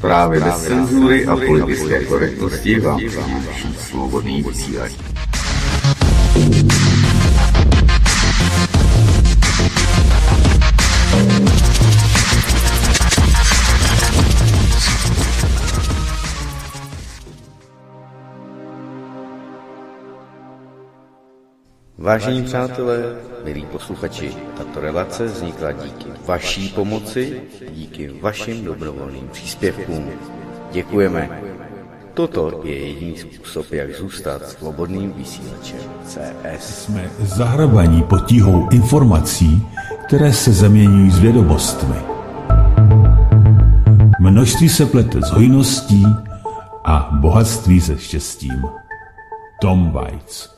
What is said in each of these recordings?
Zprávy bez cenzury a politické korektnosti vám přináší Svobodný vysílač. Vážení přátelé, milí posluchači, tato relace vznikla díky vaší pomoci, díky vašim dobrovolným příspěvkům. Děkujeme. Toto je jediný způsob, jak zůstat svobodným vysílačem CS. Jsme zahrabaní pod tíhou informací, které se zaměňují s vědomostmi. Množství se plete s hojností a bohatství se štěstím. Tom Waits.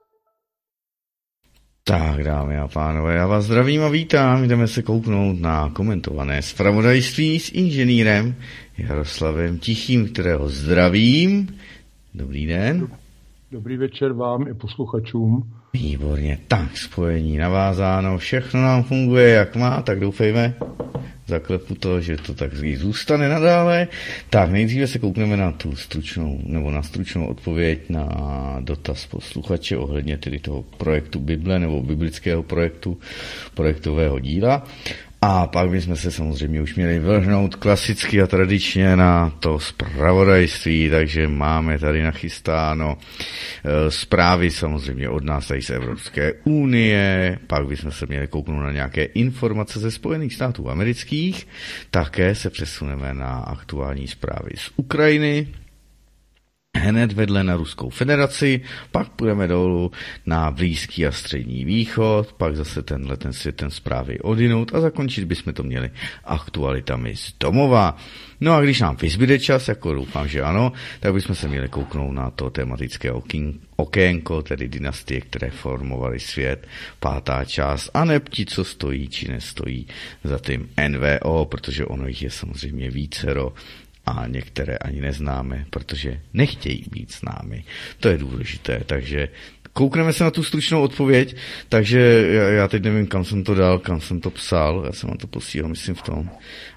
Tak, dámy a pánové, já vás zdravím a vítám. Jdeme se kouknout na komentované zpravodajství s inženýrem Jaroslavem Tichým, kterého zdravím. Dobrý den. Dobrý večer vám i posluchačům. Výborně, tak spojení navázáno, všechno nám funguje jak má, tak doufejme. Zaklepu to, že to tak zůstane nadále. Tak nejdříve se koukneme na tu stručnou odpověď na dotaz posluchače ohledně tedy toho projektu Bible nebo biblického projektového díla. A pak bychom se samozřejmě už měli vrhnout klasicky a tradičně na to zpravodajství, takže máme tady nachystáno zprávy samozřejmě od nás tady z Evropské unie, pak bychom se měli kouknout na nějaké informace ze Spojených států amerických, také se přesuneme na aktuální zprávy z Ukrajiny, hned vedle na Ruskou federaci, pak půjdeme dolů na Blízký a Střední východ, pak zase ten světem zprávy odjinud a zakončit bychom to měli aktualitami z domova. No a když nám vyzbyde čas, jako doufám, že ano, tak bychom se měli kouknout na to tematické okénko, tedy dynastie, které formovaly svět, 5. část, a ne ti, co stojí či nestojí za tím NVO, protože ono jich je samozřejmě vícero, a některé ani neznáme, protože nechtějí být s námi. To je důležité, takže koukneme se na tu stručnou odpověď, takže já teď nevím, kam jsem to dal, kam jsem to psal, já jsem vám to posílal, myslím v tom,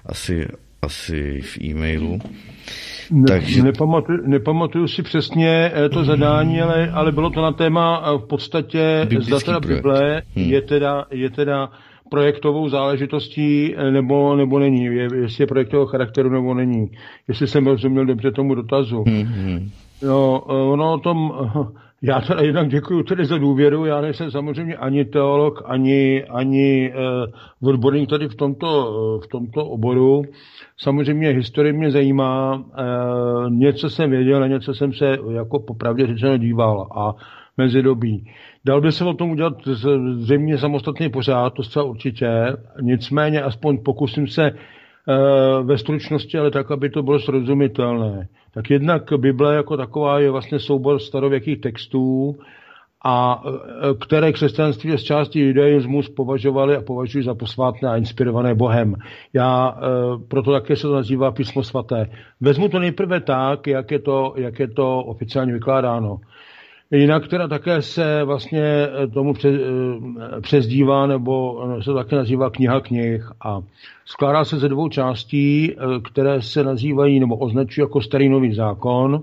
asi v e-mailu. Takže nepamatuju si přesně to zadání, ale bylo to na téma v podstatě zda teda Bible je teda projektovou záležitostí nebo není, jestli je projektového charakteru nebo není, jestli jsem rozuměl dobře tomu dotazu. No, ono o tom, já teda jednak děkuju tedy za důvěru, já nejsem samozřejmě ani teolog, ani odborník tady v tomto oboru. Samozřejmě historie mě zajímá, něco jsem věděl, na něco jsem se jako popravdě řečeno díval a mezidobí. Dal by se o tom udělat zřejmě samostatný pořád, to zcela určitě, nicméně aspoň pokusím se ve stručnosti, ale tak, aby to bylo srozumitelné. Tak jednak Bible jako taková je vlastně soubor starověkých textů, a které křesťanství z části judaismus považovali a považují za posvátné a inspirované Bohem. Proto také se to nazývá písmo svaté. Vezmu to nejprve tak, jak je to oficiálně vykládáno. Jinak teda také se vlastně tomu přezdívá, nebo se to také nazývá kniha knih a skládá se ze 2 částí, které se nazývají nebo označují jako Starý nový zákon.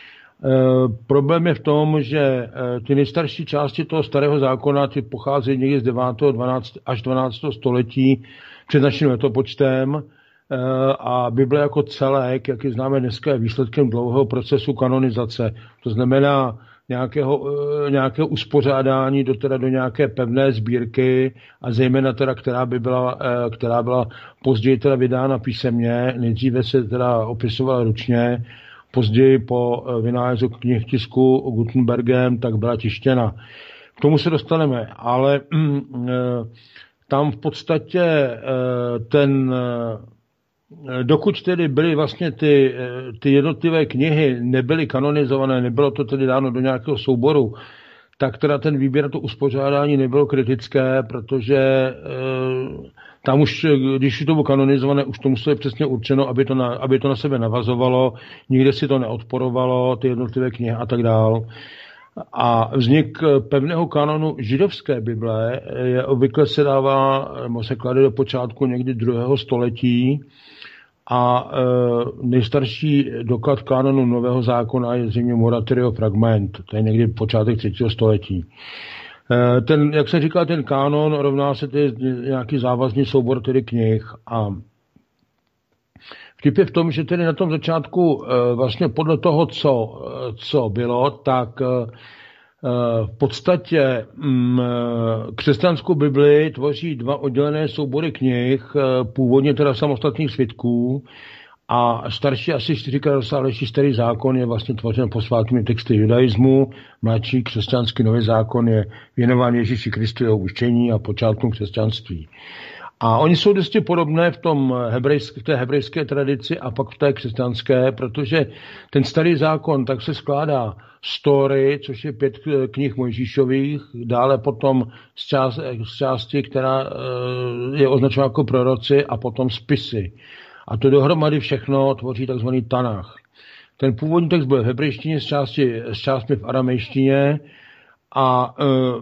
Problém je v tom, že ty nejstarší části toho Starého zákona ty pocházejí někdy z 9. 12. až 12. století před naším letopočtem a Bible jako celek, jak ji známe dneska, je výsledkem dlouhého procesu kanonizace. To znamená nějakého uspořádání do nějaké pevné sbírky a zejména teda, která byla později teda vydána písemně, nejdříve se teda opisovala ručně, později po vynálezu knih tisku Gutenbergem tak byla tištěna. K tomu se dostaneme, ale tam v podstatě dokud tedy byly vlastně ty jednotlivé knihy nebyly kanonizované, nebylo to tedy dáno do nějakého souboru, tak teda ten výběr, to uspořádání nebylo kritické, protože tam už, když to bylo kanonizované, už to muselo být přesně určeno, aby to na sebe navazovalo, nikde si to neodporovalo, ty jednotlivé knihy a tak dál. A vznik pevného kanonu židovské Bible obvykle se dává, nebo se klade do počátku někdy 2. století A nejstarší doklad kánonu Nového zákona je zřejmě Moratorium Fragment, to je někdy počátek 3. století. Jak se říká, ten kánon rovná se tedy nějaký závazný soubor tedy knih a vtip je v tom, že tedy na tom začátku vlastně podle toho, co bylo, tak v podstatě křesťanskou Bibli tvoří 2 oddělené soubory knih, původně teda samostatných svitků, a starší, asi 4krát rozsáhlejší Starý zákon je vlastně tvořen posvátnými texty judaismu, mladší křesťanský Nový zákon je věnován Ježíši Kristu, jeho učení a počátkům křesťanství. A oni jsou dosti podobné v té hebrejské tradici a pak v té křesťanské, protože ten Starý zákon tak se skládá z Tóry, což je 5 knih Mojžíšových, dále potom z části, která je označována jako proroci, a potom spisy. A to dohromady všechno tvoří takzvaný Tanach. Ten původní text byl v hebrejštině, s částmi v aramejštině a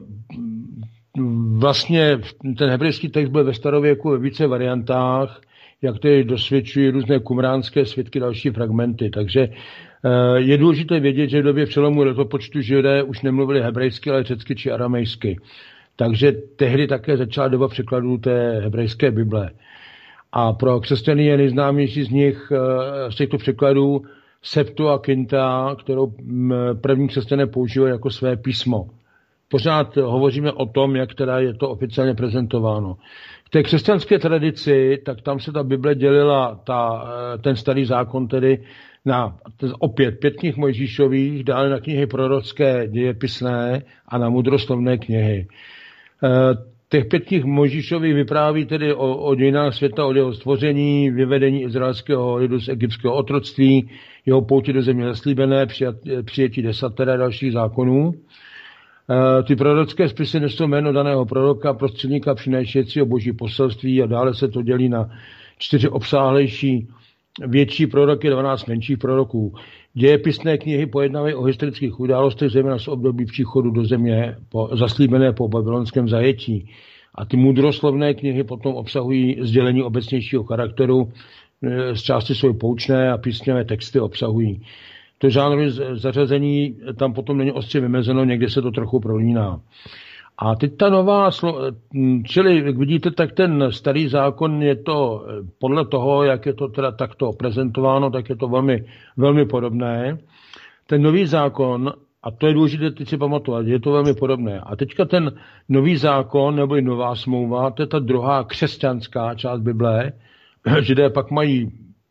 vlastně ten hebrejský text byl ve starověku ve více variantách, jak tedy dosvědčují různé kumránské svědky, další fragmenty. Takže je důležité vědět, že v době přelomu letopočtu Židé už nemluvili hebrejsky, ale řecky či aramejsky. Takže tehdy také začala doba překladů té hebrejské Bible. A pro křesťany je nejznámější z těchto překladů Septuaginta, kterou první křesťané používají jako své písmo. Pořád hovoříme o tom, jak teda je to oficiálně prezentováno. V té křesťanské tradici, tak tam se ta Bible dělila, ten Starý zákon tedy, na opět 5 knih Mojžíšových, dále na knihy prorocké, dějepisné a na mudroslovné knihy. Těch 5 knih Mojžíšových vypráví tedy o dějinách světa, o jeho stvoření, vyvedení izraelského lidu z egyptského otroctví, jeho pouti do země zaslíbené, přijetí 10 dalších zákonů. Ty prorocké spisy nesou jméno daného proroka, prostředníka přinášejícího boží poselství, a dále se to dělí na 4 obsáhlejší větší proroky, 12 menších proroků. Dějepisné knihy pojednávají o historických událostech, zejména z období příchodu do země zaslíbené po babylonském zajetí. A ty mudroslovné knihy potom obsahují sdělení obecnějšího charakteru, z části jsou poučné a písňové texty obsahují. To žánrové zařazení tam potom není ostře vymezeno, někde se to trochu prolíná. A teď ta nová, čili jak vidíte, tak ten Starý zákon je to podle toho, jak je to teda takto prezentováno, tak je to velmi, velmi podobné. Ten Nový zákon, a to je důležité teď si pamatovat, je to velmi podobné. A teďka ten Nový zákon, nebo i Nová smlouva, to je ta druhá křesťanská část Bible. Židé pak mají,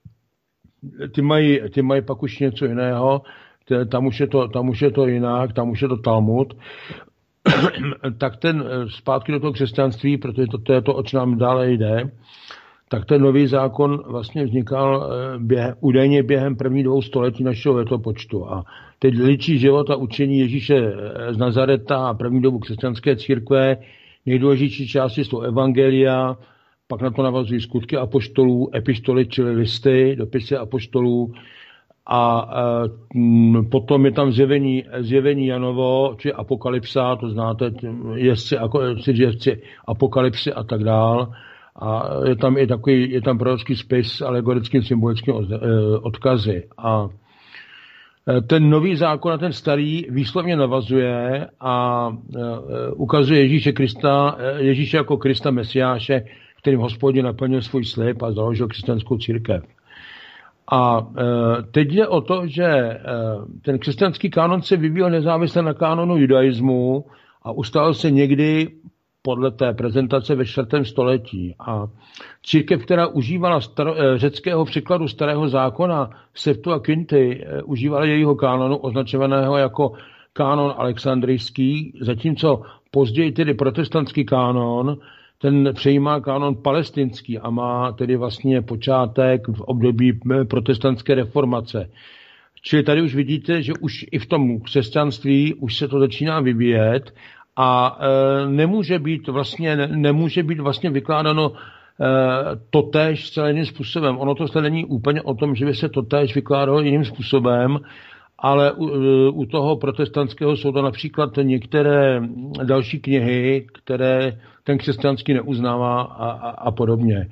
ty mají pak už něco jiného, tam už je to jinak, tam už je to Talmud. Tak ten zpátky do toho křesťanství, protože to je to, oč nám dále jde, tak ten Nový zákon vlastně vznikal údajně během prvních 2 století našeho letopočtu. A teď ličí život a učení Ježíše z Nazareta a první dobu křesťanské církve. Nejdůležitější části jsou evangelia, pak na to navazují skutky apoštolů, epištoly, čili listy, dopisy apoštolů, a potom je tam zjevení Janovo, či apokalypsa, to znáte, jezdci apokalypsy a tak dál. A je tam prorocký spis alegorickým symbolickým odkazy. A ten Nový zákon a ten Starý výslovně navazuje a ukazuje Ježíše jako Krista Mesiáše, kterým Hospodin naplnil svůj slib a založil křesťanskou církev. A teď jde o to, že ten křesťanský kánon se vyvíjel nezávisle na kánonu judaismu a ustál se někdy podle té prezentace ve 4. století. A církev, která užívala řeckého překladu Starého zákona Septuaginty, užívala jejího kánonu označovaného jako kánon alexandrijský, zatímco později tedy protestantský kánon, ten přejímá kánon palestinský a má tedy vlastně počátek v období protestantské reformace. Čili tady už vidíte, že už i v tom křesťanství už se to začíná vyvíjet a nemůže být vlastně vykládáno totéž celým jiným způsobem. Ono to není úplně o tom, že by se totéž vykládalo jiným způsobem, ale u toho protestantského jsou to například některé další knihy, které ten křesťanský neuznává a podobně.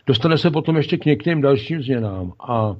dostane se potom ještě k některým dalším změnám. A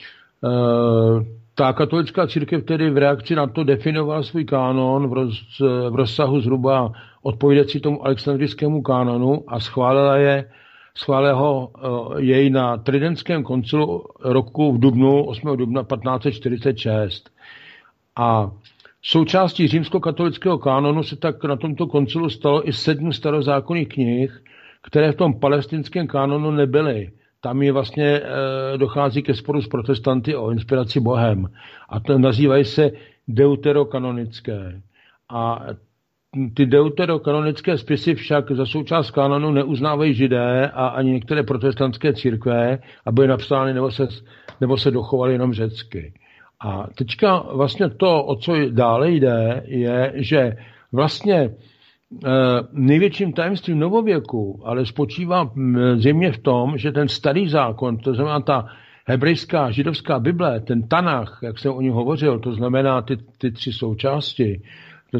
ta katolická církev tedy v reakci na to definovala svůj kánon v rozsahu zhruba odpovídající tomu alexandrijskému kánonu a schválila ho jej na Tridentském koncilu roku v dubnu, 8. dubna 1546. A součástí římskokatolického kánonu se tak na tomto koncilu stalo i 7 starozákonných knih, které v tom palestinském kánonu nebyly. Tam je vlastně dochází ke sporu s protestanty o inspiraci Bohem. A to nazývají se deuterokanonické. A ty deuterokanonické spisy však za součást kánonu neuznávají Židé a ani některé protestantské církve, a byly napsány nebo se dochovaly jenom řecky. A teďka vlastně to, o co dále jde, je, že vlastně největším tajemstvím novověku ale spočívá zřejmě v tom, že ten starý zákon, to znamená ta hebrejská židovská Bible, ten Tanach, jak jsem o něm hovořil, to znamená ty 3 součásti, to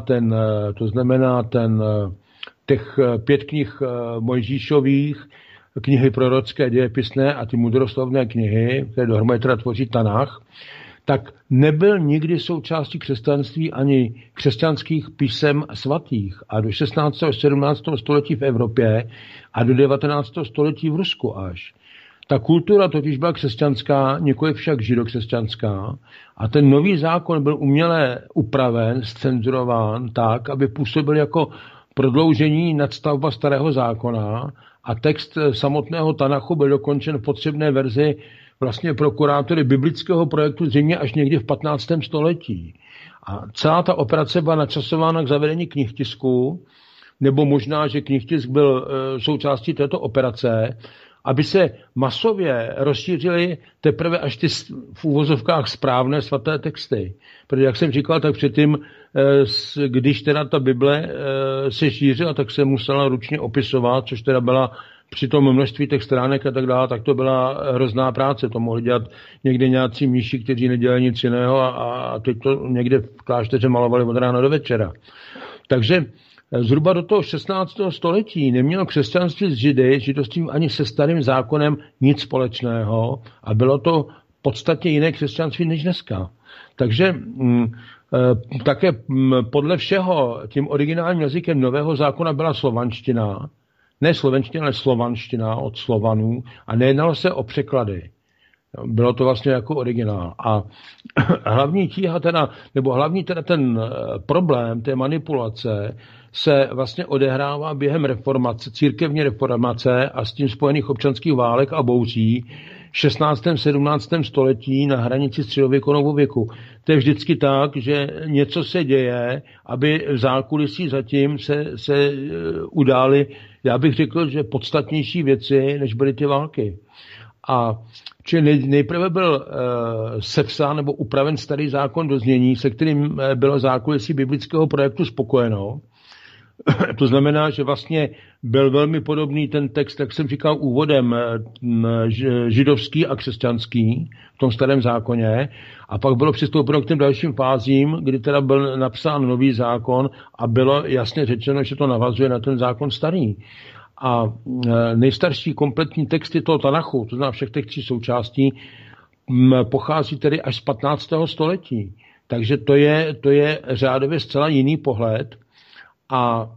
znamená těch 5 knih Mojžíšových, knihy prorocké, dějepisné a ty mudroslovné knihy, které dohromady teda tvoří Tanach, tak nebyl nikdy součástí křesťanství ani křesťanských písem svatých. A do 16. a 17. století v Evropě a do 19. století v Rusku až. Ta kultura totiž byla křesťanská, nikoli však židokřesťanská. A ten nový zákon byl uměle upraven, zcenzurován tak, aby působil jako prodloužení nadstavba starého zákona a text samotného Tanachu byl dokončen v potřebné verzi vlastně prokurátory biblického projektu zřejmě až někdy v 15. století. A celá ta operace byla načasována k zavedení knihtisku, nebo možná, že knihtisk byl součástí této operace, aby se masově rozšířily teprve až ty v úvozovkách správné svaté texty. Protože jak jsem říkal, tak předtím, když teda ta Bible se šířila, tak se musela ručně opisovat, což teda byla při tom množství těch stránek a tak dále, tak to byla hrozná práce. To mohli dělat někde nějací mníši, kteří nedělali nic jiného a teď to někde v klášteře malovali od rána do večera. Takže zhruba do toho 16. století nemělo křesťanství s Židy, židovstvím ani se starým zákonem nic společného a bylo to v podstatě jiné křesťanství než dneska. Takže také podle všeho tím originálním jazykem nového zákona byla slovanština, ne slovenština, ale slovanština od Slovanů a nejednalo se o překlady. Bylo to vlastně jako originál. A hlavní ten problém té manipulace se vlastně odehrává během reformace, církevní reformace a s tím spojených občanských válek a bouří v 16. 17. století na hranici středověku a novověku. To je vždycky tak, že něco se děje, aby v zákulisí zatím se udály, já bych řekl, že podstatnější věci, než byly ty války. A nejprve byl sepsán nebo upraven starý zákon do znění, se kterým bylo zákulisí biblického projektu spokojeno. To znamená, že vlastně byl velmi podobný ten text, jak jsem říkal úvodem, židovský a křesťanský v tom starém zákoně. A pak bylo přistoupeno k těm dalším fázím, kdy teda byl napsán nový zákon a bylo jasně řečeno, že to navazuje na ten zákon starý. A nejstarší kompletní texty toho Tanachu, to znamená všech těch 3 součástí, pochází tedy až z 15. století. Takže to je řádově zcela jiný pohled. A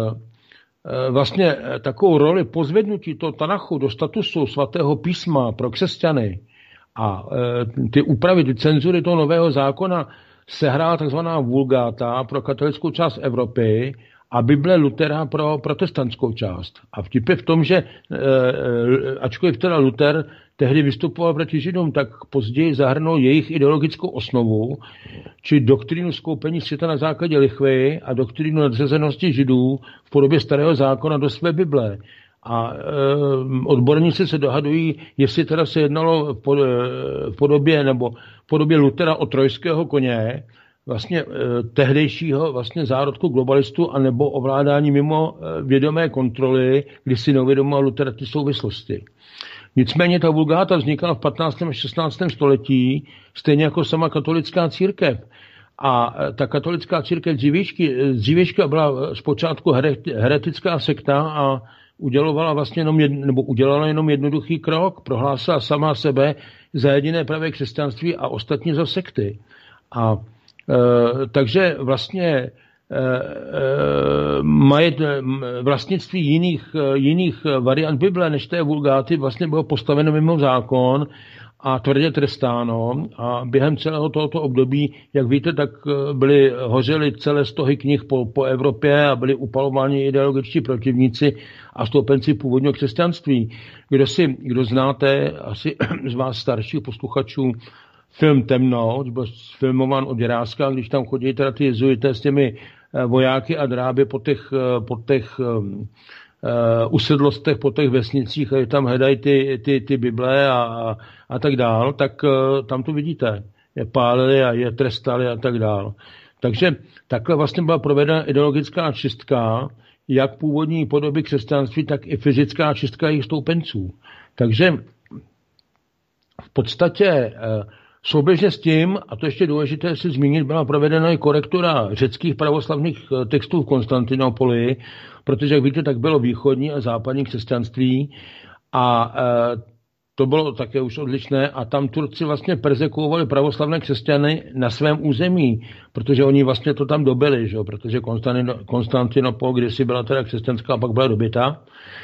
vlastně takovou roli pozvednutí toho Tanachu do statusu svatého písma pro křesťany a ty úpravy, ty cenzury toho nového zákona sehrála takzvaná vulgáta pro katolickou část Evropy a Bible Lutera pro protestantskou část. A vtip je v tom, že ačkoliv teda Luther tehdy vystupoval proti Židům, tak později zahrnul jejich ideologickou osnovu, či doktrínu skoupení světa na základě lichvy a doktrínu nadřazenosti Židů v podobě starého zákona do své Bible. A odborníci se dohadují, jestli teda se jednalo v podobě Lutera o trojského koně, vlastně tehdejšího vlastně zárodku globalistů, anebo ovládání mimo vědomé kontroly, kdy si neuvědomoval Luther ty souvislosti. Nicméně ta vulgáta vznikala v 15. a 16. století, stejně jako sama katolická církev. A ta katolická církev dřívějška byla zpočátku heretická sekta a udělala jenom jednoduchý krok, prohlásila sama sebe za jediné pravé křesťanství a ostatní za sekty. A takže vlastně vlastnictví jiných variant Bible, než té Vulgáty, vlastně bylo postaveno mimo zákon a tvrdě trestáno. A během celého tohoto období, jak víte, tak hořely celé stohy knih po Evropě a byli upalováni ideologičtí protivníci a stoupenci původního křesťanství. Kdo znáte, asi z vás starších posluchačů, film Temno, byl filmován od Jiráska, když tam chodí teda ty jezuité s těmi vojáky a dráby po těch usedlostech, po těch vesnicích, a tam hledají ty Bible a tak dál, tak tam to vidíte. Je pálili a je trestali a tak dál. Takže takhle vlastně byla provedena ideologická čistka, jak původní podoby křesťanství, tak i fyzická čistka jejich stoupenců. Takže v podstatě souběžně s tím, a to ještě důležité si zmínit, byla provedena i korektura řeckých pravoslavných textů v Konstantinopoli, protože, jak víte, tak bylo východní a západní křesťanství a to bylo také už odlišné a tam Turci vlastně persekuovali pravoslavné křesťany na svém území, protože oni vlastně to tam dobili, že? Protože Konstantinopol kdysi byla teda křesťanská a pak byla dobyta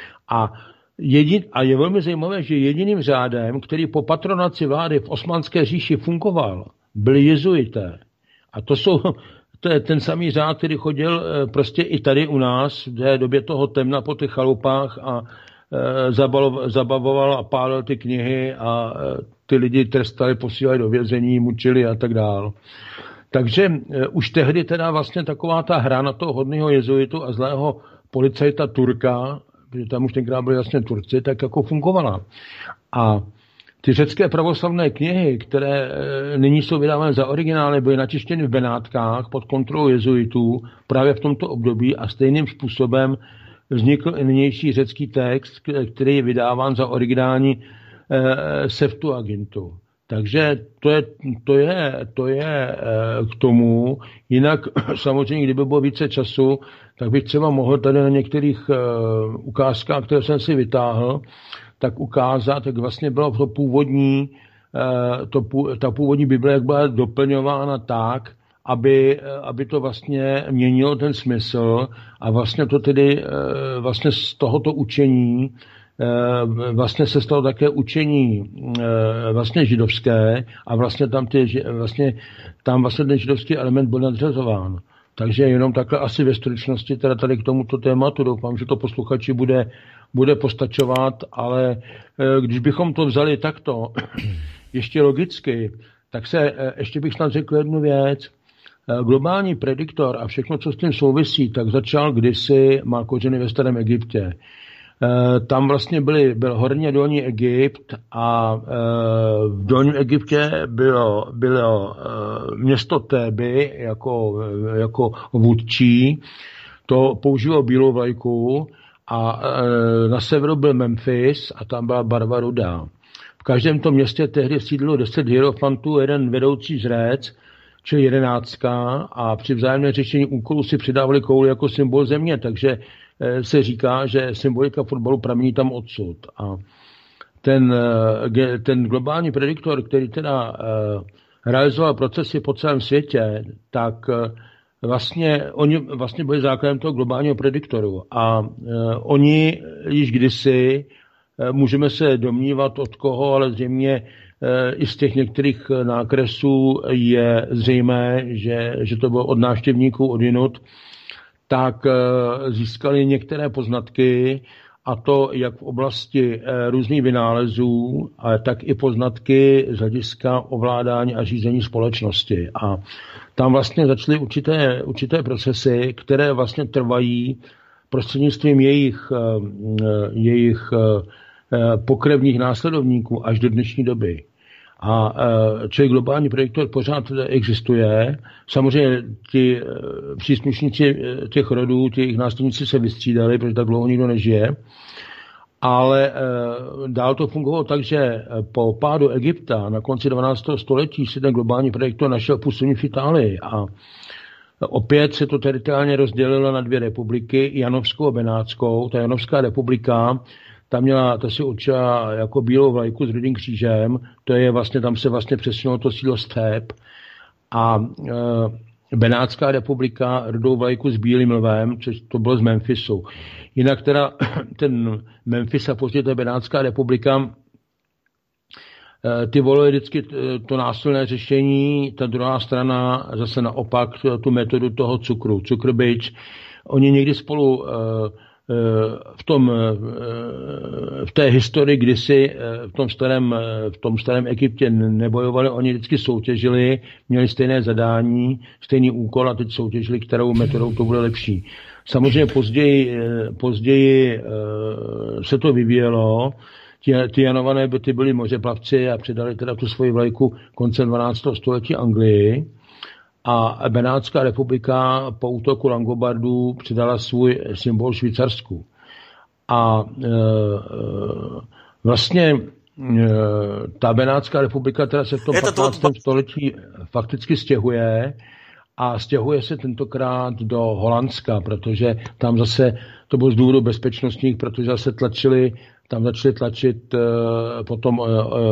a je velmi zajímavé, že jediným řádem, který po patronaci vlády v Osmanské říši fungoval, byli jezuité. A to je ten samý řád, který chodil prostě i tady u nás v té době toho temna po těch chalupách a zabavoval a pálil ty knihy a ty lidi trestali, posílali do vězení, mučili a tak dál. Takže už tehdy teda vlastně taková ta hra na toho hodného jezuitu a zlého policajta Turka, protože tam už tenkrát byli vlastně Turci, tak jako fungovala. A ty řecké pravoslavné knihy, které nyní jsou vydávány za originály, byly načištěny v Benátkách pod kontrolou jezuitů právě v tomto období a stejným způsobem vznikl i nynější řecký text, který je vydáván za originální Septuagintu. Takže to je k tomu. Jinak samozřejmě, kdyby bylo více času, tak bych třeba mohl tady na některých ukázkách, které jsem si vytáhl, tak ukázat, jak vlastně bylo to ta původní Bible, jak byla doplňována tak, aby to vlastně měnilo ten smysl a vlastně to tedy vlastně z tohoto učení vlastně se stalo také učení vlastně židovské a vlastně tam ten židovský element byl nadřazován. Takže jenom takhle asi ve stručnosti teda tady k tomuto tématu. Doufám, že to posluchači bude postačovat, ale když bychom to vzali takto ještě logicky, tak ještě bych snad řekl jednu věc. Globální prediktor a všechno, co s tím souvisí, tak začal kdysi, má kořeny ve starém Egyptě. Tam vlastně byl horní a dolní Egypt a v dolním Egyptě bylo město Téby jako vůdčí. To používalo bílou vlajku a na severu byl Memphis a tam byla barva rudá. V každém tom městě tehdy sídlilo 10 hierofantů, jeden vedoucí žrec, čili 11, a při vzájemné řešení úkolů si přidávali kouli jako symbol země, takže se říká, že symbolika fotbalu pramení tam odsud. A ten globální prediktor, který teda realizoval procesy po celém světě, tak oni vlastně byli základem toho globálního prediktoru. A oni již kdysi, můžeme se domnívat od koho, ale zřejmě i z těch některých nákresů je zřejmé, že to bylo od návštěvníků odjinud, tak získali některé poznatky, a to jak v oblasti různých vynálezů, tak i poznatky z hlediska ovládání a řízení společnosti. A tam vlastně začaly určité procesy, které vlastně trvají prostřednictvím jejich pokrevních následovníků až do dnešní doby. A člověk globální prediktor pořád existuje. Samozřejmě ti příslušníci těch rodů, těch následníci se vystřídali, protože tak dlouho nikdo nežije. Ale dál to fungovalo tak, že po pádu Egypta na konci 12. století si ten globální prediktor našel působení v Itálii. A Opět se to teritoriálně rozdělilo na 2 republiky, Janovskou a Benátskou. Ta Janovská republika, ta si určila jako bílou vlajku s rudým křížem, to je vlastně, tam se vlastně přesunulo to sídlo Stép, a Benátská republika rudou vlajku s bílým lvem, což to bylo z Memphisu. Jinak teda ten Memphis a později ta Benátská republika, ty volily vždycky to násilné řešení, ta druhá strana zase naopak tu metodu toho cukru, cukrbič. Oni někdy spolu v té historii kdysi v tom starém Egyptě nebojovali, oni vždycky soutěžili, měli stejné zadání, stejný úkol a teď soutěžili, kterou metodou to bude lepší. Samozřejmě později se to vyvíjelo. Ty Janované ty byli mořeplavci a předali teda tu svoji vlajku koncem 12. století Anglii. A Benátská republika po útoku Langobardů přidala svůj symbol Švýcarsku. A vlastně ta Benátská republika teda se v tom 15. století fakticky stěhuje a stěhuje se tentokrát do Holandska, protože tam zase to bylo z důvodu bezpečnostních, protože zase tam začali tlačit potom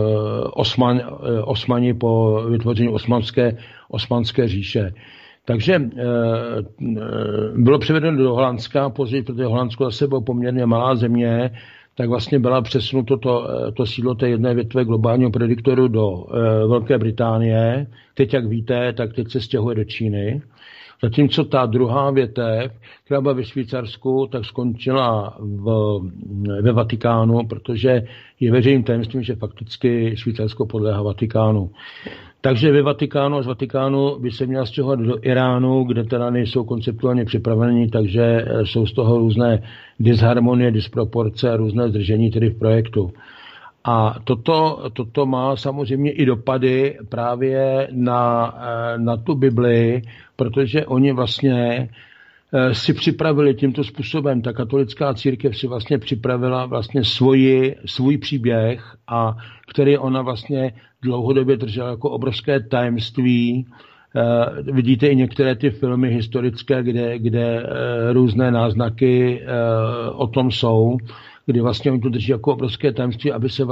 Osmani po vytvoření osmanské říše. Takže bylo převedeno do Holandska, později, protože Holandsko zase bylo poměrně malá země, tak vlastně byla přesunuto to sídlo té jedné větve globálního prediktoru do Velké Británie. Teď, jak víte, tak teď se stěhuje do Číny. Zatímco ta druhá větev, která byla ve Švýcarsku, tak skončila ve Vatikánu, protože je veřejným tajemstvím, že fakticky Švýcarsko podléhá Vatikánu. Takže ve Vatikánu a z Vatikánu by se měla stěhovat do Iránu, kde teda nejsou konceptuálně připraveni, takže jsou z toho různé disharmonie, disproporce a různé zdržení tedy v projektu. A toto má samozřejmě i dopady právě na tu Bibli, protože oni vlastně si připravili tímto způsobem, ta katolická církev si vlastně připravila vlastně svůj příběh, a který ona vlastně dlouhodobě držela jako obrovské tajemství. Vidíte i některé ty filmy historické, kde různé náznaky o tom jsou, kdy vlastně oni to drží jako obrovské tajemství,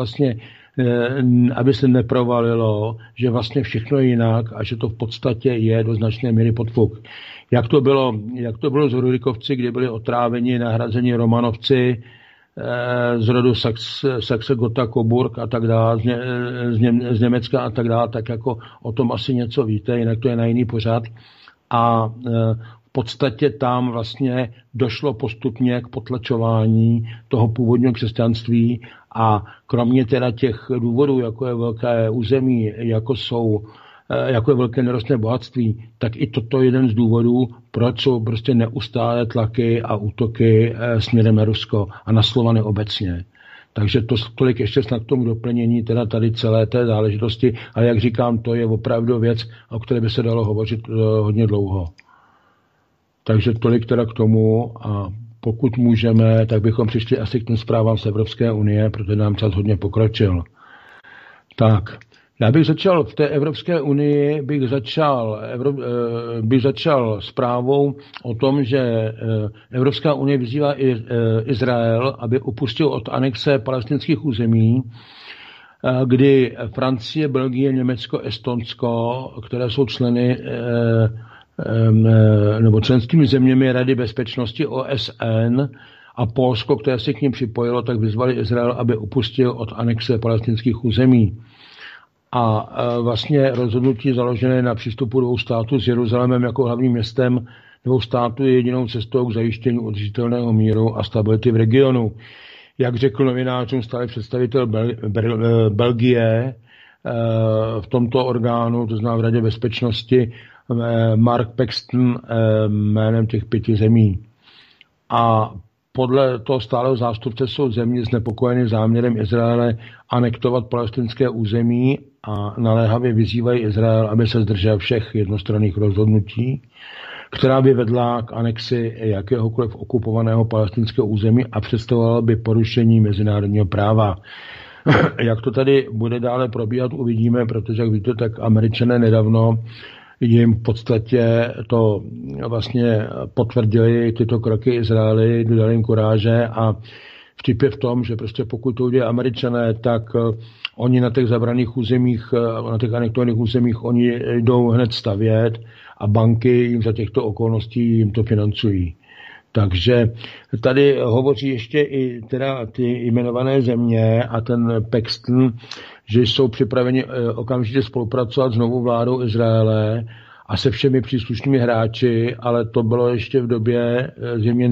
aby se neprovalilo, že vlastně všechno je jinak a že to v podstatě je do značné míry podfuk. Jak to bylo z Rurikovci, kdy byli otráveni, nahrazeni Romanovci z rodu Saxe, Gotha, Coburg a tak dále, z Německa a tak dále, tak jako o tom asi něco víte, jinak to je na jiný pořad. A v podstatě tam vlastně došlo postupně k potlačování toho původního křesťanství, a kromě teda těch důvodů, jako je velké území, jako je velké nerostné bohatství, tak i toto je jeden z důvodů, proč jsou prostě neustále tlaky a útoky směrem na Rusko a na Slovany obecně. Takže tolik ještě snad k tomu doplnění teda tady celé té záležitosti, ale jak říkám, to je opravdu věc, o které by se dalo hovořit hodně dlouho. Takže tolik teda k tomu, a pokud můžeme, tak bychom přišli asi k těm zprávám z Evropské unie, protože nám čas hodně pokročil. Tak, já bych začal v té Evropské unii, bych začal zprávou o tom, že Evropská unie vyzývá i Izrael, aby upustil od anexe palestinských území, kdy Francie, Belgie, Německo, Estonsko, které jsou členy nebo členskými zeměmi Rady bezpečnosti OSN, a Polsko, které se k ním připojilo, tak vyzvali Izrael, aby upustil od anexe palestinských území. A vlastně rozhodnutí založené na přístupu 2 států s Jeruzalémem jako hlavním městem 2 států je jedinou cestou k zajištění udržitelného míru a stability v regionu. Jak řekl novinářům stále představitel Belgie v tomto orgánu, to znamená v Radě bezpečnosti, Mark Paxton jménem těch 5 zemí. A podle toho stáleho zástupce jsou země znepokojeny záměrem Izraele anektovat palestinské území a naléhavě vyzývají Izrael, aby se zdržel všech jednostranných rozhodnutí, která by vedla k anexi jakéhokoliv okupovaného palestinského území a představovala by porušení mezinárodního práva. Jak to tady bude dále probíhat, uvidíme, protože, jak víte, tak Američané nedávno jim v podstatě to vlastně potvrdili tyto kroky Izraeli, dodali jim kuráže a vtip je v tom, že prostě pokud to udělají Američané, tak oni na těch zabraných územích, na těch anektovaných územích, oni jdou hned stavět a banky jim za těchto okolností jim to financují. Takže tady hovoří ještě i teda ty jmenované země a ten Paxton, že jsou připraveni okamžitě spolupracovat s novou vládou Izraele a se všemi příslušnými hráči, ale to bylo ještě v době zřejmě,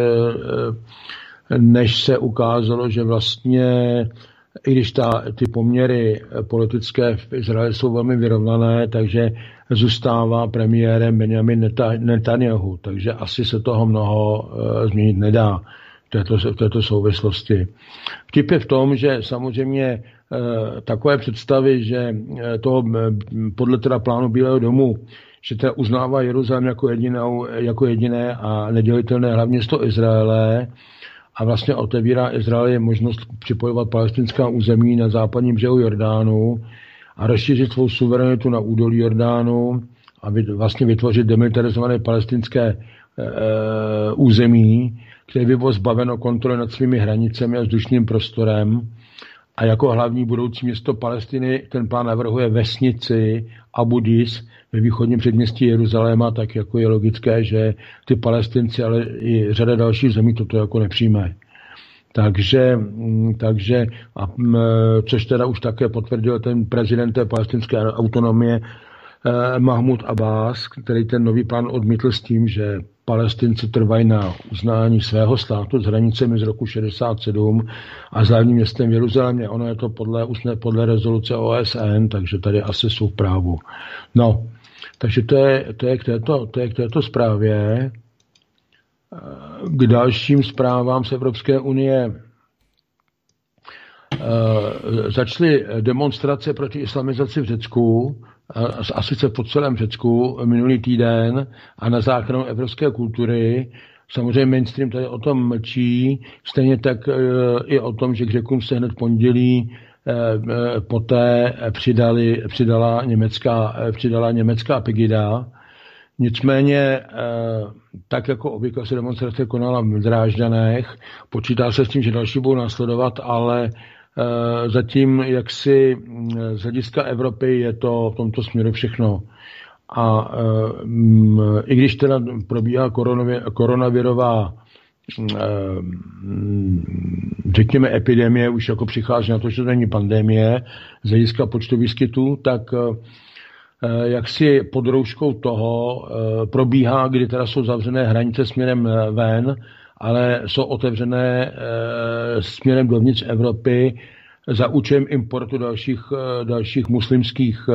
než se ukázalo, že vlastně, i když ty poměry politické v Izraeli jsou velmi vyrovnané, takže zůstává premiérem Benjamin Netanyahu, takže asi se toho mnoho změnit nedá v této souvislosti. Vtip je v tom, že samozřejmě takové představy, že to podle teda plánu Bílého domu, že teda uznává Jeruzalém jako jediné a nedělitelné hlavně město Izraele a vlastně otevírá Izraeli možnost připojovat palestinská území na západním břehu Jordánu a rozšířit svou suverenitu na údolí Jordánu a vlastně vytvořit demilitarizované palestinské území, které by bylo zbaveno kontroly nad svými hranicemi a vzdušným prostorem. A jako hlavní budoucí město Palestiny ten plán navrhuje vesnici Abu Dis ve východním předměstí Jeruzaléma, tak jako je logické, že ty Palestinci, ale i řada dalších zemí toto jako nepřijme. Takže což teda už také potvrdil ten prezident té palestinské autonomie Mahmud Abbas, který ten nový plán odmítl s tím, že Palestinci trvají na uznání svého státu s hranicemi z roku 67 a s hlavním městem Jeruzalémě. Ono je to podle rezoluce OSN, takže tady asi jsou v právu. No, takže to je k této zprávě. K dalším zprávám z Evropské unie začaly demonstrace proti islamizaci v Řecku, a sice po celém Řecku minulý týden a na záchranu evropské kultury. Samozřejmě mainstream tady o tom mlčí, stejně tak i o tom, že k Řekům se hned pondělí poté přidala německá Pegida. Nicméně, tak jako obvykle se demonstrace konala v Drážďanech, počítá se s tím, že další budou následovat, ale zatím jaksi z hlediska Evropy je to v tomto směru všechno. A i když teda probíhá koronavirová řekněme epidemie, už jako přichází na to, že to není pandemie, z hlediska počtu výskytů, tak jaksi pod rouškou toho probíhá, kdy teda jsou zavřené hranice směrem ven, ale jsou otevřené směrem dovnitř Evropy za účelem importu dalších muslimských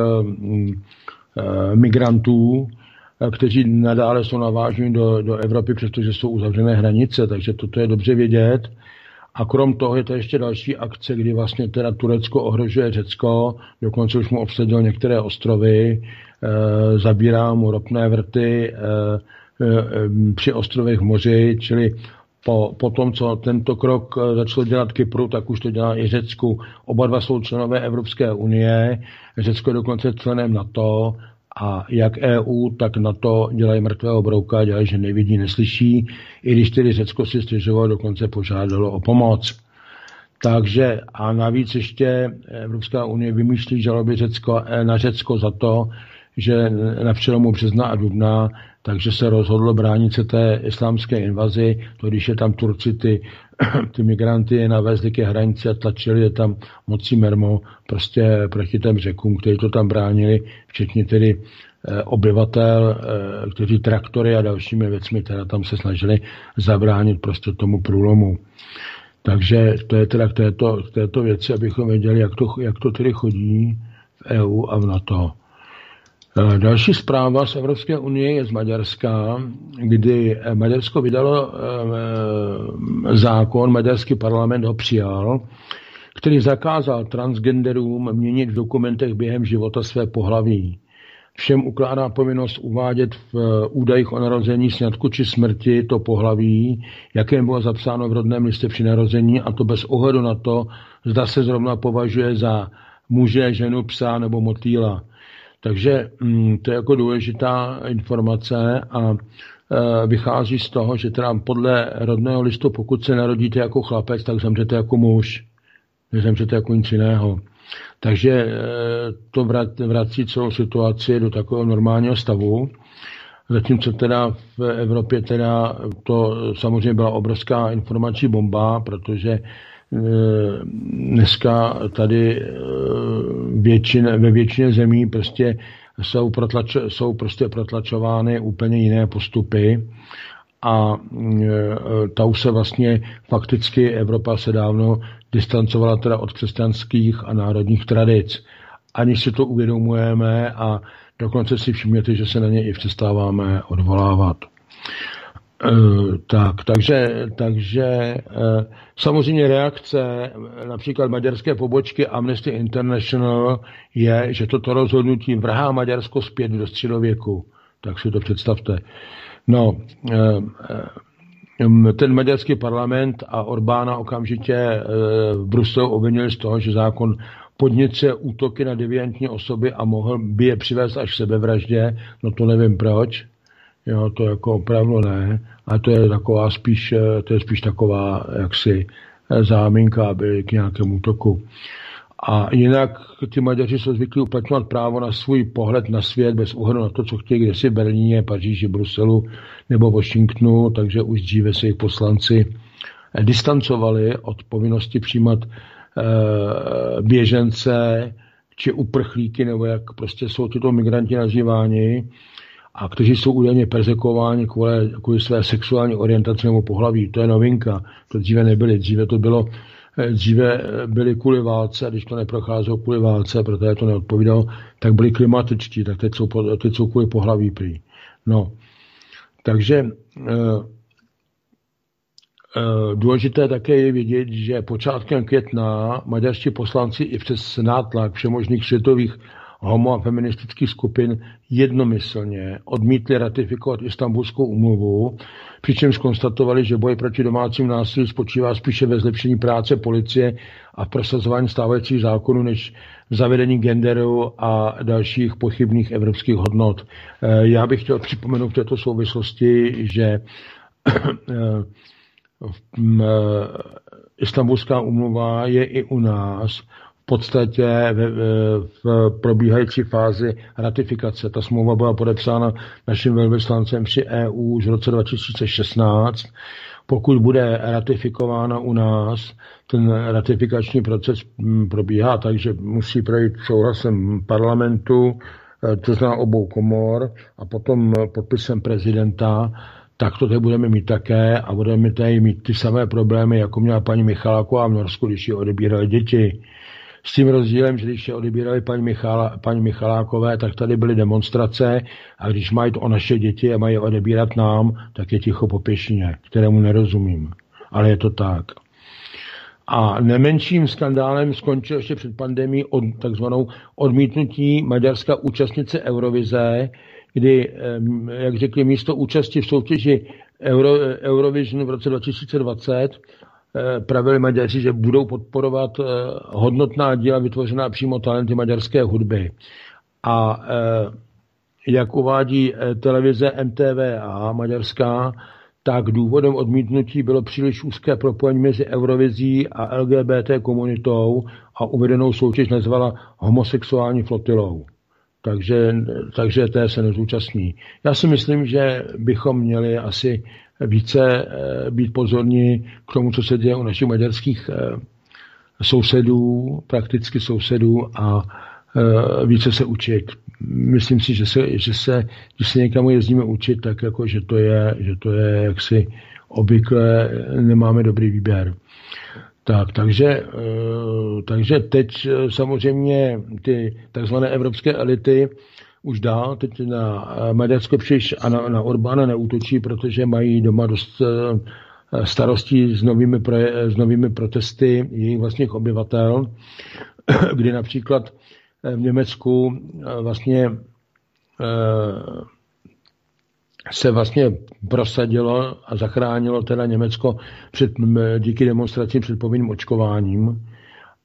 migrantů, kteří nadále jsou naváženi do Evropy, přestože jsou uzavřené hranice, takže toto je dobře vědět. A krom toho je to ještě další akce, kdy vlastně teda Turecko ohrožuje Řecko, dokonce už mu obsadilo některé ostrovy, zabírá mu ropné vrty při ostrovech v moři, čili po tom, co tento krok začalo dělat Kypru, tak už to dělá i Řecku. Oba dva jsou členové Evropské unie, Řecko je dokonce členem NATO a jak EU, tak NATO dělají mrtvého brouka, dělají, že nevidí, neslyší, i když tedy Řecko si stěžovalo, dokonce požádalo o pomoc. Takže a navíc ještě Evropská unie vymýšlí žaloby na Řecko za to, že na přelomu března a dubna, takže se rozhodlo bránit se té islámské invazi, to když je tam Turci ty migranty navezli ke hranici a tlačili je tam mocí mermo prostě proti těm Řekům, kteří to tam bránili, včetně tedy obyvatel, kteří traktory a dalšími věcmi teda tam se snažili zabránit prostě tomu průlomu. Takže to je teda k této věci, abychom věděli, jak to tedy chodí v EU a v NATO. Další zpráva z Evropské unie je z Maďarska, kdy Maďarsko vydalo zákon, maďarský parlament ho přijal, který zakázal transgenderům měnit v dokumentech během života své pohlaví. Všem ukládá povinnost uvádět v údajích o narození, sňatku či smrti to pohlaví, jaké bylo zapsáno v rodném listě při narození, a to bez ohledu na to, zda se zrovna považuje za muže, ženu, psa nebo motýla. Takže to je jako důležitá informace a vychází z toho, že teda podle rodného listu, pokud se narodíte jako chlapec, tak zemřete jako muž. Nezemřete jako nic jiného. Takže to vrací celou situaci do takového normálního stavu. Zatímco teda v Evropě teda to samozřejmě byla obrovská informační bomba, protože dneska tady ve většině zemí prostě jsou prostě protlačovány úplně jiné postupy a ta už se vlastně fakticky Evropa se dávno distancovala teda od křesťanských a národních tradic. Ani si to uvědomujeme a dokonce si všimněte, že se na ně i přestáváme odvolávat. Takže samozřejmě reakce například maďarské pobočky Amnesty International je, že toto rozhodnutí vrhá Maďarsko zpět do středověku. Tak si to představte. No, ten maďarský parlament a Orbána okamžitě v Bruselu obvinili z toho, že zákon podněcuje útoky na deviantní osoby a mohl by je přivést až k sebevraždě. No to nevím proč. Jo, to jako opravdu ne. A to je spíš taková jaksi záminka, aby k nějakému útoku. A jinak ty Maďaři jsou zvyklí uplatňovat právo na svůj pohled na svět bez ohledu na to, co chtějí kdesi v Berlíně, Paříži, Bruselu nebo Washingtonu, takže už dříve se jejich poslanci distancovali od povinnosti přijímat běžence či uprchlíky, nebo jak prostě jsou tyto migranti nazýváni, a kteří jsou údajně persekováni kvůli své sexuální orientaci nebo pohlaví. To je novinka. To dříve nebyly. Dříve byli kvůli válce, a když to neprocházelo kvůli válce, protože to neodpovídalo, tak byli klimatičtí, tak teď jsou kvůli pohlaví prý. No, takže důležité také je vidět, že počátkem května maďarští poslanci i přes nátlak všemožných světových homo- a feministických skupin jednomyslně odmítli ratifikovat Istanbulskou úmluvu, přičemž konstatovali, že boj proti domácím násilí spočívá spíše ve zlepšení práce policie a v prosazování stávajících zákonů než v zavedení genderu a dalších pochybných evropských hodnot. Já bych chtěl připomenout v této souvislosti, že Istanbulská úmluva je i u nás v podstatě v probíhající fázi ratifikace. Ta smlouva byla podepsána naším velvyslancem při EU už v roce 2016. Pokud bude ratifikována u nás, ten ratifikační proces probíhá, takže musí projít souhlasem parlamentu, to znamená obou komor, a potom podpisem prezidenta. Tak to tady budeme mít také a budeme tady mít ty samé problémy, jako měla paní Michaláková v Norsku, když ji odebírali děti. S tím rozdílem, že když je odebírali paní Michalákové, tak tady byly demonstrace a když mají to o naše děti a mají odebírat nám, tak je ticho po pěšině, kterému nerozumím. Ale je to tak. A nemenším skandálem skončil ještě před pandemií takzvanou odmítnutí Maďarska účastnice Eurovize, kdy, jak řekli, místo účasti v soutěži Eurovision v roce 2020 pravili Maďaři, že budou podporovat hodnotná díla vytvořená přímo talenty maďarské hudby. A jak uvádí televize MTVA maďarská, tak důvodem odmítnutí bylo příliš úzké propojení mezi Eurovizí a LGBT komunitou a uvedenou soutěž nazvala homosexuální flotilou. Takže té se nezúčastní. Já si myslím, že bychom měli asi více být pozorní k tomu, co se děje u našich maďarských sousedů, prakticky sousedů, a více se učit. Myslím si, že když se někam jezdíme učit, tak jako, že to je jaksi obvykle nemáme dobrý výběr. Takže teď samozřejmě ty takzvané evropské elity už dál teď na Maďarsko příliš a na Orbána neútočí, protože mají doma dost starostí s novými protesty jejich vlastních obyvatel, kdy například v Německu se prosadilo a zachránilo teda Německo díky demonstracím před povinným očkováním.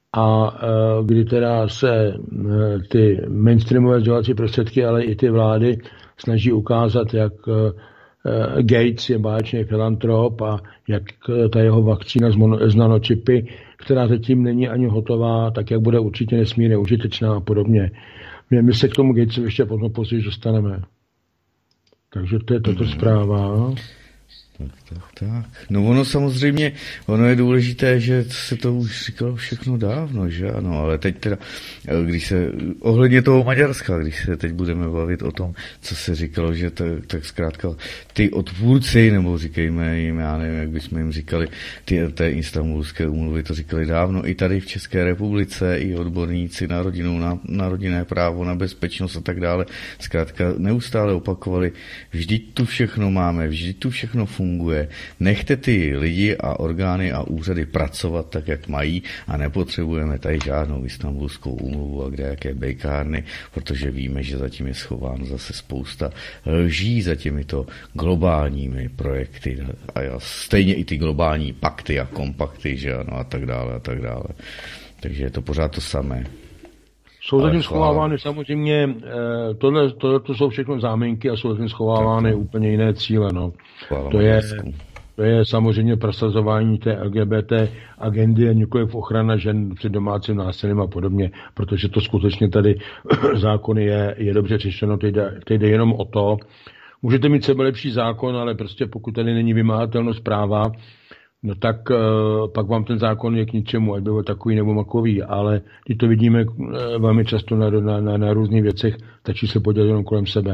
a kdy teda se ty mainstreamové sdělovací prostředky, ale i ty vlády snaží ukázat, jak Gates je báječný filantrop a jak ta jeho vakcína z nanočipy, která zatím není ani hotová, tak jak bude určitě nesmírně užitečná a podobně. My se k tomu Gatesu ještě potom později dostaneme. Takže to je tato zpráva. Tak. No ono samozřejmě, ono je důležité, že se to už říkalo všechno dávno, že ano, ale teď teda, když se, ohledně toho Maďarska, když se teď budeme bavit o tom, co se říkalo, že tak zkrátka ty odpůrci, nebo říkejme jim, já nevím, jak bychom jim říkali, té Istanbulské úmluvy to říkali dávno, i tady v České republice, i odborníci na rodinu, na rodinné právo, na bezpečnost a tak dále, zkrátka neustále opakovali, vždyť tu všechno máme, vždyť tu všechno funguje. Nechte ty lidi a orgány a úřady pracovat tak, jak mají a nepotřebujeme tady žádnou Istanbulskou úmluvu a kde jaké bejkárny, protože víme, že zatím je schováno zase spousta lží za těmito globálními projekty a stejně i ty globální pakty a kompakty, že ano, a tak dále, a tak dále. Takže je to pořád to samé. Jsou zatím schovávány samozřejmě, tohle jsou všechno záminky a jsou zatím schovávány úplně jiné cíle. No. To je samozřejmě prosazování té LGBT agendy a nikoliv ochrana žen před domácím násilím a podobně, protože to skutečně tady zákony je dobře řešeno, teď jde jenom o to. Můžete mít sebelepší zákon, ale prostě pokud tady není vymahatelnost práva, no tak pak vám ten zákon je k ničemu, ať by byl takový nebo makový, ale když to vidíme velmi často na různých věcech, stačí se podívat jenom kolem sebe.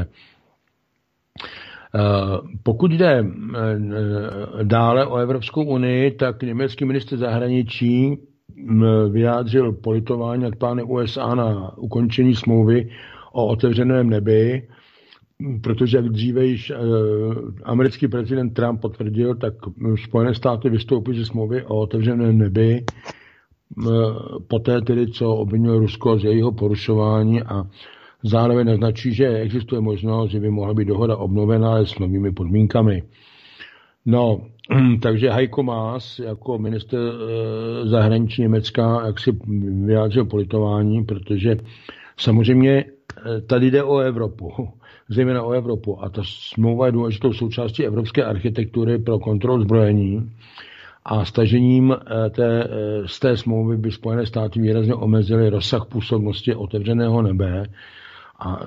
Pokud jde dále o Evropskou unii, tak německý ministr zahraničí vyjádřil politování nad plány USA na ukončení smlouvy o otevřeném nebi, protože jak dříve již americký prezident Trump potvrdil, tak Spojené státy vystoupí ze smlouvy o otevřeném nebi poté tedy, co obvinil Rusko z jejího porušování a zároveň naznačí, že existuje možnost, že by mohla být dohoda obnovená, ale s novými podmínkami. No, takže Heiko Maas jako minister zahraničí Německa jak si vyjádřil politování, protože samozřejmě tady jde o Evropu, zejména o Evropu a ta smlouva je důležitou součástí evropské architektury pro kontrolu zbrojení a stažením z té smlouvy by Spojené státy výrazně omezily rozsah působnosti otevřeného nebe a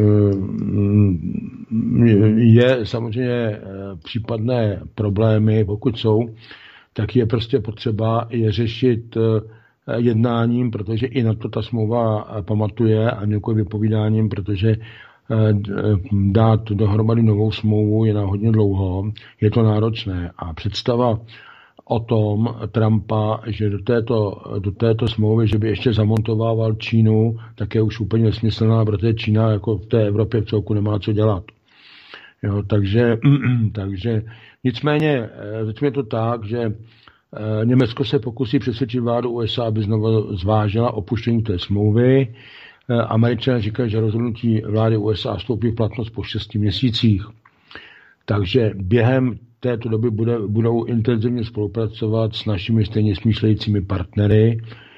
je samozřejmě případné problémy, pokud jsou, tak je prostě potřeba je řešit jednáním, protože i na to ta smlouva pamatuje a několik vypovídáním, protože dát dohromady novou smlouvu je na hodně dlouho, je to náročné a představa o tom Trumpa, že do této smlouvy, že by ještě zamontovával Čínu, tak je už úplně nesmyslná, protože Čína jako v té Evropě v celku nemá co dělat. Jo, takže nicméně začne to tak, že Německo se pokusí přesvědčit vládu USA, aby znovu zvážila opuštění té smlouvy. Američané říkají, že rozhodnutí vlády USA vstoupí v platnost po 6 měsících. Takže během této doby budou intenzivně spolupracovat s našimi stejně smýšlejícími partnery,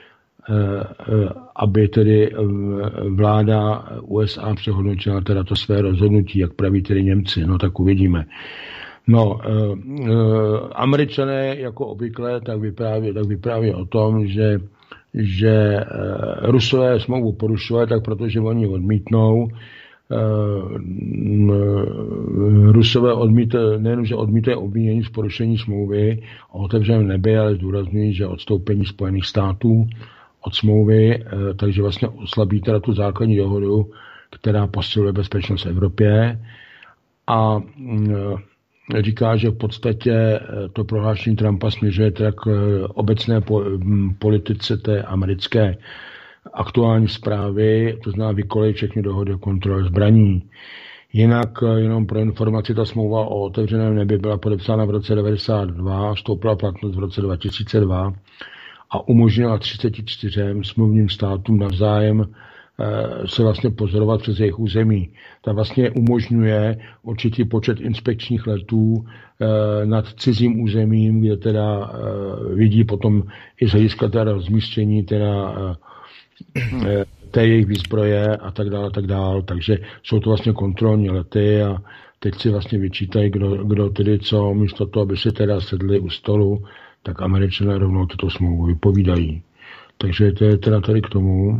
aby tedy vláda USA přehodnotila teda to své rozhodnutí, jak praví tedy Němci. No tak uvidíme. No, Američané jako obvykle tak vypráví o tom, že Rusové smlouvu porušovali, tak protože oni odmítnou. Rusové nejenom, že odmítají obvinění z porušení smlouvy o otevřeném nebi, ale zdůrazňují, že odstoupení Spojených států od smlouvy, takže vlastně oslabí teda tu základní dohodu, která posiluje bezpečnost v Evropě a říká, že v podstatě to prohlášení Trumpa směřuje teda k obecné politice té americké aktuální zprávy, to znamená vykolejit všechny dohody o kontrole zbraní. Jinak jenom pro informaci, ta smlouva o otevřeném nebi byla podepsána v roce 1992, vstoupila platnost v roce 2002 a umožnila 34 smluvním státům navzájem se vlastně pozorovat přes jejich území. Ta vlastně umožňuje určitý počet inspekčních letů nad cizím územím, kde teda vidí potom i z hlediska teda rozmístění teda té jejich výzbroje a tak dále. Takže jsou to vlastně kontrolní lety a teď si vlastně vyčítají, kdo tedy co, místo toho, aby si teda sedli u stolu, tak Američané rovnou tuto smlouvu vypovídají. Takže to je teda tady k tomu.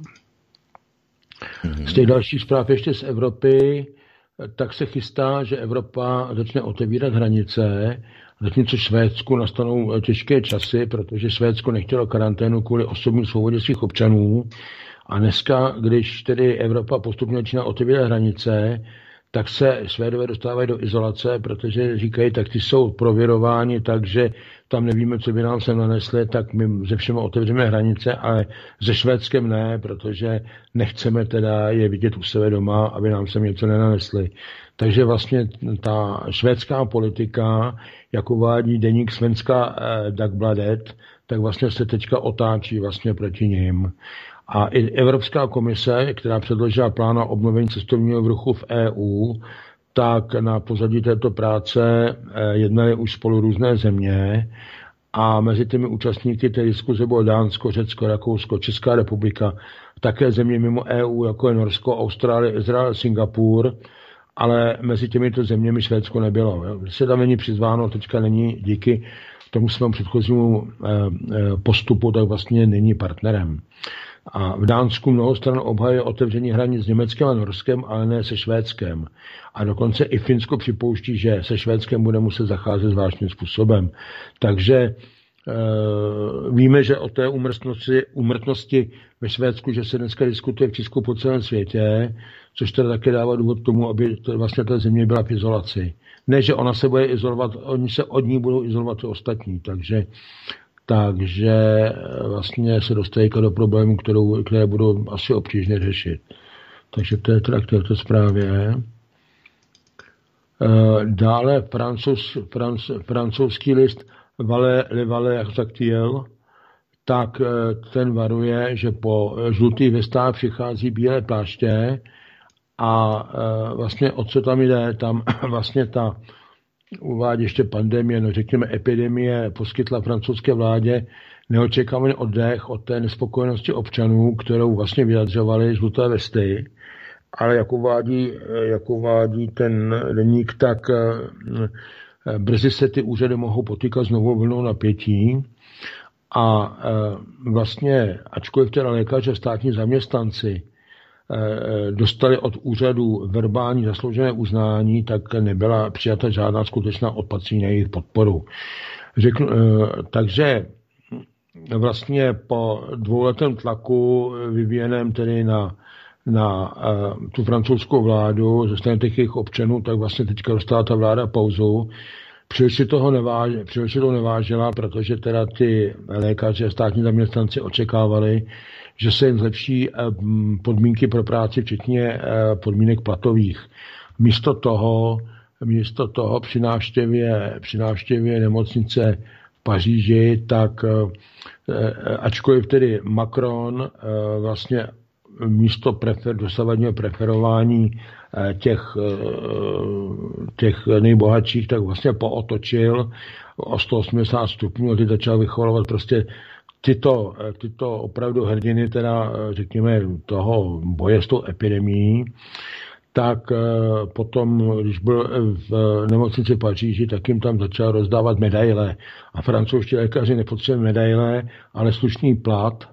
Z těch dalších zpráv ještě z Evropy, tak se chystá, že Evropa začne otevírat hranice, zatímco Švédsku nastanou těžké časy, protože Švédsko nechtělo karanténu kvůli osobní svobodě svých občanů. A dneska, když tedy Evropa postupně začíná otevírat hranice, tak se Švédové dostávají do izolace, protože říkají, tak ty jsou prověrováni, takže tam nevíme, co by nám sem nanesli, tak my ze všema otevřeme hranice, ale se Švédskem ne, protože nechceme teda je vidět u sebe doma, aby nám sem něco nenanesli. Takže vlastně ta švédská politika, jak uvádí deník Svenska Dagbladet, tak vlastně se teďka otáčí vlastně proti nim. A i Evropská komise, která předložila plán na obnovení cestovního ruchu v EU, tak na pozadí této práce jednaly už spolu různé země a mezi těmi účastníky té diskuze bylo Dánsko, Řecko, Rakousko, Česká republika, také země mimo EU, jako je Norsko, Austrálie, Izrael, Singapur, ale mezi těmito zeměmi Švédsko nebylo. Se tam není přizváno, teďka není díky tomu svému předchozímu postupu, tak vlastně není partnerem. A v Dánsku mnoho stran obhajuje otevření hranic s Německem a Norskem, ale ne se Švédskem. A dokonce i Finsko připouští, že se Švédskem bude muset zacházet zvláštním způsobem. Takže víme, že o té úmrtnosti ve Švédsku, že se dneska diskutuje v Česku po celém světě, což teda také dává důvod k tomu, aby vlastně ta země byla v izolaci. Ne, že ona se bude izolovat, oni se od ní budou izolovat i ostatní. Takže vlastně se dostají do problémů, které budou asi obtížně řešit. Takže to je teda k této zprávě. Dále francouzský list Le Valais Actuel, tak ten varuje, že po žlutých vestách přichází bílé pláště a vlastně o co tam jde, tam vlastně ta uvádí ještě pandemie, no řekněme epidemie, poskytla francouzské vládě neočekávaný oddech od té nespokojenosti občanů, kterou vlastně vyjadřovali žluté vesty, ale jak uvádí ten deník, tak brzy se ty úřady mohou potýkat s novou vlnou napětí a vlastně, ačkoliv teda lékaře, státní zaměstnanci dostali od úřadu verbální zasloužené uznání, tak nebyla přijata žádná skutečná opatření na jejich podporu. Takže vlastně po dvouletém tlaku vyvíjeném tedy na tu francouzskou vládu ze strany těch občanů, tak vlastně teďka dostala ta vláda pauzu. Příliš si toho nevážila, protože teda ty lékaři a státní zaměstnanci očekávali, že se jim zlepší podmínky pro práci, včetně podmínek platových. Místo toho při návštěvě nemocnice v Paříži, tak ačkoliv tedy Macron vlastně místo dosavadního preferování těch nejbohatších, tak vlastně pootočil o 180 stupňů a ty začal vycholovat prostě tyto opravdu hrdiny, teda řekněme toho boje s tou epidemií, tak potom, když byl v nemocnici Paříži, tak jim tam začal rozdávat medaile. A francouzští lékaři nepotřebují medaile, ale slušný plat.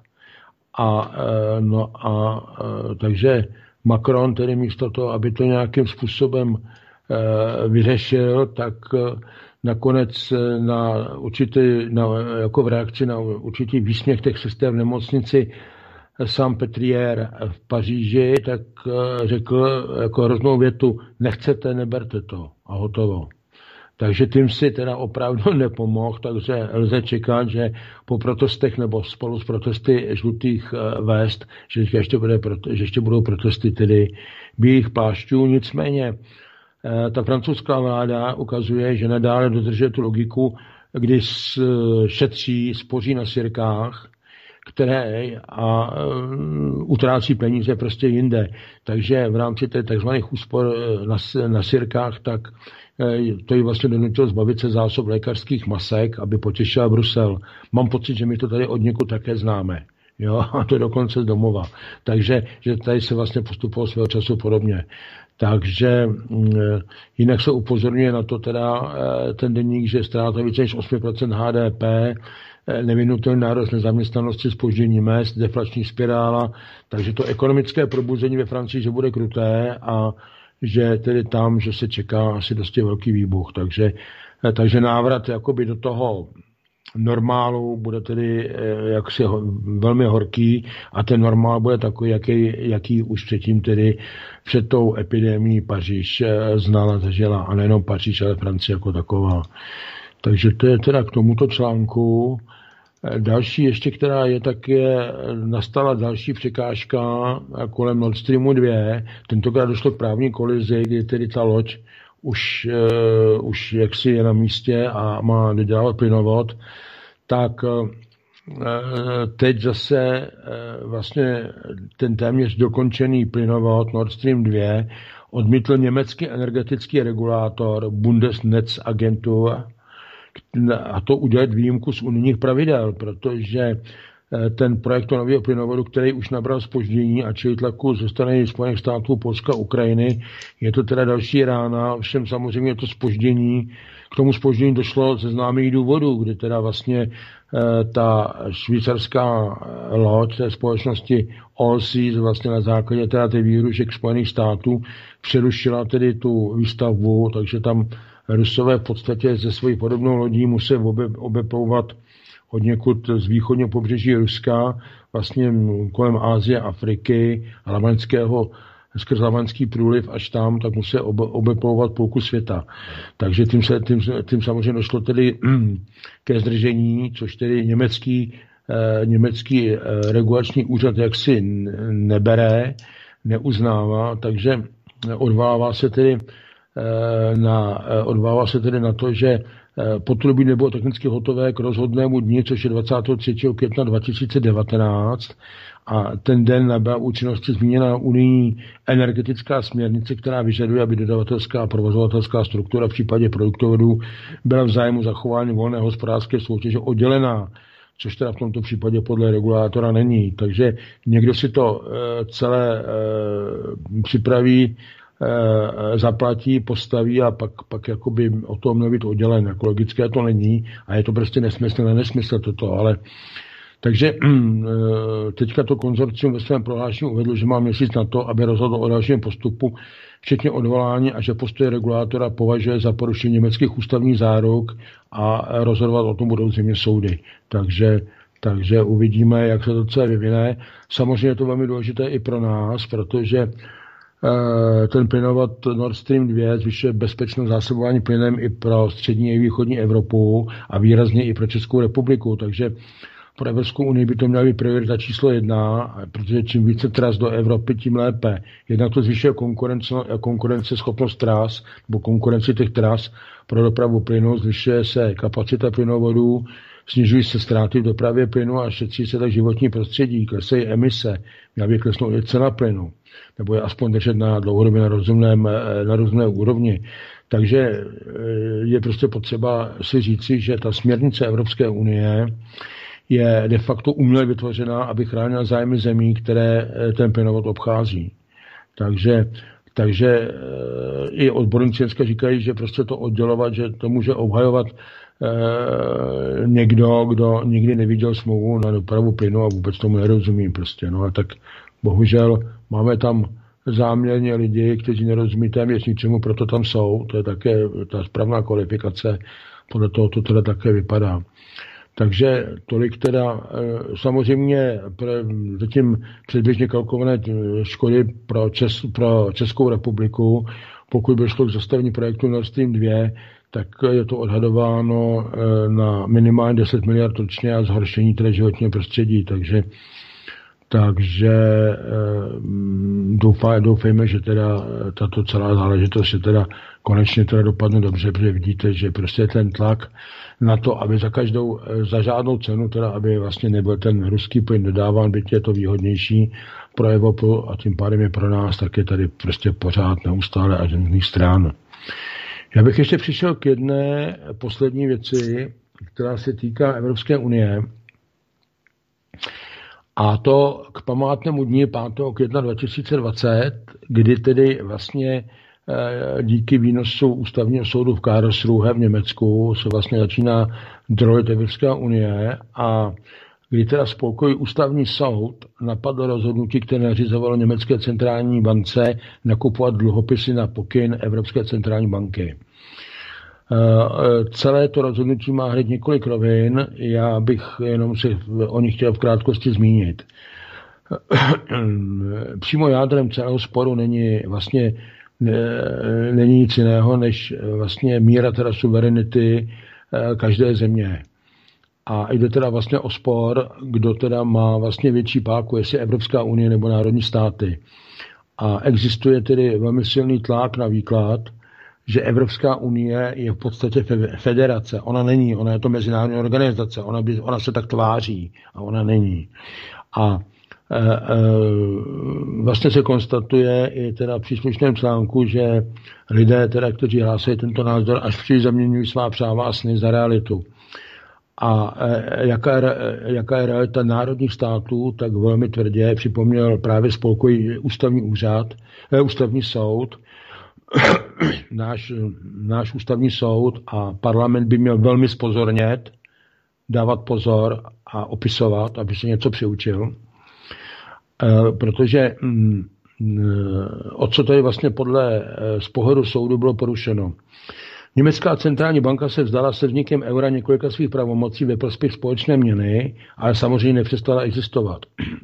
Takže Macron tedy místo toho, aby to nějakým způsobem vyřešil, tak nakonec jako v reakci na určitý výsměch těch sester v nemocnici Saint-Pétrière v Paříži, tak řekl jako hroznou větu: nechcete, neberte to a hotovo. Takže tím si teda opravdu nepomohl, takže lze čekat, že po protestech nebo spolu s protesty žlutých vest, že ještě budou protesty tedy bílých plášťů. Nicméně ta francouzská vláda ukazuje, že nadále dodržuje tu logiku, kdy šetří, spoří na sirkách, které utrácí peníze prostě jinde. Takže v rámci těch takzvaných úspor na sirkách, tak to ji vlastně donutilo zbavit se zásob lékařských masek, aby potěšila Brusel. Mám pocit, že my to tady od někud také známe. Jo, a to dokonce z domova. Takže že tady se vlastně postupovalo svého času podobně. Takže jinak se upozorňuje na to teda ten deník, že ztráta více než 8% HDP, nevyhnutelný nárůst nezaměstnanosti, zpoždění mezd, deflační spirála, takže to ekonomické probuzení ve Francii, že bude kruté a že tedy tam, že se čeká asi dosti velký výbuch. Takže návrat jakoby do toho normálu bude tedy jaksi velmi horký a ten normál bude takový, jaký už předtím tedy před tou epidemií Paříž znala, zažila, a nejenom Paříž, ale Francie jako taková. Takže to je teda k tomuto článku. Další ještě, která je, tak je, nastala další překážka kolem Nord Streamu 2. Tentokrát došlo k právní kolizi, kdy tedy ta loď už jaksi je na místě a má dodělávat plynovod, tak teď zase vlastně ten téměř dokončený plynovod Nord Stream 2 odmítl německý energetický regulátor Bundesnetzagentur, a to udělat výjimku z unijních pravidel, protože ten projekt nového plynovodu, který už nabral zpoždění a čelí tlaku ze strany Spojených států, Polska, Ukrajiny, je to teda další rána, všem samozřejmě to zpoždění, k tomu zpoždění došlo ze známých důvodů, kdy teda vlastně ta švýcarská loď té společnosti Allseas vlastně na základě teda té výhrušek Spojených států přerušila tedy tu výstavbu, takže tam Rusové v podstatě ze svojí podobnou lodí musí obeplouvat od někud z východního pobřeží Ruska, vlastně kolem Asie, Afriky, skrz Lamanský průliv až tam, tak musí obeplouvat půlku světa. Takže tím samozřejmě došlo tedy ke zdržení, což tedy německý regulační úřad jaksi nebere, neuznává, takže odvolává se tedy na to, že potrubí nebylo technicky hotové k rozhodnému dni, což je 23. května 2019, a ten den nabyla účinnosti zmíněná unijní energetická směrnice, která vyžaduje, aby dodavatelská a provozovatelská struktura v případě produktovodů byla v zájmu zachování volné hospodářské soutěže oddělená, což teda v tomto případě podle regulátora není. Takže někdo si to celé připraví, zaplatí, postaví a pak jakoby o tom měl být oddělen. Jako logické to není a je to prostě nesmysl toto, ale takže teďka to konzorcium ve svém prohlášení uvedlo, že má měsíc na to, aby rozhodl o dalším postupu, včetně odvolání, a že postoje regulátora považuje za porušení německých ústavních záruk a rozhodovat o tom budou zřejmě soudy. Takže uvidíme, jak se to celé vyvine. Samozřejmě je to velmi důležité i pro nás, protože ten plynovod Nord Stream 2 zvyšuje bezpečnost zásobování plynem i pro střední a východní Evropu a výrazně i pro Českou republiku. Takže pro Evropskou unii by to měla být priorita číslo 1, protože čím více tras do Evropy, tím lépe. Jednak to zvyšuje konkurenceschopnost tras, nebo konkurenci těch tras pro dopravu plynu, zvyšuje se kapacita plynovodů, snižují se ztráty v dopravě plynu a šetří se tak životní prostředí, klesají emise, měla by klesnout i cena plynu, nebo je aspoň držet na dlouhodobě na rozumné úrovni. Takže je prostě potřeba si říci, že ta směrnice Evropské unie je de facto uměle vytvořená, aby chránila zájmy zemí, které ten plynovod obchází. Takže i odborníci dneska říkají, že prostě to oddělovat, že to může obhajovat někdo, kdo nikdy neviděl smlouvu na dopravu plynu a vůbec tomu nerozumí prostě. No a tak bohužel máme tam záměrně lidi, kteří nerozumí téměř ničemu, proto tam jsou. To je také ta správná kvalifikace, podle toho to teda také vypadá. Takže tolik teda samozřejmě zatím předběžně kalkulované škody pro Českou republiku, pokud by šlo k zastavení projektu Nord Stream 2, tak je to odhadováno na minimálně 10 miliard ročně a zhoršení teda životního prostředí. Takže doufejme, že teda tato celá záležitost se teda konečně to dopadne dobře, protože vidíte, že prostě ten tlak na to, aby za žádnou cenu, teda aby vlastně nebyl ten ruský plyn dodáván, byť je to výhodnější pro Evropu a tím pádem je pro nás, tak je tady prostě pořád neustále agentních stran. Já bych ještě přišel k jedné poslední věci, která se týká Evropské unie, a to k památnému dni 5. května 2020, kdy tedy vlastně díky výnosu ústavního soudu v Karlsruhe v Německu se vlastně začíná drojit Evropská unie a kdy teda spolkový ústavní soud napadl rozhodnutí, které nařizovalo německé centrální bance nakupovat dluhopisy na pokyn Evropské centrální banky. Celé to rozhodnutí má hned několik rovin, já bych jenom se o nich chtěl v krátkosti zmínit. Přímo jádrem celého sporu není nic jiného, než vlastně míra teda suverenity každé země. A jde teda vlastně o spor, kdo teda má vlastně větší páku, jestli Evropská unie nebo národní státy. A existuje tedy velmi silný tlak na výklad, že Evropská unie je v podstatě federace. Ona není, ona je to mezinárodní organizace, ona se tak tváří a ona není. A vlastně se konstatuje i teda v příslušném článku, že lidé, teda, kteří hlásají tento názor, až příliš zaměňují svá práva a sny za realitu. A jaká je realita národních států, tak velmi tvrdě připomněl právě spolkový ústavní soud. Náš ústavní soud a parlament by měl velmi zpozornět, dávat pozor a opisovat, aby se něco přiučil. Protože o co tady vlastně z pohledu soudu bylo porušeno. Německá centrální banka se vzdala se vznikem eura několika svých pravomocí ve prospěch společné měny, ale samozřejmě nepřestala existovat.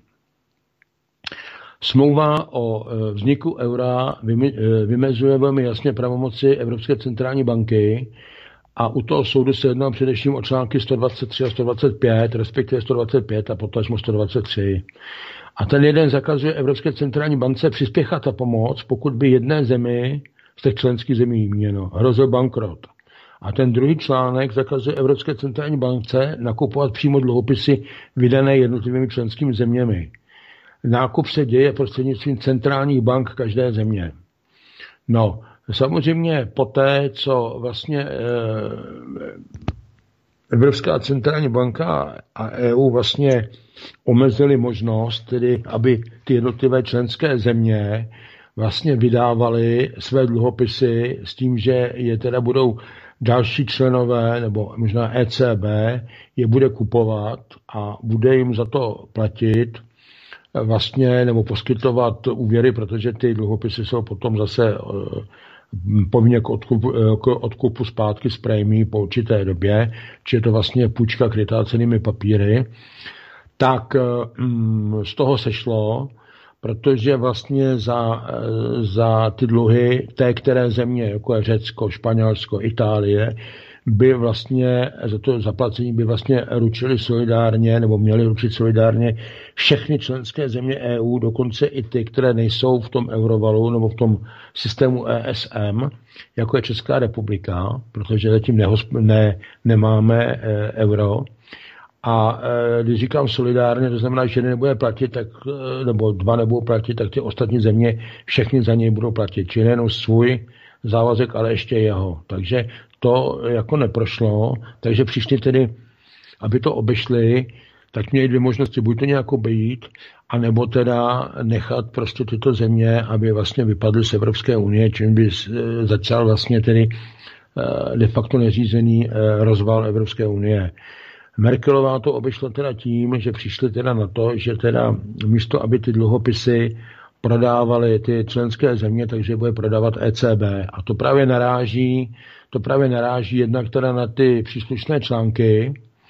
Smlouva o vzniku eura vymezuje velmi jasně pravomoci Evropské centrální banky a u toho soudu se jedná především o články 123 a 125, respektive 125 a potažmo 123. A ten jeden zakazuje Evropské centrální bance přispěchat a pomoc, pokud by jedné zemi z těch členských zemí měno hrozil bankrot. A ten druhý článek zakazuje Evropské centrální bance nakupovat přímo dluhopisy vydané jednotlivými členskými zeměmi. Nákup se děje prostřednictvím centrálních bank každé země. No, samozřejmě poté, co vlastně Evropská centrální banka a EU vlastně omezili možnost, tedy aby ty jednotlivé členské země vlastně vydávaly své dluhopisy s tím, že je teda budou další členové, nebo možná ECB, je bude kupovat a bude jim za to platit vlastně, nebo poskytovat úvěry, protože ty dluhopisy jsou potom zase povinně k odkupu zpátky z prémií po určité době, či je to vlastně půjčka krytá cennými papíry, tak z toho sešlo, protože vlastně za ty dluhy té které země, jako je Řecko, Španělsko, Itálie, by vlastně za to zaplacení by vlastně ručili solidárně, nebo měli ručit solidárně všechny členské země EU, dokonce i ty, které nejsou v tom eurovalu nebo v tom systému ESM, jako je Česká republika, protože zatím nemáme euro. A když říkám solidárně, to znamená, že jeden nebude platit, tak, nebo dva nebudou platit, tak ty ostatní země všechny za něj budou platit. Čili nejenom svůj závazek, ale ještě jeho. Takže to jako neprošlo, takže přišli tedy, aby to obešli, tak měli dvě možnosti, buď to nějak obejít, anebo teda nechat prostě tyto země, aby vlastně vypadly z Evropské unie, čím by začal vlastně tedy de facto neřízený rozval Evropské unie. Merkelová to obešla teda tím, že přišli teda na to, že teda místo, aby ty dluhopisy prodávaly ty členské země, takže bude prodávat ECB. A to právě naráží jednak teda na ty příslušné články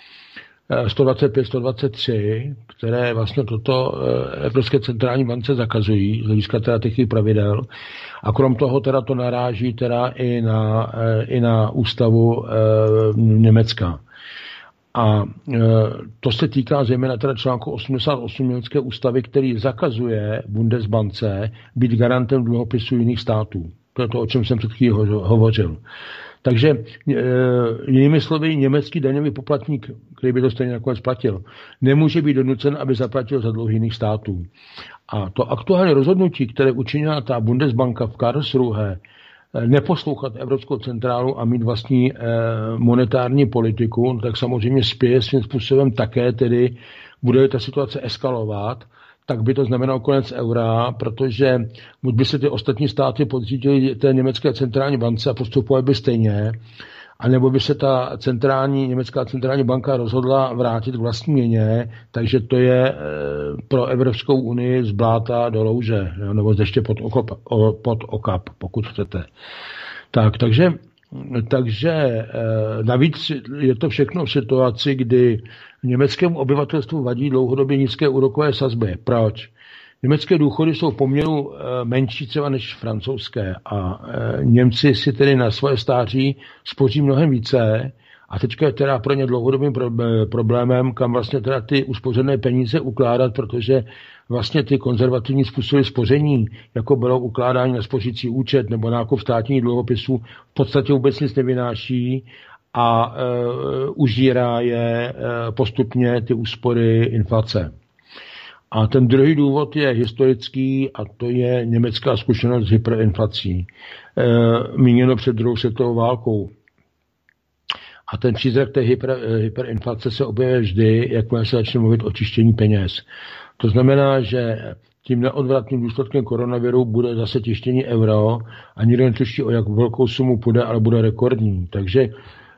125-123, které vlastně toto Evropské centrální bance zakazují, z hlediska teda těch pravidel. A krom toho teda to naráží teda i na ústavu Německa. A to se týká zejména teda článku 88 německé ústavy, který zakazuje Bundesbance být garantem dluhopisů jiných států. To je to, o čem jsem před chvílí hovořil. Takže jinými slovy, německý daňový poplatník, který by to stejně nakonec platil, nemůže být donucen, aby zaplatil za dluh jiných států. A to aktuální rozhodnutí, které učinila ta Bundesbanka v Karlsruhe, neposlouchat Evropskou centrálu a mít vlastní monetární politiku, tak samozřejmě spěje svým způsobem také tedy, bude ta situace eskalovat, tak by to znamenalo konec eura, protože buď by se ty ostatní státy podřídily té německé centrální bance a postupovaly by stejně, anebo by se ta německá centrální banka rozhodla vrátit k vlastní měně, takže to je pro Evropskou unii z bláta do louže, nebo ještě pod okap, pokud chcete. Takže navíc je to všechno v situaci, kdy německému obyvatelstvu vadí dlouhodobě nízké úrokové sazby. Proč? Německé důchody jsou v poměru menší třeba než francouzské a Němci si tedy na svoje stáří spoří mnohem více a teďka je teda pro ně dlouhodobým problémem, kam vlastně teda ty uspořené peníze ukládat, protože vlastně ty konzervativní způsoby spoření, jako bylo ukládání na spořící účet nebo nákup státních dluhopisů, v podstatě vůbec nic nevynáší a užírá je postupně ty úspory inflace. A ten druhý důvod je historický a to je německá zkušenost s hyperinflací. Míněno před druhou světovou válkou. A ten přízrak té hyperinflace se objevuje vždy, jakmile se začne mluvit o čištění peněz. To znamená, že tím neodvratným důsledkem koronaviru bude zase tištění euro a nikdo netuší, o jak velkou sumu půjde, ale bude rekordní. Takže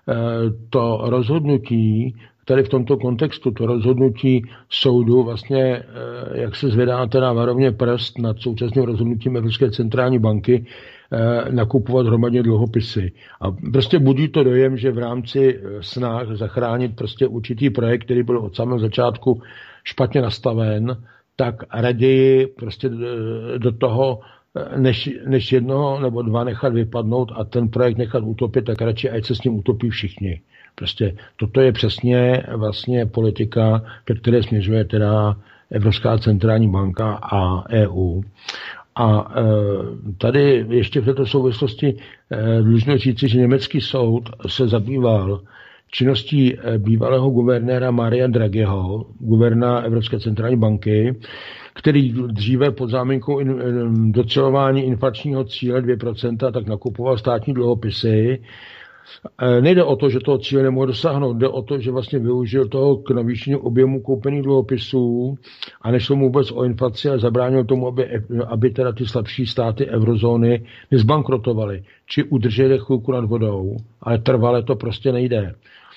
to rozhodnutí, tady v tomto kontextu, to rozhodnutí soudu vlastně, jak se zvedá teda varovně prst nad současným rozhodnutím Evropské centrální banky, nakupovat hromadně dluhopisy. A prostě budí to dojem, že v rámci snah zachránit prostě určitý projekt, který byl od samého začátku špatně nastaven, tak raději prostě do toho, než jednoho nebo dva nechat vypadnout a ten projekt nechat utopit, tak radši ať se s ním utopí všichni. Prostě toto je přesně vlastně politika, ke které směřuje teda Evropská centrální banka a EU. A tady ještě v této souvislosti dlužno říci, že německý soud se zabýval činností bývalého guvernéra Maria Draghiho, guvernéra Evropské centrální banky, který dříve pod záminkou docelování inflačního cíle 2%, tak nakupoval státní dluhopisy. Nejde o to, že toho cíle nemohl dosáhnout, jde o to, že vlastně využil toho k navýšení objemu koupených dluhopisů a nešlo mu vůbec o inflaci a zabránil tomu, aby teda ty slabší státy eurozóny nezbankrotovaly, či udrželi chvilku nad vodou, ale trvale to prostě nejde.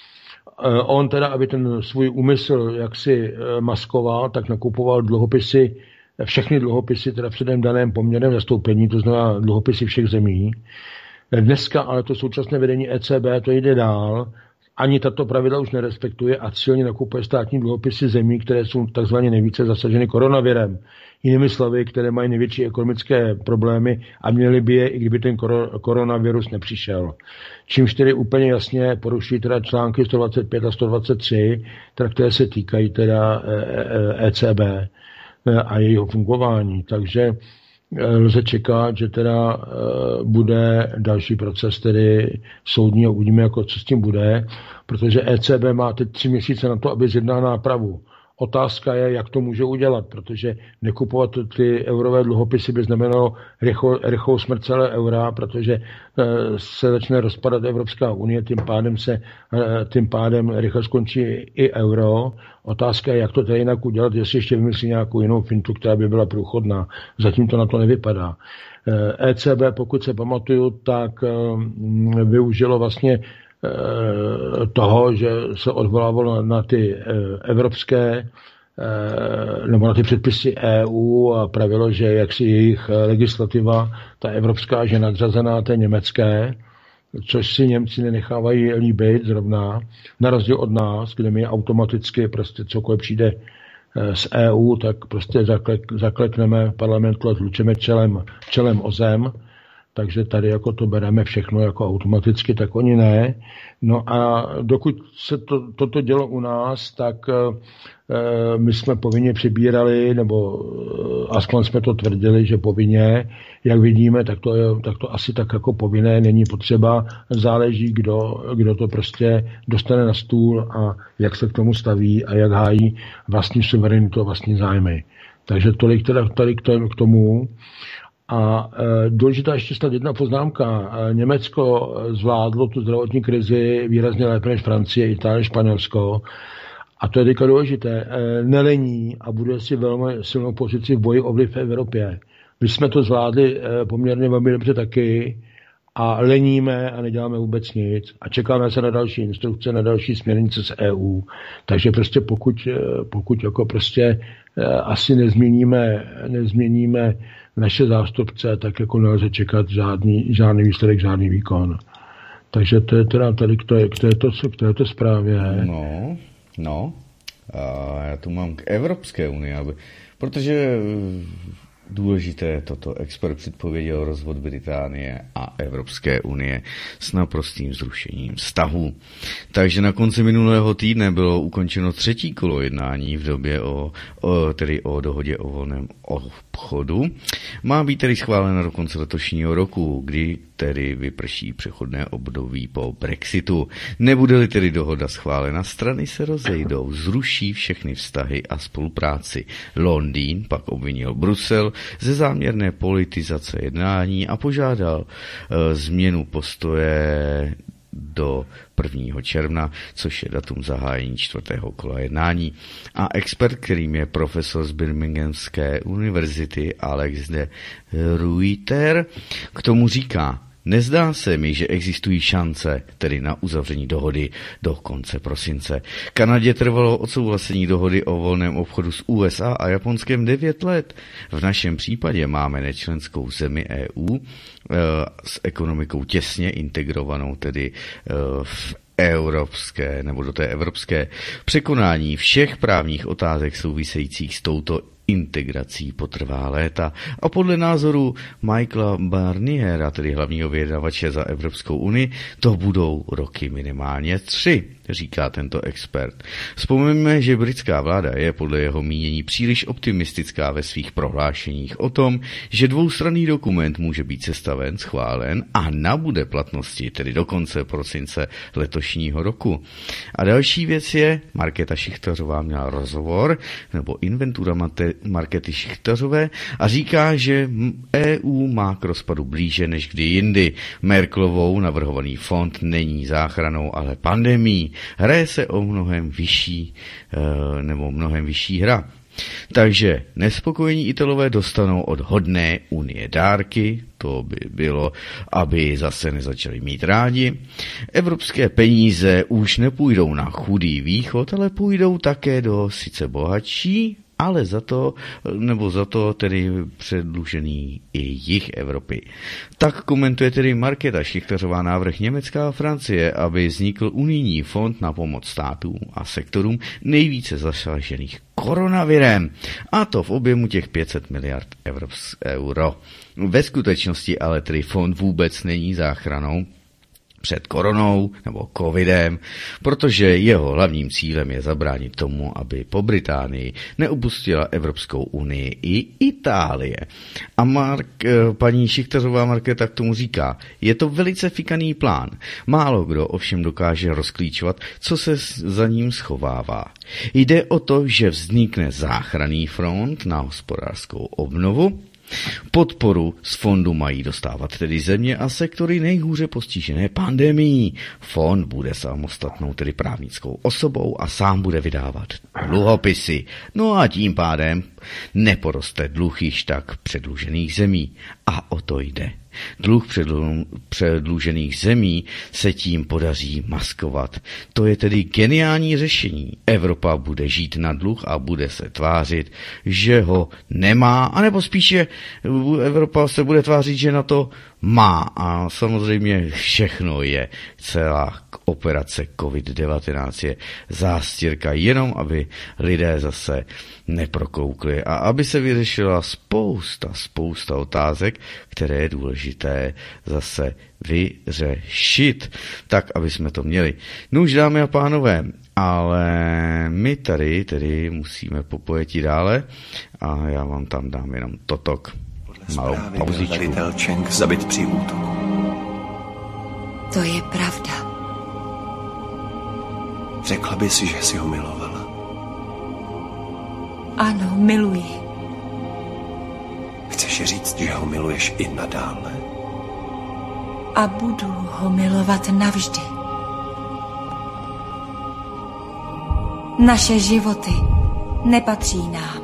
On teda, aby ten svůj úmysl jaksi maskoval, tak nakupoval dluhopisy, všechny dluhopisy teda v předem daném poměrném zastoupení, to znamená dluhopisy všech zemí. Dneska ale to současné vedení ECB to jde dál, ani tato pravidla už nerespektuje a silně nakupuje státní dluhopisy zemí, které jsou takzvaně nejvíce zasaženy koronavirem. Jinými slovy, které mají největší ekonomické problémy a měly by je, i kdyby ten koronavirus nepřišel. Čímž tedy úplně jasně poruší teda články 125 a 123, teda, které se týkají teda ECB a jejího fungování. Takže lze čekat, že teda bude další proces tedy soudní a uvidíme, jako co s tím bude, protože ECB má teď 3 měsíce na to, aby zjednala nápravu. Otázka je, jak to může udělat, protože nekupovat ty eurové dluhopisy by znamenalo rychlou smrt celé eura, protože se začne rozpadat Evropská unie, tím pádem rychle skončí i euro. Otázka je, jak to tady jinak udělat, jestli ještě vymyslí nějakou jinou fintu, která by byla průchodná. Zatím to na to nevypadá. ECB, pokud se pamatuju, tak využilo vlastně toho, že se odvolávalo na ty evropské nebo na ty předpisy EU a pravilo, že jaksi jejich legislativa, ta evropská, je nadřazená té německé, což si Němci nenechávají líbit zrovna, na rozdíl od nás, kde my automaticky prostě cokoliv přijde z EU, tak prostě zaklekneme parlamentu a tlučeme čelem o zem. takže tady jako to bereme všechno jako automaticky, tak oni ne. No a dokud se toto dělo u nás, tak my jsme povinně přibírali, nebo aspoň jsme to tvrdili, že povinně, jak vidíme, tak to asi tak jako povinné není potřeba, záleží, kdo to prostě dostane na stůl a jak se k tomu staví a jak hájí vlastní suverenitu a vlastní zájmy. Takže tolik teda k tomu. A důležitá ještě snad jedna poznámka. Německo zvládlo tu zdravotní krizi výrazně lépe než Francie, Itálie, Španělsko. A to je teďka důležité. Nelení a bude si velmi silnou pozici v boji o vliv v Evropě. My jsme to zvládli poměrně velmi dobře taky a leníme a neděláme vůbec nic a čekáme se na další instrukce, na další směrnice z EU. Takže prostě pokud jako prostě asi nezměníme naše zástupce, tak jako nelze čekat žádný výsledek, žádný výkon. Takže to je teda tady k této zprávě. No. A já tu mám k Evropské unii, protože důležité toto. Expert předpověděl rozvod Británie a Evropské unie s naprostým zrušením vztahu. Takže na konci minulého týdne bylo ukončeno 3. kolo jednání v době o dohodě o volném obchodu. Má být tedy schválena do konce letošního roku, kdy tedy vyprší přechodné období po Brexitu. Nebude-li tedy dohoda schválena, strany se rozejdou, zruší všechny vztahy a spolupráci. Londýn pak obvinil Brusel ze záměrné politizace jednání a požádal změnu postoje do 1. června, což je datum zahájení 4. kola jednání. A expert, kterým je profesor z Birminghamské univerzity Alex de Ruyter, k tomu říká: nezdá se mi, že existují šance, tedy na uzavření dohody do konce prosince. Kanadě trvalo odsouhlasení dohody o volném obchodu s USA a Japonskem 9 let. V našem případě máme nečlenskou zemi EU s ekonomikou těsně integrovanou, tedy v evropské nebo do té evropské. Překonání všech právních otázek souvisejících s touto integrací potrvá léta a podle názoru Michaela Barniera, tedy hlavního vyjednavače za Evropskou unii, to budou roky minimálně 3, říká tento expert. Vzpomeňme, že britská vláda je podle jeho mínění příliš optimistická ve svých prohlášeních o tom, že dvoustranný dokument může být sestaven, schválen a nabude platnosti, tedy do konce prosince letošního roku. A další věc je, Markéta Šichtařová měla rozhovor, nebo inventura Markéty Šichtařové, a říká, že EU má k rozpadu blíže než kdy jindy. Merkelovou navrhovaný fond není záchranou, ale pandemií. Hraje se o mnohem vyšší hra. Takže nespokojení Italové dostanou od hodné unie dárky, to by bylo, aby zase nezačali mít rádi. Evropské peníze už nepůjdou na chudý východ, ale půjdou také do sice bohatší, ale za to tedy předlužený i jih Evropy. Tak komentuje tedy Markéta Šichtařová návrh Německa a Francie, aby vznikl unijní fond na pomoc státům a sektorům nejvíce zasažených koronavirem, a to v objemu těch 500 miliard euro. Ve skutečnosti ale tedy fond vůbec není záchranou před koronou nebo covidem, protože jeho hlavním cílem je zabránit tomu, aby po Británii neopustila Evropskou unii i Itálie. A paní Šichtařová Markéta k tomu říká: je to velice fikaný plán. Málo kdo ovšem dokáže rozklíčovat, co se za ním schovává. Jde o to, že vznikne záchranný front na hospodářskou obnovu. Podporu z fondu mají dostávat tedy země a sektory nejhůře postižené pandemií. Fond bude samostatnou, tedy právnickou osobou, a sám bude vydávat dluhopisy. No a tím pádem neporoste dluh již tak předlužených zemí. A o to jde. Dluh předlužených zemí se tím podaří maskovat. To je tedy geniální řešení. Evropa bude žít na dluh a bude se tvářit, že ho nemá, anebo spíše Evropa se bude tvářit, že na to má. A samozřejmě všechno je, celá operace COVID-19 je zástěrka, jenom aby lidé zase neprokoukli a aby se vyřešila spousta otázek, které je důležité důležité zase vyřešit, tak, aby jsme to měli. No už, dámy a pánové, ale my tady tedy musíme popojetí dále a já vám tam dám jenom totok. Malou pauzičku. Velitel Čeng zabit při útoku. To je pravda. Řekla by si, že si ho milovala. Ano, miluji. Chceš říct, že ho miluješ i nadále? A budu ho milovat navždy. Naše životy nepatří nám.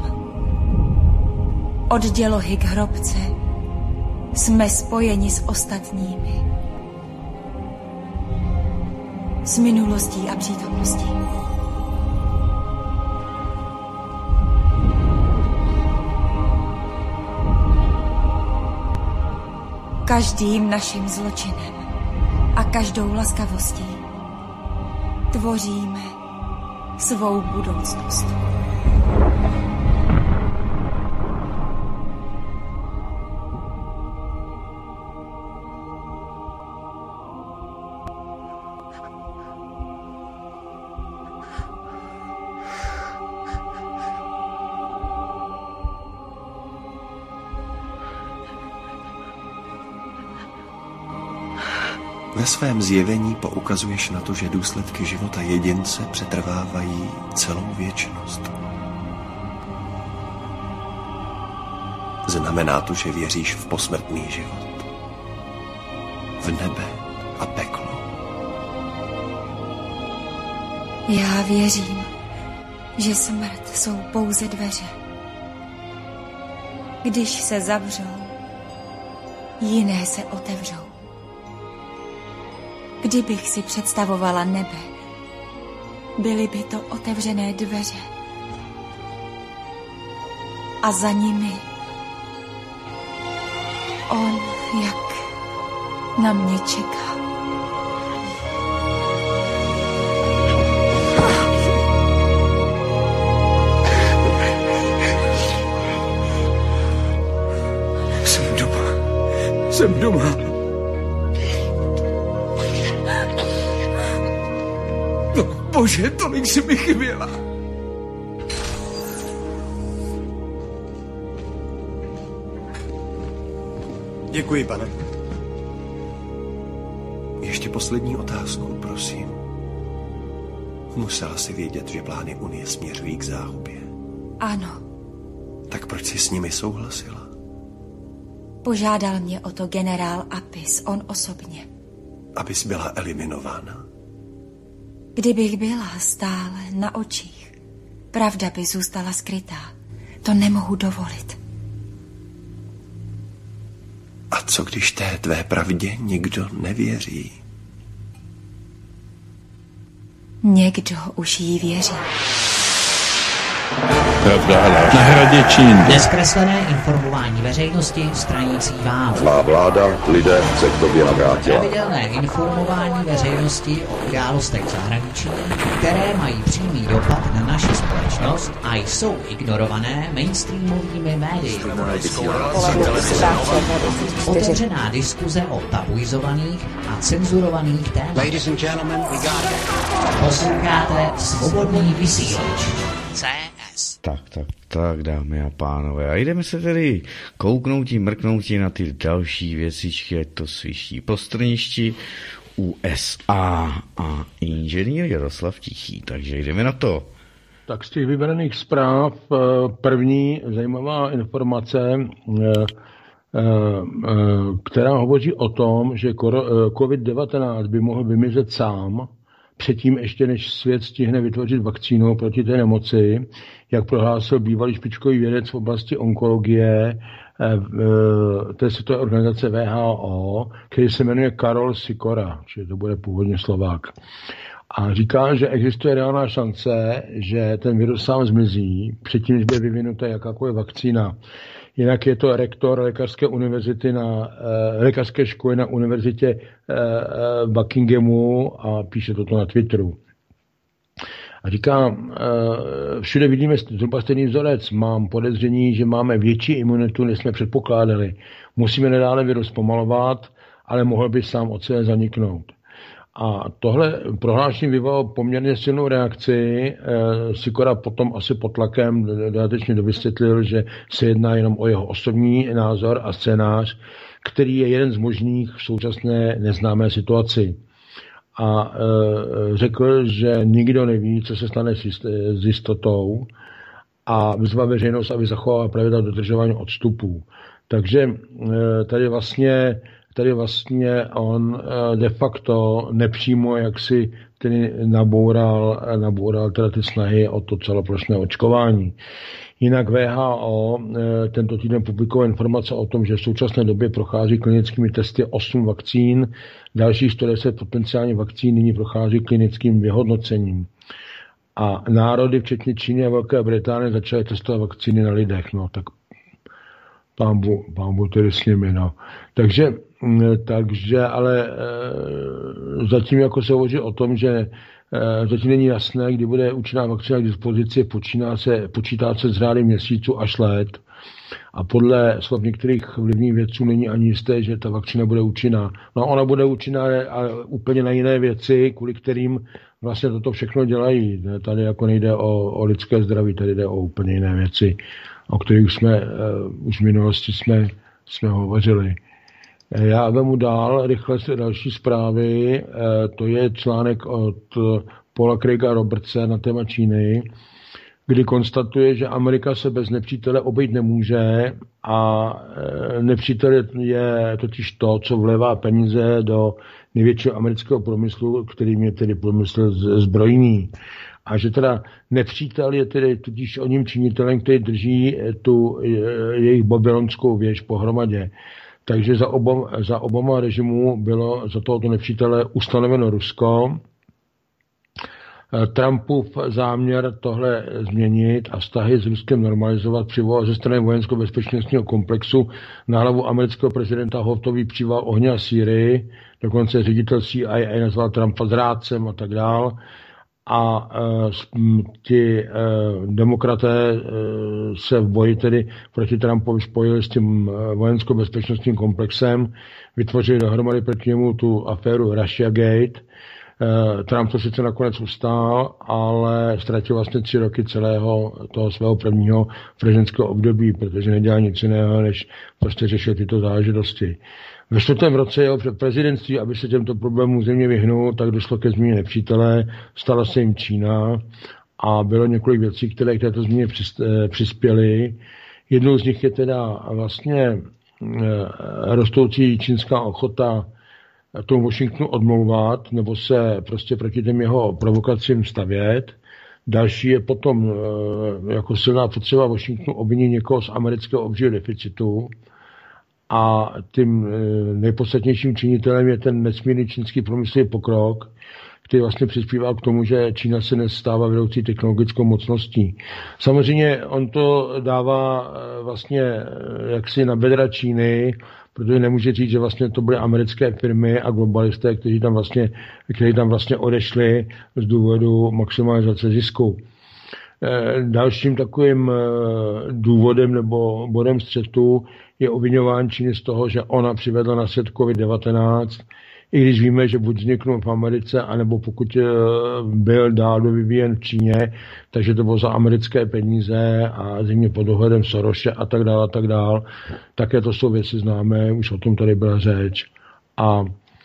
Od dělohy k hrobce jsme spojeni s ostatními. S minulostí a přítomností. Každým naším zločinem a každou laskavostí tvoříme svou budoucnost. Ve svém zjevení poukazuješ na to, že důsledky života jedince přetrvávají celou věčnost. Znamená to, že věříš v posmrtný život, v nebe a peklo. Já věřím, že smrt jsou pouze dveře. Když se zavřou, jiné se otevřou. Kdybych si představovala nebe, byly by to otevřené dveře. A za nimi on, jak na mě čeká. Jsem doma. Bože, tolik si mi chyběla. Děkuji, pane. Ještě poslední otázku, prosím. Musela si vědět, že plány Unie směřují k záhubě. Ano. Tak proč jsi s nimi souhlasila? Požádal mě o to generál Apis, on osobně. Abys byla eliminována? Kdybych byla stále na očích, pravda by zůstala skrytá. To nemohu dovolit. A co když té tvé pravdě nikdo nevěří? Někdo už jí věří. Pravda na hradě Čín. Nezkreslené informování veřejnosti stranící vám. Zlá vláda lidé se k tobě navrátila. Pravidelné informování veřejnosti o událostech v zahraničí, které mají přímý dopad na naši společnost a jsou ignorované mainstreamovými médii. Otevřená diskuze o tabuizovaných a cenzurovaných tématech. Posloucháte Svobodný vysílač. CS. Tak, dámy a pánové. A jdeme se tedy kouknoutí, mrknoutí na ty další věcičky, ať to sviští po strništi USA a inženýr Jaroslav Tichý. Takže jdeme na to. Tak z těch vybraných zpráv první zajímavá informace, která hovoří o tom, že COVID-19 by mohl vymizet sám, předtím ještě než svět stihne vytvořit vakcínu proti té nemoci, jak prohlásil bývalý špičkový vědec v oblasti onkologie té světové organizace WHO, který se jmenuje Karol Sikora, čili to bude původně Slovák. A říká, že existuje reálná šance, že ten virus sám zmizí, předtím, než bude vyvinuta jakákoliv vakcína. Jinak je to rektor lékařské školy na univerzitě Buckinghamu a píše toto na Twitteru. A říká, všude vidíme zhruba stejný vzorec. Mám podezření, že máme větší imunitu, než jsme předpokládali. Musíme nadále virus pomalovat, ale mohl by sám od sebe zaniknout. A tohle prohlášení vyvolalo poměrně silnou reakci. Sikora potom asi pod tlakem dodatečně dovysvětlil, že se jedná jenom o jeho osobní názor a scénář, který je jeden z možných v současné neznámé situaci. A řekl, že nikdo neví, co se stane s jistotou, a vyzval veřejnost, aby zachovala pravidla dodržování odstupů. Takže tady vlastně on de facto nepřímo jaksi tedy naboural teda ty snahy o to celoplošné očkování. Jinak WHO tento týden publikoval informace o tom, že v současné době prochází klinickými testy 8 vakcín, dalších 110 potenciálních vakcín nyní prochází klinickým vyhodnocením. A národy, včetně Číny a Velké Británie, začaly testovat vakcíny na lidech. No, tak pán tedy s nimi, no. Takže ale zatím jako se hovoří o tom, že zatím není jasné, kdy bude účinná vakcína k dispozici, počítá se z řády měsíců až let. A podle slov některých vlivných vědců není ani jisté, že ta vakcína bude účinná. No, ona bude účinná ale úplně na jiné věci, kvůli kterým vlastně toto všechno dělají. Tady jako nejde o lidské zdraví, tady jde o úplně jiné věci, o kterých jsme už v minulosti jsme hovořili. Já vemu dál rychle další zprávy. To je článek od Paula Craiga Robertse na téma Číny, kdy konstatuje, že Amerika se bez nepřítele obejít nemůže a nepřítel je totiž to, co vlévá peníze do největšího amerického průmyslu, kterým je tedy průmysl zbrojní. A že teda nepřítel je tedy totiž o ním činitelem, který drží tu jejich babylonskou věž pohromadě. Takže za Obama režimu bylo za tohoto nepřítele ustanoveno Rusko. Trumpův záměr tohle změnit a vztahy s Ruskem normalizovat přivolal ze strany vojensko-bezpečnostního komplexu na hlavu amerického prezidenta hotový příval ohně a Sýrii, dokonce ředitel CIA nazval Trumpa zrádcem a tak dál. A ti demokraté se v boji tedy proti Trumpovi spojili s tím vojensko-bezpečnostním komplexem, vytvořili dohromady proti němu tu aféru Russiagate. Trump to sice nakonec ustál, ale ztratil vlastně 3 roky celého toho svého prvního prezidentského období, protože nedělal nic jiného, než prostě řešil tyto záležitosti. Ve 4. roce jeho prezidentství, aby se těmto problémům země vyhnul, tak došlo ke změně nepřítele, stala se jim Čína a bylo několik věcí, které k této změně přispěly. Jednou z nich je teda vlastně rostoucí čínská ochota tomu Washingtonu odmlouvat nebo se prostě proti těm jeho provokacím stavět. Další je potom jako silná potřeba Washingtonu obvinit někoho z amerického obřího deficitu. A tím nejpodstatnějším činitelem je ten nesmírný čínský průmyslový pokrok, který vlastně přispívá k tomu, že Čína se nestává vedoucí technologickou mocností. Samozřejmě on to dává vlastně jaksi na bedra Číny, protože nemůže říct, že vlastně to byly americké firmy a globalisté, kteří tam vlastně odešli z důvodu maximalizace zisku. Dalším takovým důvodem nebo bodem střetu je obviňování Číny z toho, že ona přivedla na svět COVID-19, i když víme, že buď vzniknul v Americe, anebo pokud byl dál vyvíjen v Číně, takže to bylo za americké peníze a zřejmě pod dohledem Sorose a tak dále. Také to jsou věci známé, už o tom tady byla řeč. A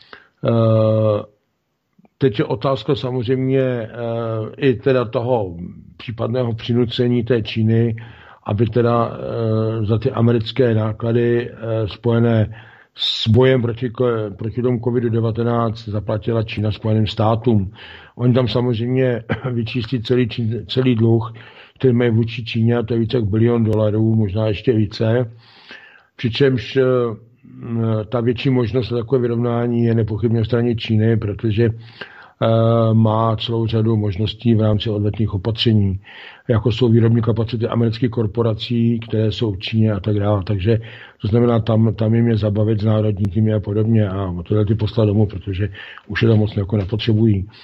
teď je otázka samozřejmě i teda toho případného přinucení té Číny, aby teda za ty americké náklady spojené s bojem proti tomu COVID-19 zaplatila Čína Spojeným státům. Oni tam samozřejmě vyčíslí celý dluh, který mají vůči Číně, a to je více jak $1 bilion, možná ještě více. Přičemž ta větší možnost na takové vyrovnání je nepochybně v straně Číny, protože má celou řadu možností v rámci odvetných opatření, jako jsou výrobní kapacity amerických korporací, které jsou v Číně a tak dále. Takže to znamená, tam jim je zabavit s národními a podobně a tyhle ty poslat domů, protože už je tam moc nepotřebují.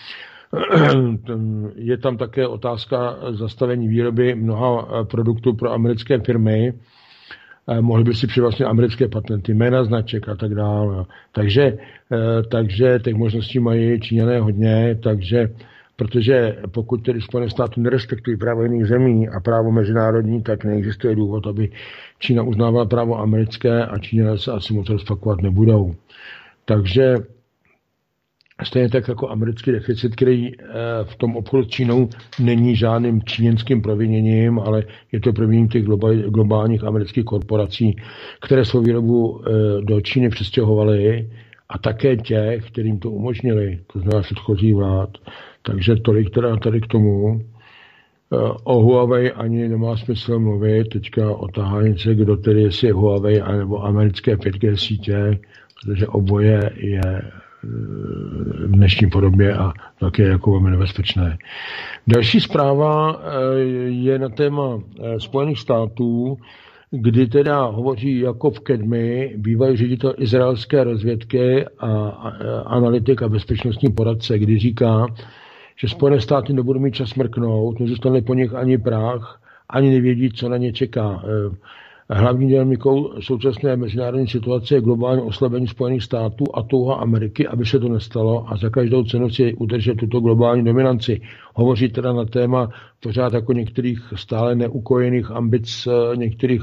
Je tam také otázka zastavení výroby mnoha produktů pro americké firmy. Mohli by si přivlastnit americké patenty, jména značek a tak dále. Takže těch možností mají Číňané hodně, protože pokud tedy Spojené státy nerespektují právo jiných zemí a právo mezinárodní, tak neexistuje důvod, aby Čína uznávala právo americké a Číňané se asi moc rozpakovat nebudou. Takže stejně tak jako americký deficit, který v tom obchodu s Čínou není žádným číňanským proviněním, ale je to proviněním těch globálních amerických korporací, které svou výrobu do Číny přestěhovaly a také těch, kterým to umožnili, to znamená předchozí vlád. Takže tolik teda tady k tomu. O Huawei ani nemá smysl mluvit, teďka o tahanice, kdo tedy jestli je Huawei anebo americké 5G sítě, protože oboje je v dnešní podobě a také jako velmi nebezpečné. Další zpráva je na téma Spojených států, kdy teda hovoří Jakov Kedmi, bývalý ředitel izraelské rozvědky a analytik a bezpečnostní poradce, kdy říká, že Spojené státy nebudou mít čas mrknout, nezůstane po nich ani prach, ani nevědí, co na ně čeká. Hlavní dynamikou současné mezinárodní situace je globální oslabení Spojených států a touha Ameriky, aby se to nestalo a za každou cenu si udržet tuto globální dominanci. Hovoří teda na téma pořád jako některých stále neukojených ambic některých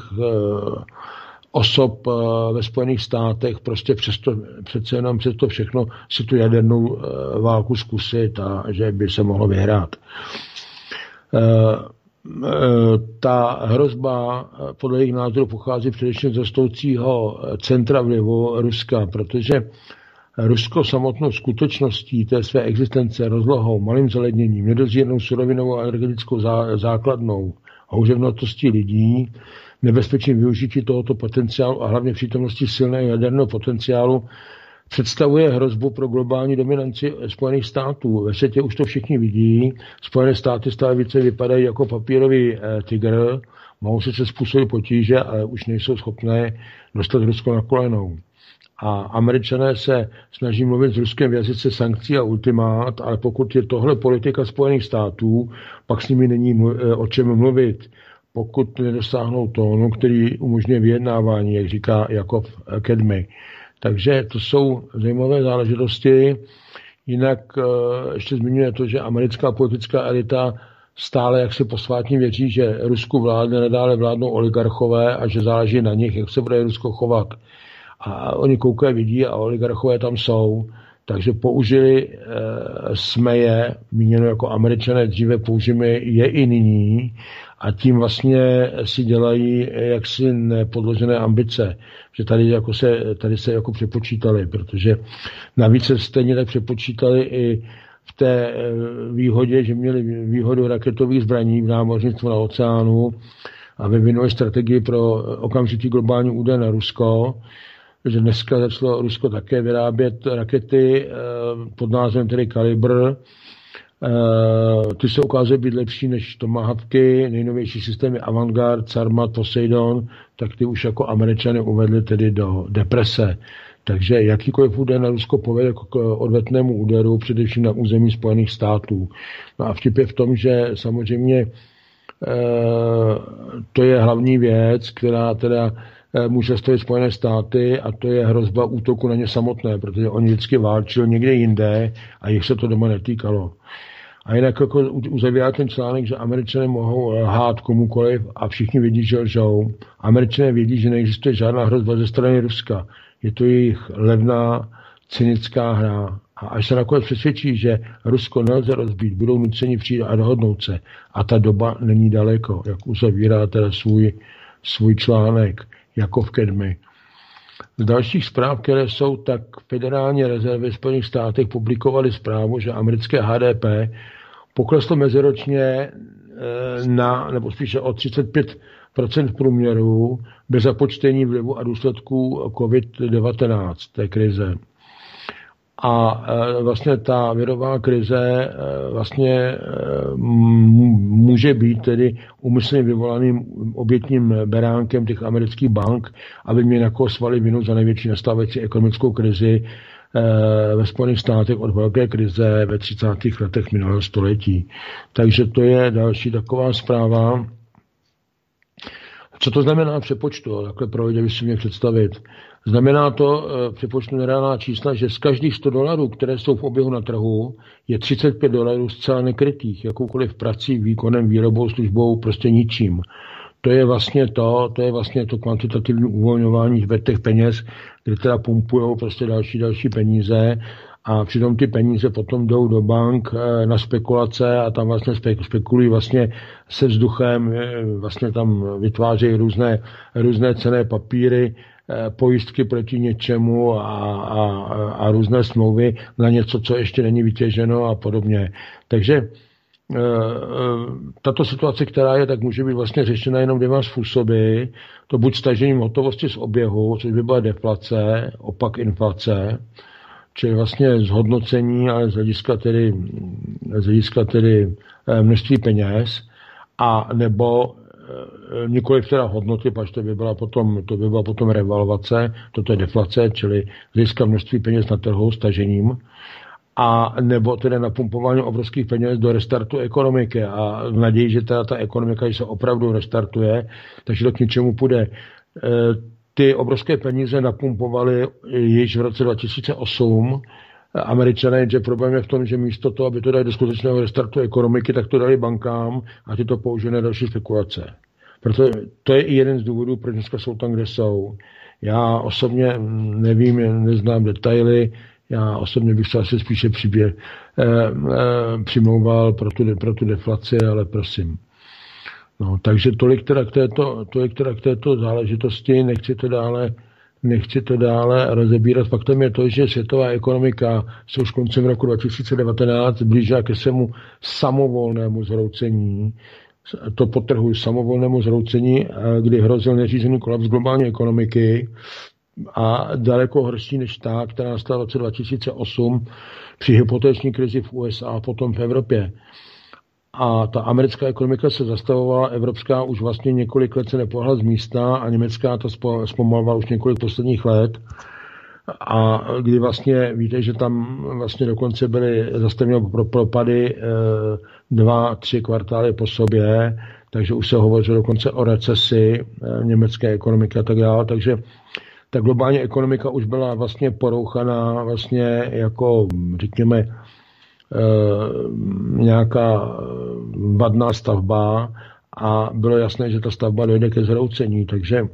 osob ve Spojených státech, prostě přece jenom přes to všechno si tu jadernou válku zkusit a že by se mohlo vyhrát. Ta hrozba podle jejich názoru pochází především z rostoucího centra vlivu Ruska, protože Rusko samotnou skutečností té své existence, rozlohou, malým zaledněním, nedozírnou surovinovou a energetickou základnou, houževnatostí lidí, nebezpečným využití tohoto potenciálu a hlavně přítomnosti silného jaderného potenciálu představuje hrozbu pro globální dominanci Spojených států. Ve světě už to všichni vidí. Spojené státy stále více vypadají jako papírový tygr, mohou se způsobit potíže, ale už nejsou schopné dostat Rusko na kolenou. A Američané se snaží mluvit s Ruskem v jazyce sankcí a ultimát, ale pokud je tohle politika Spojených států, pak s nimi není o čem mluvit. Pokud nedosáhnou tónu, který umožňuje vyjednávání, jak říká Jakov Kedmi. Takže to jsou zajímavé záležitosti. Jinak ještě zmiňuje to, že americká politická elita stále jak se posvátně věří, že Rusku vládne nadále vládnou oligarchové a že záleží na nich, jak se bude Rusko chovat. A oni koukají, vidí a oligarchové tam jsou. Takže použili jsme je, míněno jako Američané dříve, použijeme je i nyní a tím vlastně si dělají jaksi nepodložené ambice. Že tady se jako přepočítali, protože navíc se stejně tak přepočítali i v té výhodě, že měli výhodu raketových zbraní v námořnictvu na oceánu a vyvinuli strategii pro okamžitý globální úder na Rusko, že dneska začalo Rusko také vyrábět rakety pod názvem tedy Kalibr. Ty se ukázaly být lepší než Tomahawky, nejnovější systémy Avangard, Sarmat, Poseidon, tak ty už jako Američané uvedli tedy do deprese. Takže jakýkoliv úder na Rusko povede k odvetnému úderu, především na území Spojených států. No a vtip je v tom, že samozřejmě to je hlavní věc, která teda může zastavit Spojené státy a to je hrozba útoku na ně samotné, protože oni vždycky válčili někde jinde a jich se to doma netýkalo. A jinak jako uzavírá ten článek, že Američané mohou lhát komukoliv a všichni vědí, že lžou. Američané vědí, že neexistuje žádná hrozba ze strany Ruska. Je to jejich levná, cynická hra. A až se nakonec přesvědčí, že Rusko nelze rozbít, budou nuceni přijít a dohodnout se. A ta doba není daleko, jak uzavírá teda svůj článek Jakov Kedmi. Z dalších zpráv, které jsou, tak federální rezervy v Spojených státech publikovaly zprávu, že americké HDP pokleslo meziročně nebo spíše o 35% v průměru bez započtení vlivu a důsledků COVID-19, té krize. A vlastně ta virová krize vlastně může být tedy úmyslně vyvolaným obětním beránkem těch amerických bank, aby měli na koho svalit vinu za největší nastávající ekonomickou krizi ve Spojených státech od velké krize ve 30. letech minulého století. Takže to je další taková zpráva. Co to znamená v přepočtu? Takhle pro lidi by si mě představit. Znamená to v přepočtu nereálná čísla, že z každých $100, které jsou v oběhu na trhu, je $35 zcela nekrytých, jakoukoliv prací, výkonem, výrobou, službou, prostě ničím. To je vlastně to kvantitativní uvolňování těch peněz, kde teda pumpujou prostě další peníze a přitom ty peníze potom jdou do bank na spekulace a tam vlastně spekulují vlastně se vzduchem, vlastně tam vytvářejí různé cenné papíry, pojistky proti něčemu a různé smlouvy na něco, co ještě není vytěženo a podobně. Takže tato situace, která je, tak může být vlastně řešena jenom 2 způsoby. To buď stažením hotovosti z oběhu, což by byla deflace, opak inflace, čili vlastně zhodnocení, ale z hlediska tedy množství peněz, a nebo nikoliv teda hodnoty, pač to by byla potom revalvace, toto je deflace, čili z hlediska množství peněz na trhu stažením, a nebo tedy napumpování obrovských peněz do restartu ekonomiky a v naději, že teda ta ekonomika se opravdu restartuje, takže to k něčemu půjde. Ty obrovské peníze napumpovali již v roce 2008 Američané, že problém je v tom, že místo toho, aby to dali do skutečného restartu ekonomiky, tak to dali bankám a ty to použili na další spekulace. Proto to je i jeden z důvodů, proč dneska jsou tam, kde jsou. Já osobně nevím, neznám detaily, já osobně bych se asi spíše přimlouval pro tu deflaci, ale prosím. No, takže tolik teda k této záležitosti, nechci to dále rozebírat. Faktem je to, že světová ekonomika se už koncem roku 2019 blížila ke svému samovolnému zhroucení. To podtrhuji, samovolnému zhroucení, kdy hrozil neřízený kolaps globální ekonomiky a daleko horší než ta, která nastala v roce 2008 při hypoteční krizi v USA a potom v Evropě. A ta americká ekonomika se zastavovala, evropská už vlastně několik let se nepohla z místa a německá to zpomalovala už několik posledních let. A kdy vlastně, víte, že tam vlastně dokonce byly zastaveny propady 2-3 kvartály po sobě, takže už se hovořilo dokonce o recesi německé ekonomiky a tak dále. Takže ta globální ekonomika už byla vlastně porouchaná vlastně jako, řekněme, nějaká vadná stavba a bylo jasné, že ta stavba dojde ke zhroucení, takže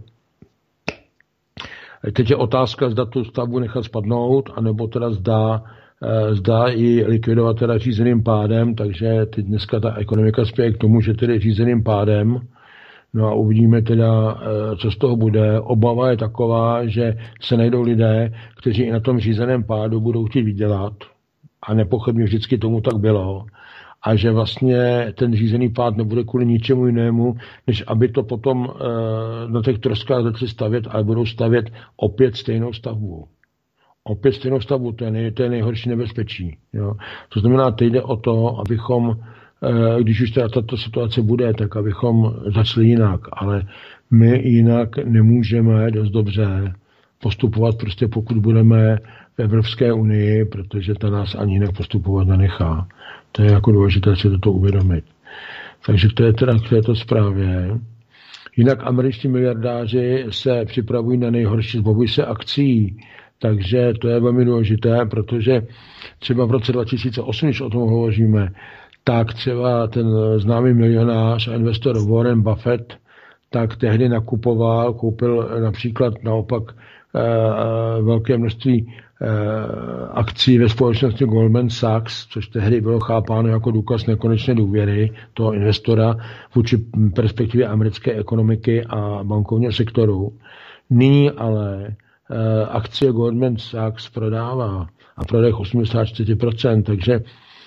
teď je otázka, zda tu stavbu nechat spadnout, anebo teda zda ji likvidovat teda řízeným pádem, takže teď dneska ta ekonomika spěje k tomu, že tedy řízeným pádem, no a uvidíme teda, co z toho bude. Obava je taková, že se najdou lidé, kteří i na tom řízeném pádu budou chtít vydělat, a nepochybně vždycky tomu tak bylo, a že vlastně ten řízený pád nebude kvůli ničemu jinému, než aby to potom na těch troskách začali stavět, ale budou stavět opět stejnou stavbu. Opět stejnou stavbu, to je nejhorší nebezpečí. Jo. To znamená, teď jde o to, abychom, když už teda tato situace bude, tak abychom začali jinak, ale my jinak nemůžeme dost dobře postupovat, prostě pokud budeme v Evropské unii, protože ta nás ani jinak postupovat nenechá. To je jako důležité si toto uvědomit. Takže to je teda k této zprávě. Jinak američtí miliardáři se připravují na nejhorší, zbavují se akcí, takže to je velmi důležité, protože třeba v roce 2008, když o tom hovoříme, tak třeba ten známý milionář a investor Warren Buffett tak tehdy koupil například naopak velké množství akcí ve společnosti Goldman Sachs, což tehdy bylo chápáno jako důkaz nekonečné důvěry toho investora vůči perspektivě americké ekonomiky a bankovního sektoru. Nyní ale akcie Goldman Sachs prodává a prodá 84%, takže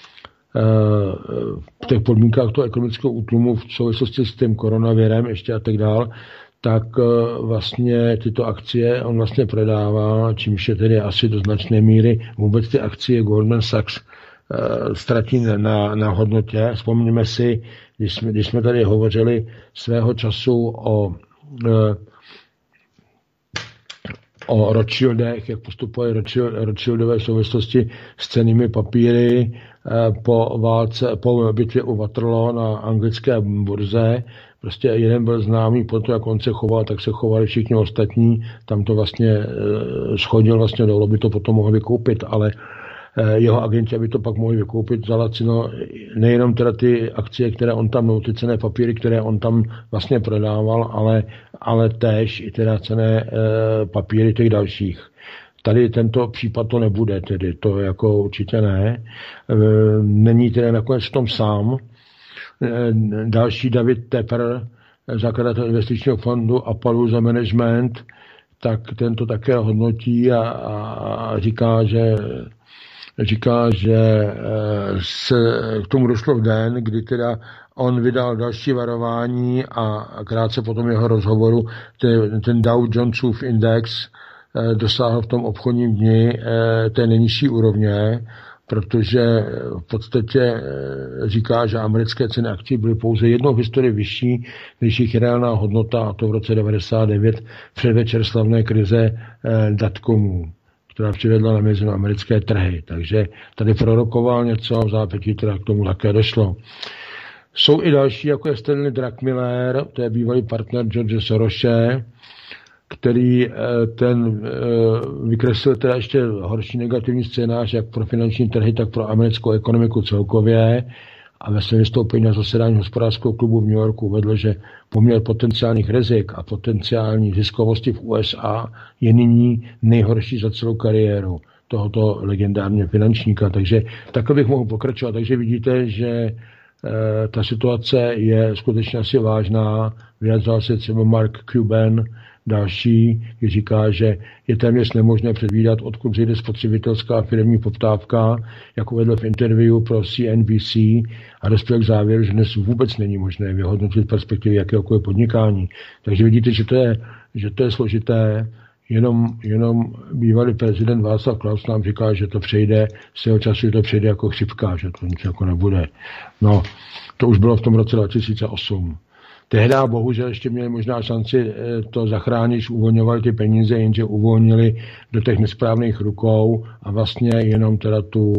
v těch podmínkách toho ekonomického útlumu v souvislosti s tím koronavirem ještě a tak dál, tak vlastně tyto akcie on vlastně prodává, čímž je tedy asi do značné míry vůbec ty akcie Goldman Sachs ztratí na hodnotě. Vzpomněme si, když jsme tady hovořili svého času o Rothschildech, jak postupuje Rothschildové souvislosti s cennými papíry po bitvě u Waterloo na anglické burze. Prostě jeden byl známý po to, jak on se choval, tak se chovali všichni ostatní. Tam to vlastně schodil vlastně dolů, by to potom mohl vykoupit, ale jeho agenti, aby to pak mohli vykoupit za lacino, nejenom teda ty akcie, které on tam, ty cenné papíry, které on tam vlastně prodával, ale též i teda cenné papíry těch dalších. Tady tento případ to nebude, tedy to jako určitě ne. Není tedy nakonec v tom sám. Další David Tepper, zakladatel investičního fondu Appaloosa Management, tak tento také hodnotí a říká, že se k tomu došlo v den, kdy teda on vydal další varování a krátce po tom jeho rozhovoru ten Dow Jonesův index dosáhl v tom obchodním dni té nejnižší úrovně, protože v podstatě říká, že americké ceny akcí byly pouze jednou v historii vyšší než jejich reálná hodnota, a to v roce 1999 předvečer slavné krize dotcomů, která přivedla na meziamerické trhy. Takže tady prorokoval něco, v zápětí teda k tomu také došlo. Jsou i další, jako je Stanley Druckenmiller, to je bývalý partner George Sorose, který ten vykreslil teda ještě horší negativní scénář jak pro finanční trhy, tak pro americkou ekonomiku celkově, a ve svém vystoupení na zasedání hospodářského klubu v New Yorku uvedl, že poměr potenciálních rizik a potenciální ziskovosti v USA je nyní nejhorší za celou kariéru tohoto legendárního finančníka. Takže takhle bych mohl pokračovat. Takže vidíte, že ta situace je skutečně asi vážná. Vyjadřoval se třeba Mark Cuban, další, který říká, že je téměř nemožné předvídat, odkud zjde spotřebitelská firemní poptávka, jak uvedl v interview pro CNBC, a dospěl k závěru, že dnes vůbec není možné vyhodnotit perspektivy jakéhokoliv podnikání. Takže vidíte, že to je složité. Jenom bývalý prezident Václav Klaus nám říká, že to přejde, z jeho času to přejde jako chřipka, že to nic jako nebude. No, to už bylo v tom roce 2008. Tehdy bohužel ještě měli možná šanci to zachránit, když uvolňovali ty peníze, jenže uvolnili do těch nesprávných rukou a vlastně jenom teda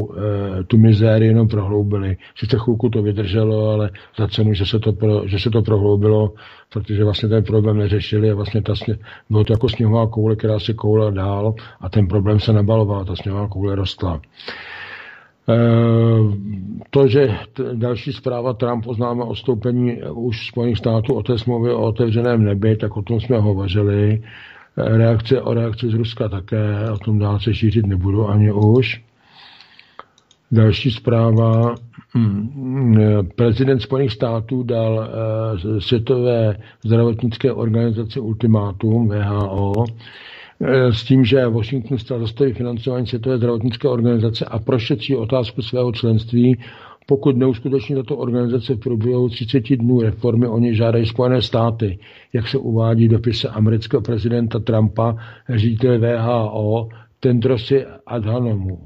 tu mizérii jenom prohloubili. Sice chvilku to vydrželo, ale za cenu, že se to prohloubilo, protože vlastně ten problém neřešili a vlastně bylo to jako sněhová koule, která se koula dál a ten problém se nabaloval, ta sněhová koule rostla. To, že další zpráva Trump oznámil odstoupení už Spojených států o té smlouvě o otevřeném nebi, tak o tom jsme hovořili. Reakce z Ruska také, o tom dál se šířit nebudu ani už. Další zpráva. Prezident Spojených států dal Světové zdravotnické organizaci ultimátum WHO s tím, že Washington stál zastaví financování Světové zdravotnické organizace a prošetří otázku svého členství, pokud neuskuteční tato organizace v průběhu 30 dnů reformy, o ně žádají Spojené státy, jak se uvádí v dopise amerického prezidenta Trumpa, ředitele WHO Tedrosi Adhanomu.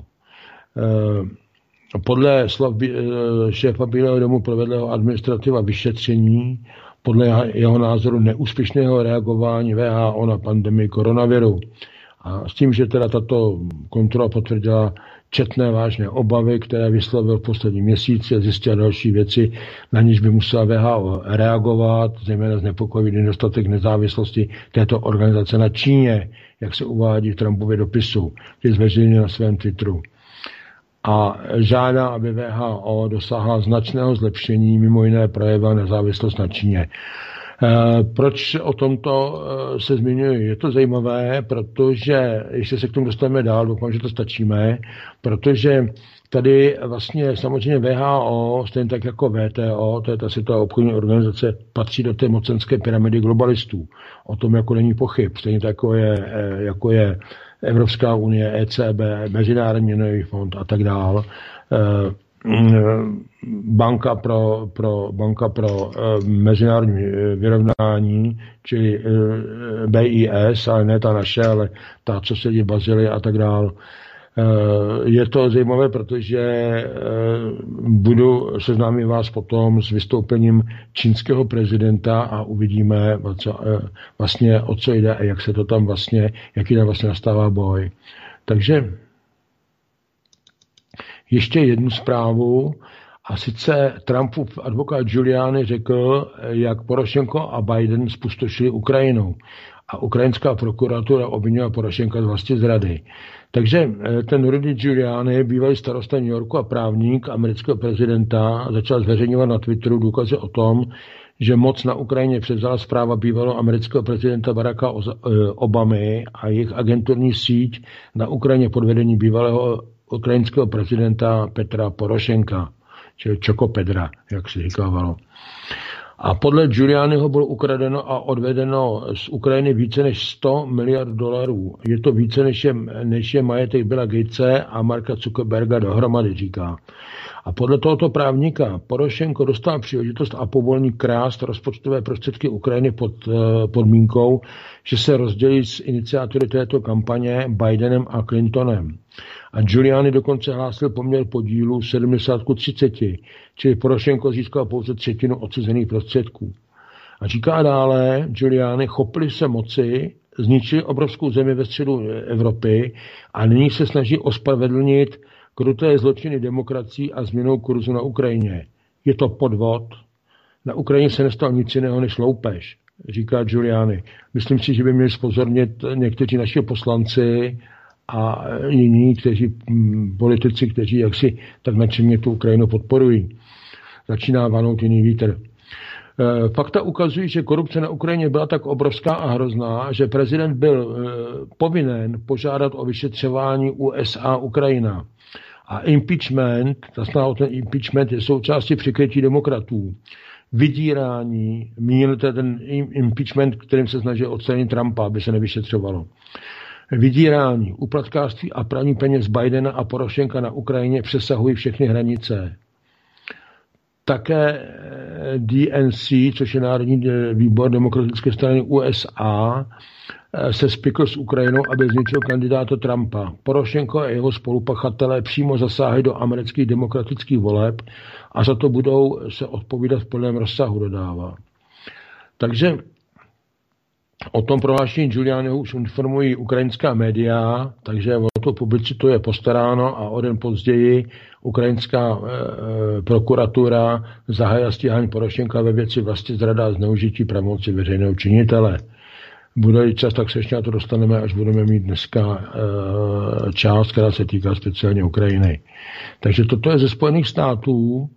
Podle slov šéfa Bílého domu provedla administrativa vyšetření podle jeho názoru neúspěšného reagování WHO na pandemii koronaviru. A s tím, že teda tato kontrola potvrdila četné vážné obavy, které vyslovil v posledním měsíci a zjistila další věci, na níž by musela WHO reagovat, zejména znepokojivý nedostatek nezávislosti této organizace na Číně, jak se uvádí v Trumpově dopisu, který zveřejnil na svém Twitteru. A žádá, aby WHO dosáhla značného zlepšení, mimo jiné projevila nezávislost na Číně. Proč o tomto se zmiňuji? Je to zajímavé, protože, ještě se k tomu dostaneme dál, doufám, že to stačíme, protože tady vlastně samozřejmě WHO, stejně tak jako WTO, to je ta světová obchodní organizace, patří do té mocenské pyramidy globalistů. O tom jako není pochyb, stejně tak jako je Evropská unie, ECB, Mezinárodní měnový fond a tak dál. Banka pro mezinárodní vyrovnání, čili BIS, ale ne ta naše, ale ta, co sedí v Bazilii a tak dál. Je to zajímavé, protože budu seznámit vás potom s vystoupením čínského prezidenta a uvidíme vlastně o co jde a jak se to tam vlastně, jaký tam vlastně nastává boj. Takže ještě jednu zprávu, a sice Trumpův advokát Giuliani řekl, jak Porošenko a Biden spustošili Ukrajinu a ukrajinská prokuratura obvinila Porošenka z vlastizrady. Takže ten Rudy Giuliani, bývalý starosta New Yorku a právník amerického prezidenta, začal zveřejňovat na Twitteru důkazy o tom, že moc na Ukrajině převzala správa bývalého amerického prezidenta Baracka Obamy a jejich agenturní síť na Ukrajině pod vedením bývalého ukrajinského prezidenta Petra Porošenka, čili Čokopedra, jak se říkávalo. A podle Giulianiho bylo ukradeno a odvedeno z Ukrajiny více než $100 miliard. Je to více než je majetek Billa Gatese a Marka Zuckerberga dohromady, říká. A podle tohoto právníka Porošenko dostal příležitost a povolení krást rozpočtové prostředky Ukrajiny pod podmínkou, že se rozdělí s iniciátory této kampaně Bidenem a Clintonem. A Giuliani dokonce hlásil poměr podílu 70:30, čili Porošenko získal pouze třetinu odsezených prostředků. A říká dále, Giuliani, chopili se moci, zničili obrovskou zemi ve středu Evropy a nyní se snaží ospravedlnit kruté zločiny demokracií a změnou kurzu na Ukrajině. Je to podvod. Na Ukrajině se nestalo nic jiného než loupež, říká Giuliani. Myslím si, že by měli zpozornit někteří naši poslanci a jiní, politici, kteří jaksi tak nadšeně tu Ukrajinu podporují. Začíná vanout jiný vítr. Fakta ukazují, že korupce na Ukrajině byla tak obrovská a hrozná, že prezident byl povinen požádat o vyšetřování USA Ukrajina. A impeachment, ten impeachment je součástí přikrytí demokratů. Vydírání, míněno ten impeachment, kterým se snaží odstranit Trumpa, aby se nevyšetřovalo. Vydírání, úplatkářství a praní peněz Bidena a Porošenka na Ukrajině přesahují všechny hranice. Také DNC, což je Národní výbor demokratické strany USA, se spikl s Ukrajinou, aby zničil kandidáta Trumpa. Porošenko a jeho spolupachatelé přímo zasáhli do amerických demokratických voleb a za to budou se odpovídat v plném rozsahu, dodává. Takže o tom prohlášení Giulianiho už informují ukrajinská média, takže o to publicitu je postaráno a o den později ukrajinská prokuratura zahájila stíhání Porošenka ve věci vlastizrada a zneužití pravomoci veřejného činitele. Bude-li čas, tak se ještě na to dostaneme, až budeme mít dneska část, která se týká speciálně Ukrajiny. Takže toto je ze Spojených států.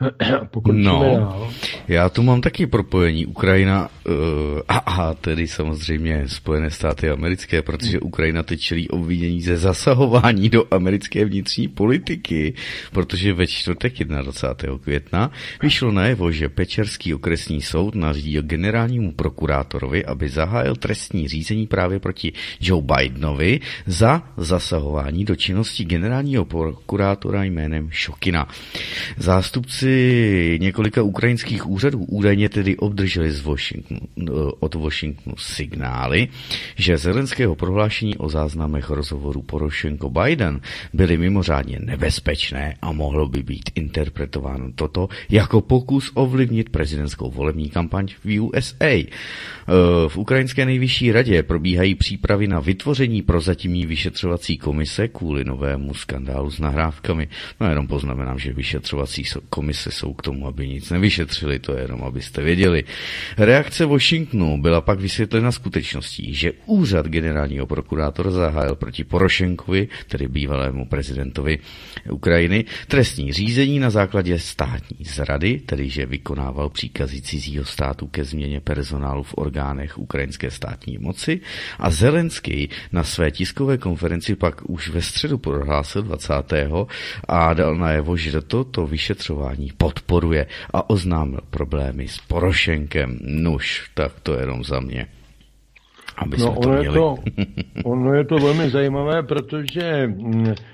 Já tu mám taky propojení Ukrajina a tedy samozřejmě Spojené státy americké, protože Ukrajina teď čelí obvinění ze zasahování do americké vnitřní politiky, protože ve čtvrtek 21. května vyšlo najevo, že Pečerský okresní soud nařídil generálnímu prokurátorovi, aby zahájil trestní řízení právě proti Joe Bidenovi za zasahování do činnosti generálního prokurátora jménem Šokina. Zástupci několika ukrajinských úřadů údajně tedy obdrželi od Washingtonu signály, že Zelenského prohlášení o záznamech rozhovoru Porošenko-Biden byly mimořádně nebezpečné a mohlo by být interpretováno toto jako pokus ovlivnit prezidentskou volební kampaň v USA. V ukrajinské nejvyšší radě probíhají přípravy na vytvoření prozatímní vyšetřovací komise kvůli novému skandálu s nahrávkami. No jenom poznamenám, že vyšetřovací komise jsou k tomu, aby nic nevyšetřili, to je jenom, abyste věděli. Reakce Washingtonu byla pak vysvětlena skutečností, že úřad generálního prokurátora zahájil proti Porošenkovi, tedy bývalému prezidentovi Ukrajiny, trestní řízení na základě státní zrady, tedy že vykonával příkazy cizího státu ke změně personálu v orgánech ukrajinské státní moci, a Zelenský na své tiskové konferenci pak už ve středu prohlásil 20. a dal najevo, že toto vyšetřování podporuje a oznámil problémy s Porošenkem. Nuž, tak to je jenom za mě. Aby jsme to měli. Ono je to velmi zajímavé, protože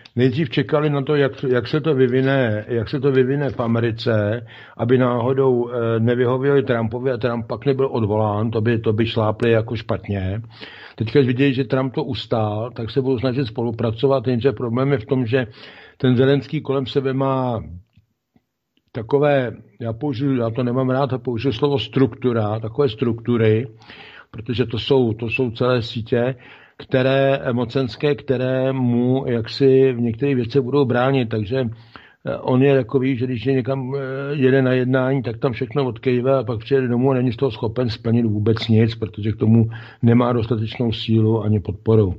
nejdřív čekali na to, jak se to vyvine v Americe, aby náhodou nevyhověli Trumpovi a Trump pak nebyl odvolán, to by šlápli jako špatně. Teď, když vidějí, že Trump to ustál, tak se budou snažit spolupracovat, jenže problém je v tom, že ten Zelenský kolem sebe má takové, já to nemám rád, a použiju slovo struktura, takové struktury, protože to jsou celé sítě, mocenské, které mu jaksi v některých věcech budou bránit, takže on je takový, že když někam jede na jednání, tak tam všechno odkejve a pak přijede domů a není z toho schopen splnit vůbec nic, protože k tomu nemá dostatečnou sílu ani podporu.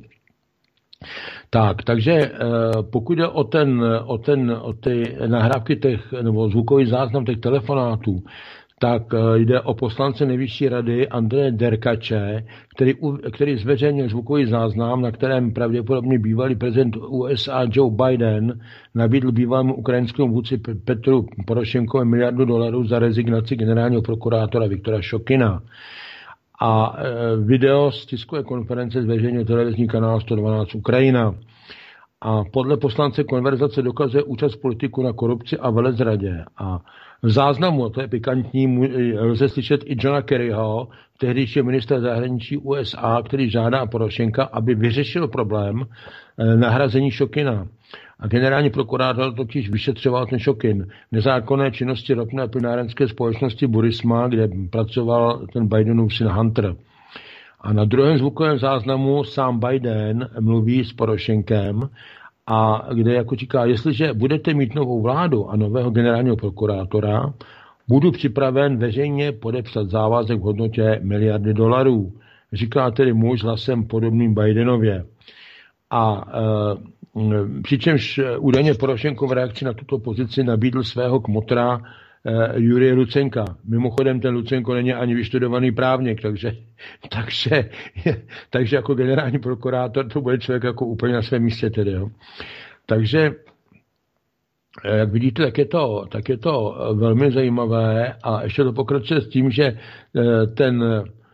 Takže pokud jde o ty nahrávky nebo zvukový záznam těch telefonátů, tak jde o poslance nejvyšší rady Andreje Derkače, který zveřejnil zvukový záznam, na kterém pravděpodobně bývalý prezident USA Joe Biden nabídl bývalému ukrajinskému vůdci Petru Porošenkovi $1 miliardu za rezignaci generálního prokurátora Viktora Šokina. A video z tiskové konference zveřejnil televizní kanál 112 Ukrajina. A podle poslance konverzace dokazuje účast politiků na korupci a velezradě. A v záznamu, to je pikantní, lze slyšet i Johna Kerryho, tehdejšího ministra zahraničí USA, který žádá Porošenka, aby vyřešil problém nahrazení Šokina. A generální prokurátor totiž vyšetřoval ten Šokin. Nezákonné činnosti ropné plynárenské společnosti Burisma, kde pracoval ten Bidenův syn Hunter. A na druhém zvukovém záznamu sám Biden mluví s Porošenkem a kde jako říká, jestliže budete mít novou vládu a nového generálního prokurátora, budu připraven veřejně podepsat závazek v hodnotě $1 miliardy. Říká tedy muž hlasem podobným Bidenově. A přičemž údajně Porošenko v reakci na tuto pozici nabídl svého kmotra Jurije Lucenka. Mimochodem ten Lucenko není ani vyštudovaný právník, takže jako generální prokurátor to bude člověk jako úplně na svém místě tedy. Jo. Takže jak vidíte, tak je to velmi zajímavé a ještě to pokračuje s tím, že ten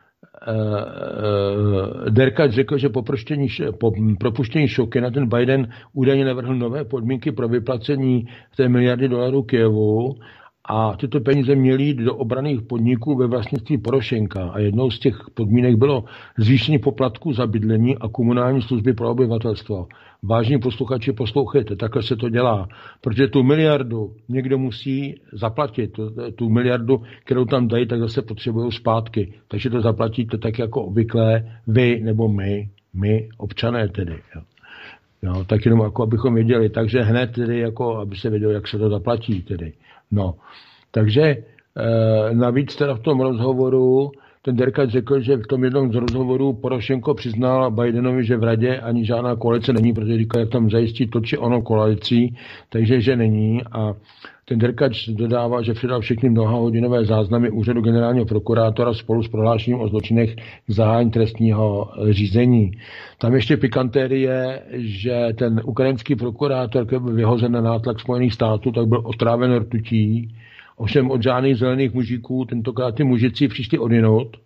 Derkač řekl, že po propuštění Šokina ten Biden údajně navrhl nové podmínky pro vyplacení té $1 miliardy Kyjevu a tyto peníze měly jít do obranných podniků ve vlastnictví Porošenka. A jednou z těch podmínek bylo zvýšení poplatků za bydlení a komunální služby pro obyvatelstvo. Vážní posluchači, poslouchejte, takhle se to dělá. Protože tu miliardu někdo musí zaplatit. Tu miliardu, kterou tam dají, tak zase potřebují zpátky. Takže to zaplatíte tak jako obvykle vy nebo my občané tedy. Jo, tak jenom jako abychom věděli. Takže hned tedy jako, aby se vědělo, jak se to zaplatí tedy. No, takže navíc teda v tom rozhovoru ten Derkač řekl, že v tom jednom z rozhovorů Porošenko přiznal Bidenovi, že v radě ani žádná koalice není, protože říká, jak tam zajistí to či ono koalicí, takže že není. A ten Derkač dodává, že předal všechny mnohahodinové záznamy úřadu generálního prokurátora spolu s prohlášením o zločinech k zahájení trestního řízení. Tam ještě pikantérie, že ten ukrajinský prokurátor, který byl vyhozen na nátlak Spojených států, tak byl otráven rtutí. Ovšem od žádných zelených mužíků, tentokrát ty mužici přišli odinut.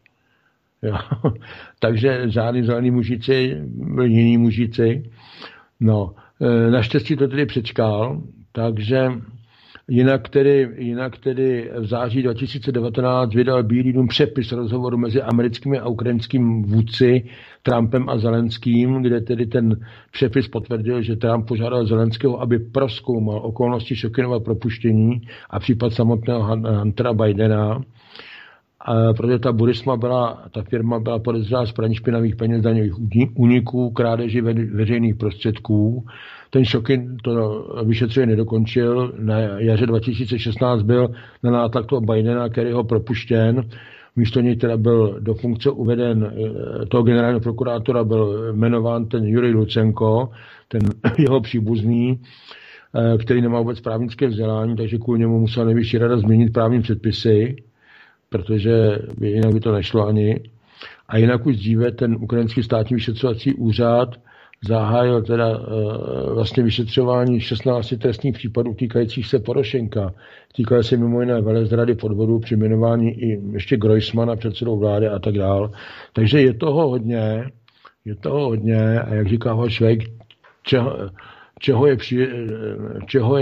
Takže žádný zelený mužici, byli jiní mužici. No, naštěstí to tedy přečkal, takže jinak tedy v září 2019 vydal Bílý dům přepis rozhovoru mezi americkými a ukrajinským vůdci Trumpem a Zelenským, kde tedy ten přepis potvrdil, že Trump požádal Zelenského, aby prozkoumal okolnosti Šokinova propuštění a případ samotného Huntera Bidena, protože ta Burisma ta firma byla podezřelá z praní špinavých peněz, daňových úniků, krádeži veřejných prostředků. Ten Šokin to vyšetřuje nedokončil. Na jaře 2016 byl na nátlak toho Bidena, který ho propuštěn. Místo něj teda byl do funkce uveden toho generálního prokurátora, byl jmenován ten Jurij Lucenko, ten jeho příbuzný, který nemá vůbec právnické vzdělání, takže kvůli němu musela nejvyšší rada změnit právní předpisy, protože jinak by to nešlo ani. A jinak už dříve ten ukrajinský státní vyšetřovací úřad zahájil teda vlastně vyšetřování 16 trestních případů týkajících se Porošenka. Týkaly se mimo jiné velezrady, podvodu při jmenování i ještě Groysmana předsedou vlády a tak dál. Takže je toho hodně a jak říká Švejk, čeho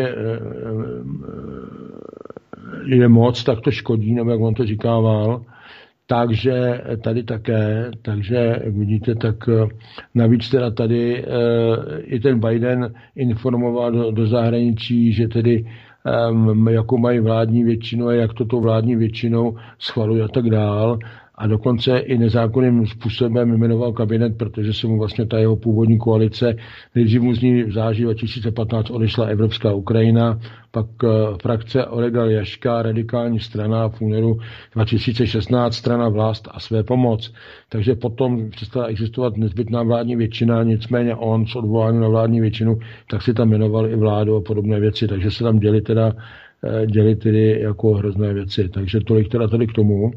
je moc, tak to škodí, nebo jak on to říkával. Takže tady také, takže vidíte, tak navíc teda tady i ten Biden informoval do zahraničí, že tedy jakou mají vládní většinu a jak toto vládní většinou schvaluje a tak dál. A dokonce i nezákonným způsobem jmenoval kabinet, protože se mu vlastně ta jeho původní koalice, nejdřív mu z ní v září 2015 odešla Evropská Ukrajina, pak frakce Olega Ljaška, radikální strana, v únoru 2016 strana Vlast a Své pomoc. Takže potom přestala existovat nezbytná vládní většina, nicméně on s odvoláním na vládní většinu, tak si tam jmenoval i vládu a podobné věci, takže se tam děli tedy jako hrozné věci. Takže tolik teda tady k tomu.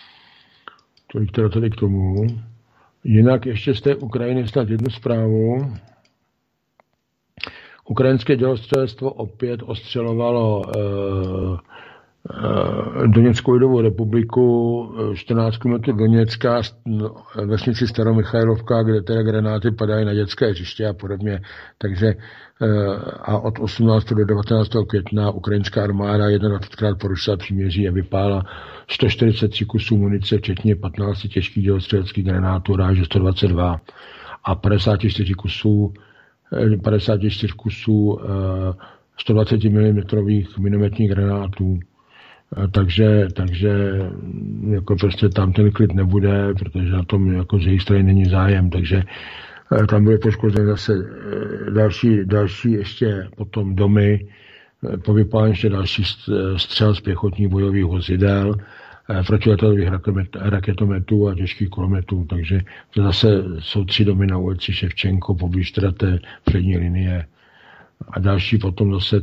Jinak ještě z té Ukrajiny snad jednu zprávu. Ukrajinské dělostřelectvo opět ostřelovalo Doněckou lidovou republiku, 14 km Doněcka, vesnici Staromichajlovka, kde teda granáty padají na dětské hřiště a podobně. Takže a od 18. do 19. května ukrajinská armáda 21krát porušila příměří a vypála 143 kusů munice, včetně 15 těžkých dělostřeleckých granátů ráže 122 a 54 kusů 120 mm minometních granátů. Takže jako prostě tam ten klid nebude, protože na tom jako z jejich strany není zájem, takže tam byly poškozeny zase další ještě potom domy, povypálení ještě další střel z pěchotních bojových vozidel, protiletadlových raketometů a těžkých kulometů, takže to zase jsou 3 domy na ulici Ševčenko, poblíž teda té přední linie. A další potom zase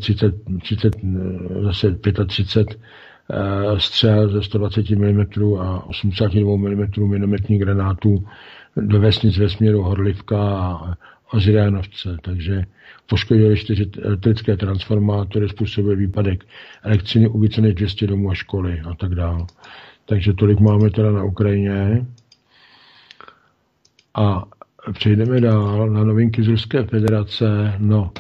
35 střel ze 120 mm a 82 mm minometních granátů do vesnic ve směru Horlivka a Ozrianovce. Takže poškodili 4 elektrické transformátory, způsobili výpadek elektřiny u více než 200 domů a školy a tak dále. Takže tolik máme teda na Ukrajině. A přejdeme dál na novinky z Ruské federace. No,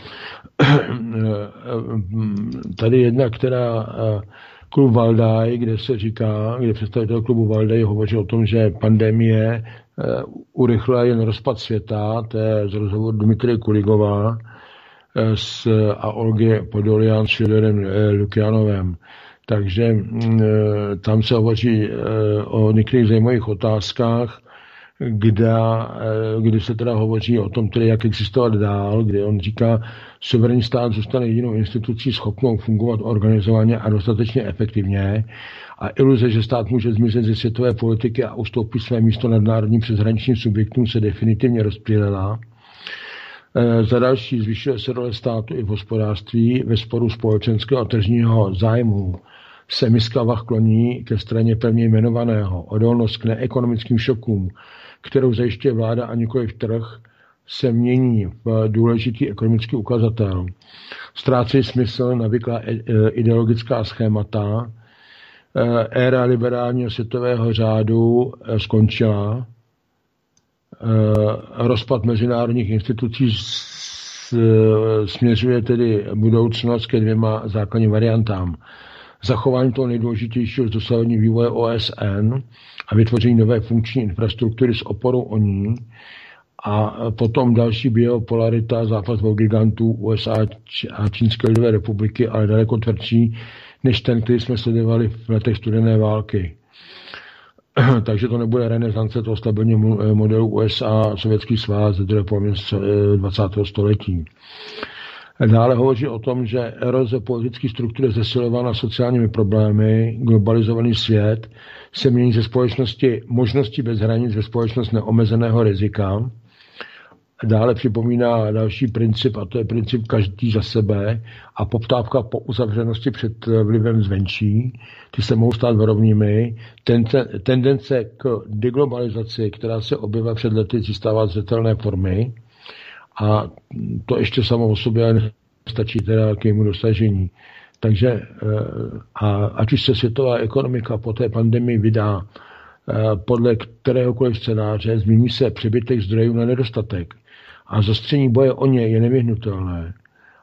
tady jedna, která klub Valdaj, kde představitel klubu Valdaj hovoří o tom, že pandemie urychlila jen rozpad světa, to je z rozhovoru Dmitry Kuligová a Olgy Podolian s Fedorem Lukianovem. Takže tam se hovoří o některých zajímavých otázkách, kdy se teda hovoří o tom, tedy jak existovat dál, kdy on říká, suverénní stát zůstane jedinou institucí schopnou fungovat organizovaně a dostatečně efektivně a iluze, že stát může zmizet ze světové politiky a ustoupit své místo nadnárodním přeshraničním subjektům, se definitivně rozptýlila. Za další zvyšuje se role státu i v hospodářství. Ve sporu společenského a tržního zájmu se miska vah kloní ke straně pevně jmenovaného. Odolnost k neekonomickým šokům, kterou zajišťuje vláda a nikoliv trh, se mění v důležitý ekonomický ukazatel. Ztrácejí smysl navyklá ideologická schémata. Éra liberálního světového řádu skončila. Rozpad mezinárodních institucí směřuje tedy budoucnost ke 2 základním variantám. Zachování toho nejdůležitějšího z dosavadního vývoje OSN a vytvoření nové funkční infrastruktury s oporou o ní a potom další biopolarita, zápas dvou gigantů USA a Čínské lidové republiky, ale daleko tvrdší než ten, který jsme sledovali v letech studené války. Takže to nebude renesance toho stabilního modelu USA a Sovětský svaz ze druhé poloviny 20. století. Dále hovoří o tom, že eroze politické struktury zesilována sociálními problémy, globalizovaný svět se mění ze společnosti možností bez hranic ve společnost neomezeného rizika. Dále připomíná další princip, a to je princip každý za sebe a poptávka po uzavřenosti před vlivem zvenčí. Ty se mohou stát varovnými. Tendence k deglobalizaci, která se objevila před lety, zůstává zřetelné formy. A to ještě samo o sobě nestačí teda k jejímu dosažení. Takže ať už se světová ekonomika po té pandemii vydá podle kteréhokoliv scénáře, změní se přebytek zdrojů na nedostatek. A zostření boje o ně je nevyhnutelné.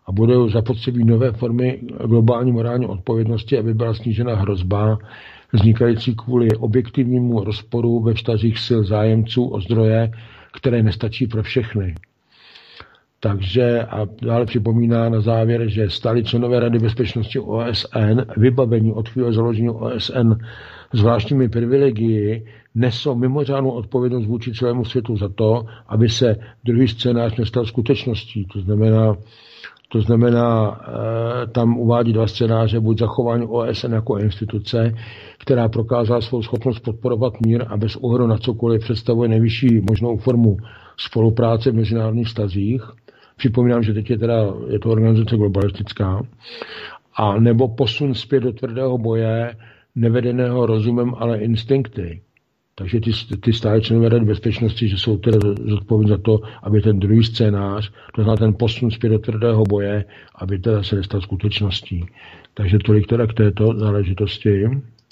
a budou zapotřebí nové formy globální morální odpovědnosti, aby byla snížena hrozba vznikající kvůli objektivnímu rozporu ve vztazích sil zájemců o zdroje, které nestačí pro všechny. Takže a dále připomíná na závěr, že stáli členové Rady bezpečnosti OSN, vybavení od chvíle založení OSN zvláštními privilegii, nesou mimořádnou odpovědnost vůči celému světu za to, aby se druhý scénář nestal skutečností. To znamená, tam uvádí 2 scénáře, buď zachování OSN jako instituce, která prokázala svou schopnost podporovat mír a bez ohledu na cokoliv představuje nejvyšší možnou formu spolupráce v mezinárodních vztazích. Připomínám, že teď je to organizace globalistická. A nebo posun zpět do tvrdého boje, nevedeného rozumem, ale instinkty. Takže ty stále členové Rady bezpečnosti, že jsou teda zodpovědní za to, aby ten druhý scénář, to znamená ten posun zpět do tvrdého boje, aby teda se nestal skutečností. Takže tolik teda k této záležitosti.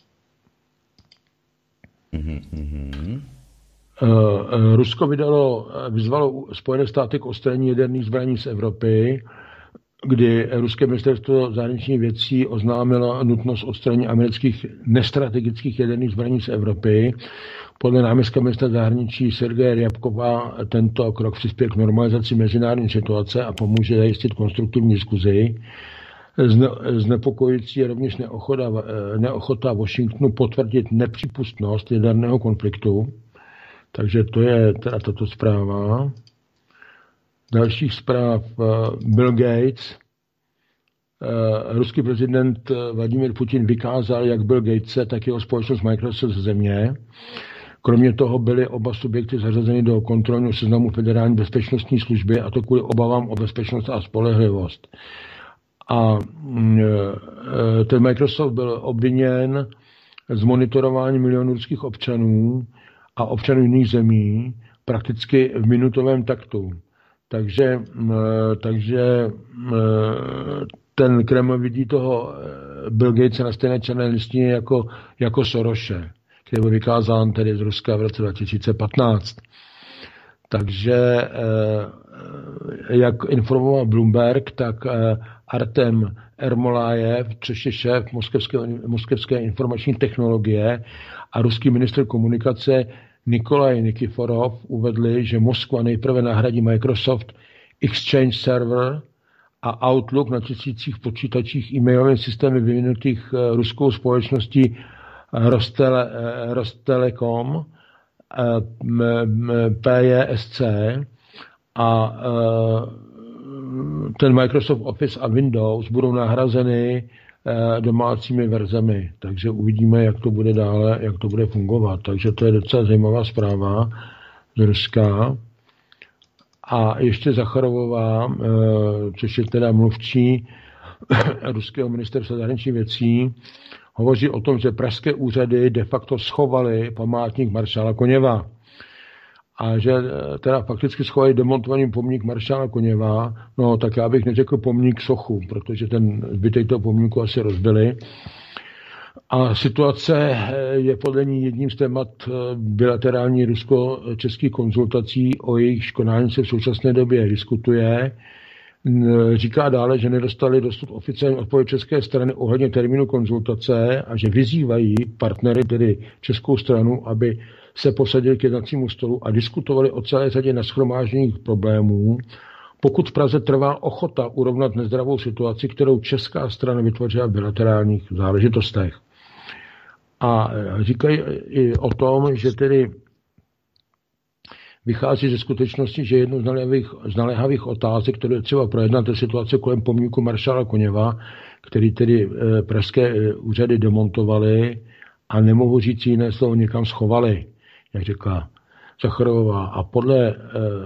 Rusko vyzvalo Spojené státy k odstranění jaderných zbraní z Evropy, kdy ruské ministerstvo zahraničních věcí oznámilo nutnost odstranění amerických nestrategických jaderných zbraní z Evropy. Podle náměstka ministra zahraničí Sergeje Ryabkova tento krok přispěje k normalizaci mezinárodní situace a pomůže zajistit konstruktivní diskuzi. Znepokojující je rovněž neochota Washingtonu potvrdit nepřípustnost jaderného konfliktu. Takže to je teda tato zpráva. Dalších zpráv Bill Gates. Ruský prezident Vladimír Putin vykázal jak Bill Gatese, tak jeho společnost Microsoft ze země. Kromě toho byly oba subjekty zařazeny do kontrolního seznamu Federální bezpečnostní služby, a to kvůli obavám o bezpečnost a spolehlivost. A ten Microsoft byl obviněn z monitorování milionů ruských občanů a občanů jiných zemí prakticky v minutovém taktu. Takže ten Kreml vidí toho Bill Gates na stejné černé listině jako Soroše, který byl vykázán tedy z Ruska v roce 2015. Takže jak informoval Bloomberg, tak Artem Ermolajev, což je šéf moskevské informační technologie, a ruský ministr komunikace Nikolaj Nikiforov uvedli, že Moskva nejprve nahradí Microsoft Exchange Server a Outlook na tisících počítačích e-mailové systémy vyvinutých ruskou společností Rostelecom, PJSC, a ten Microsoft Office a Windows budou nahrazeny domácími verzemi. Takže uvidíme, jak to bude dále, jak to bude fungovat. Takže to je docela zajímavá zpráva z Ruska. A ještě Zacharovová, což je teda mluvčí ruského ministerstva zahraničních věcí, hovoří o tom, že pražské úřady de facto schovaly památník maršála Koněva. A že teda fakticky schovali demontovaný pomník maršála Koněva, no tak já bych neřekl pomník sochu, protože ten zbytek toho pomníku asi rozbili. A situace je podle ní jedním z témat bilaterální rusko-českých konzultací, o jejich konání se v současné době diskutuje. Říká dále, že nedostali dosud oficiální odpověď české strany ohledně termínu konzultace a že vyzývají partnery, tedy českou stranu, aby se posadili k jednacímu stolu a diskutovali o celé řadě nashromážděných problémů, pokud v Praze trvá ochota urovnat nezdravou situaci, kterou česká strana vytvořila v bilaterálních záležitostech. A říkají i o tom, že tedy vychází ze skutečnosti, že jednou z naléhavých otázek, které je třeba projednat, je situace kolem pomníku maršála Koněva, který tedy pražské úřady demontovaly a nemohu říct jiné slovo, někam schovali, jak řekla Zacharová. A podle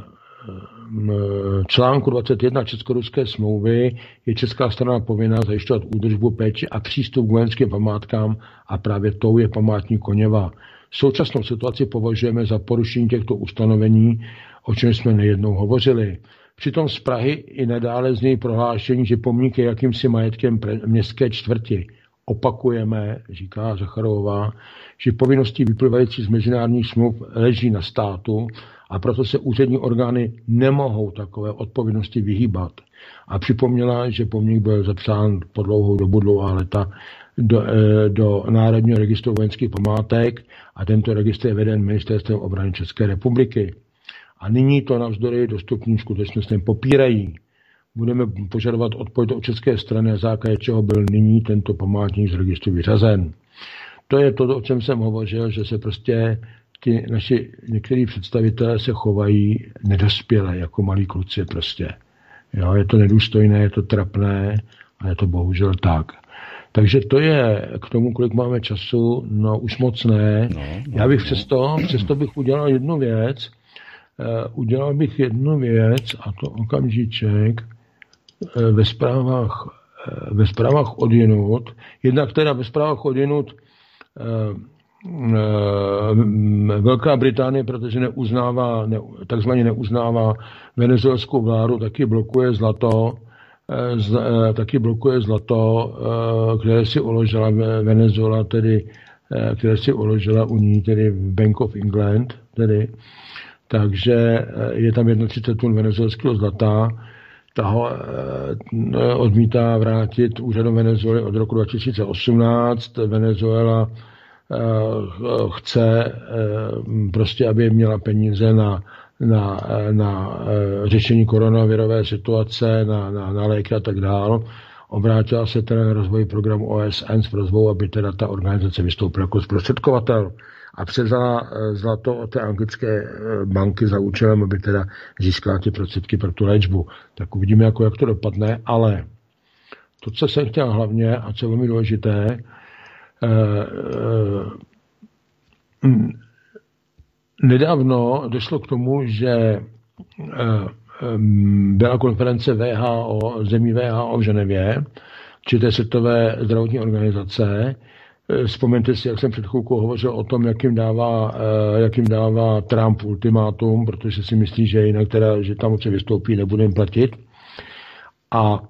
článku 21 česko-ruské smlouvy je česká strana povinná zajišťovat údržbu, péči a přístup k vojenským památkám a právě tou je památník Koněva. Současnou situaci považujeme za porušení těchto ustanovení, o čem jsme nejednou hovořili. Přitom z Prahy i nadále znějí prohlášení, že pomník je jakýmsi majetkem městské čtvrti. opakujeme, říká Zacharová, že povinnosti vyplývající z mezinárodních smluv leží na státu a proto se úřední orgány nemohou takové odpovědnosti vyhýbat. A připomněla, že pomník byl zapsán po dlouhou dobu, dlouhá léta, do Národního registru vojenských památek a tento registr je veden Ministerstvem obrany České republiky. A nyní to navzdory dostupným skutečnostem popírají. Budeme požadovat odpověď od české strany, na základě čeho byl nyní tento památník z registru vyřazen. To je to, o čem jsem hovořil, že se prostě ti naši některý představitelé se chovají nedospěle, jako malí kluci prostě. Jo, je to nedůstojné, je to trapné a je to bohužel tak. Takže to je k tomu, kolik máme času, no už moc ne. Já bych přesto bych udělal jednu věc. A to okamžiček ve zprávách odjinud. Jednak teda ve zprávách odjinud Velká Británie, protože takzvaně neuznává venezuelskou vládu, taky blokuje zlato, které si uložila Venezuela, které si uložila u ní, tedy Bank of England, tedy. Takže je tam 31 tun venezuelského zlata. Ta ho odmítá vrátit úřadům Venezuely od roku 2018. Venezuela chce prostě, aby měla peníze na řešení koronavirové situace, na léky a tak dále. Obrátila se teda na rozvoj programu OSN s prosbou, aby teda ta organizace vystoupila jako zprostředkovatel a převzala zlato od té anglické banky za účelem, aby teda získala ty prostředky pro tu léčbu. Tak uvidíme, jak to dopadne, ale to, co jsem chtěl hlavně a co je velmi důležité, nedávno došlo k tomu, že byla konference WHO, zemí WHO v Ženevě, či té světové zdravotní organizace. Vzpomeňte si, jak jsem před chvilkou hovořil o tom, jak jim dává Trump ultimátum, protože si myslí, že jinak teda, že tam se vystoupí, nebude jim platit. A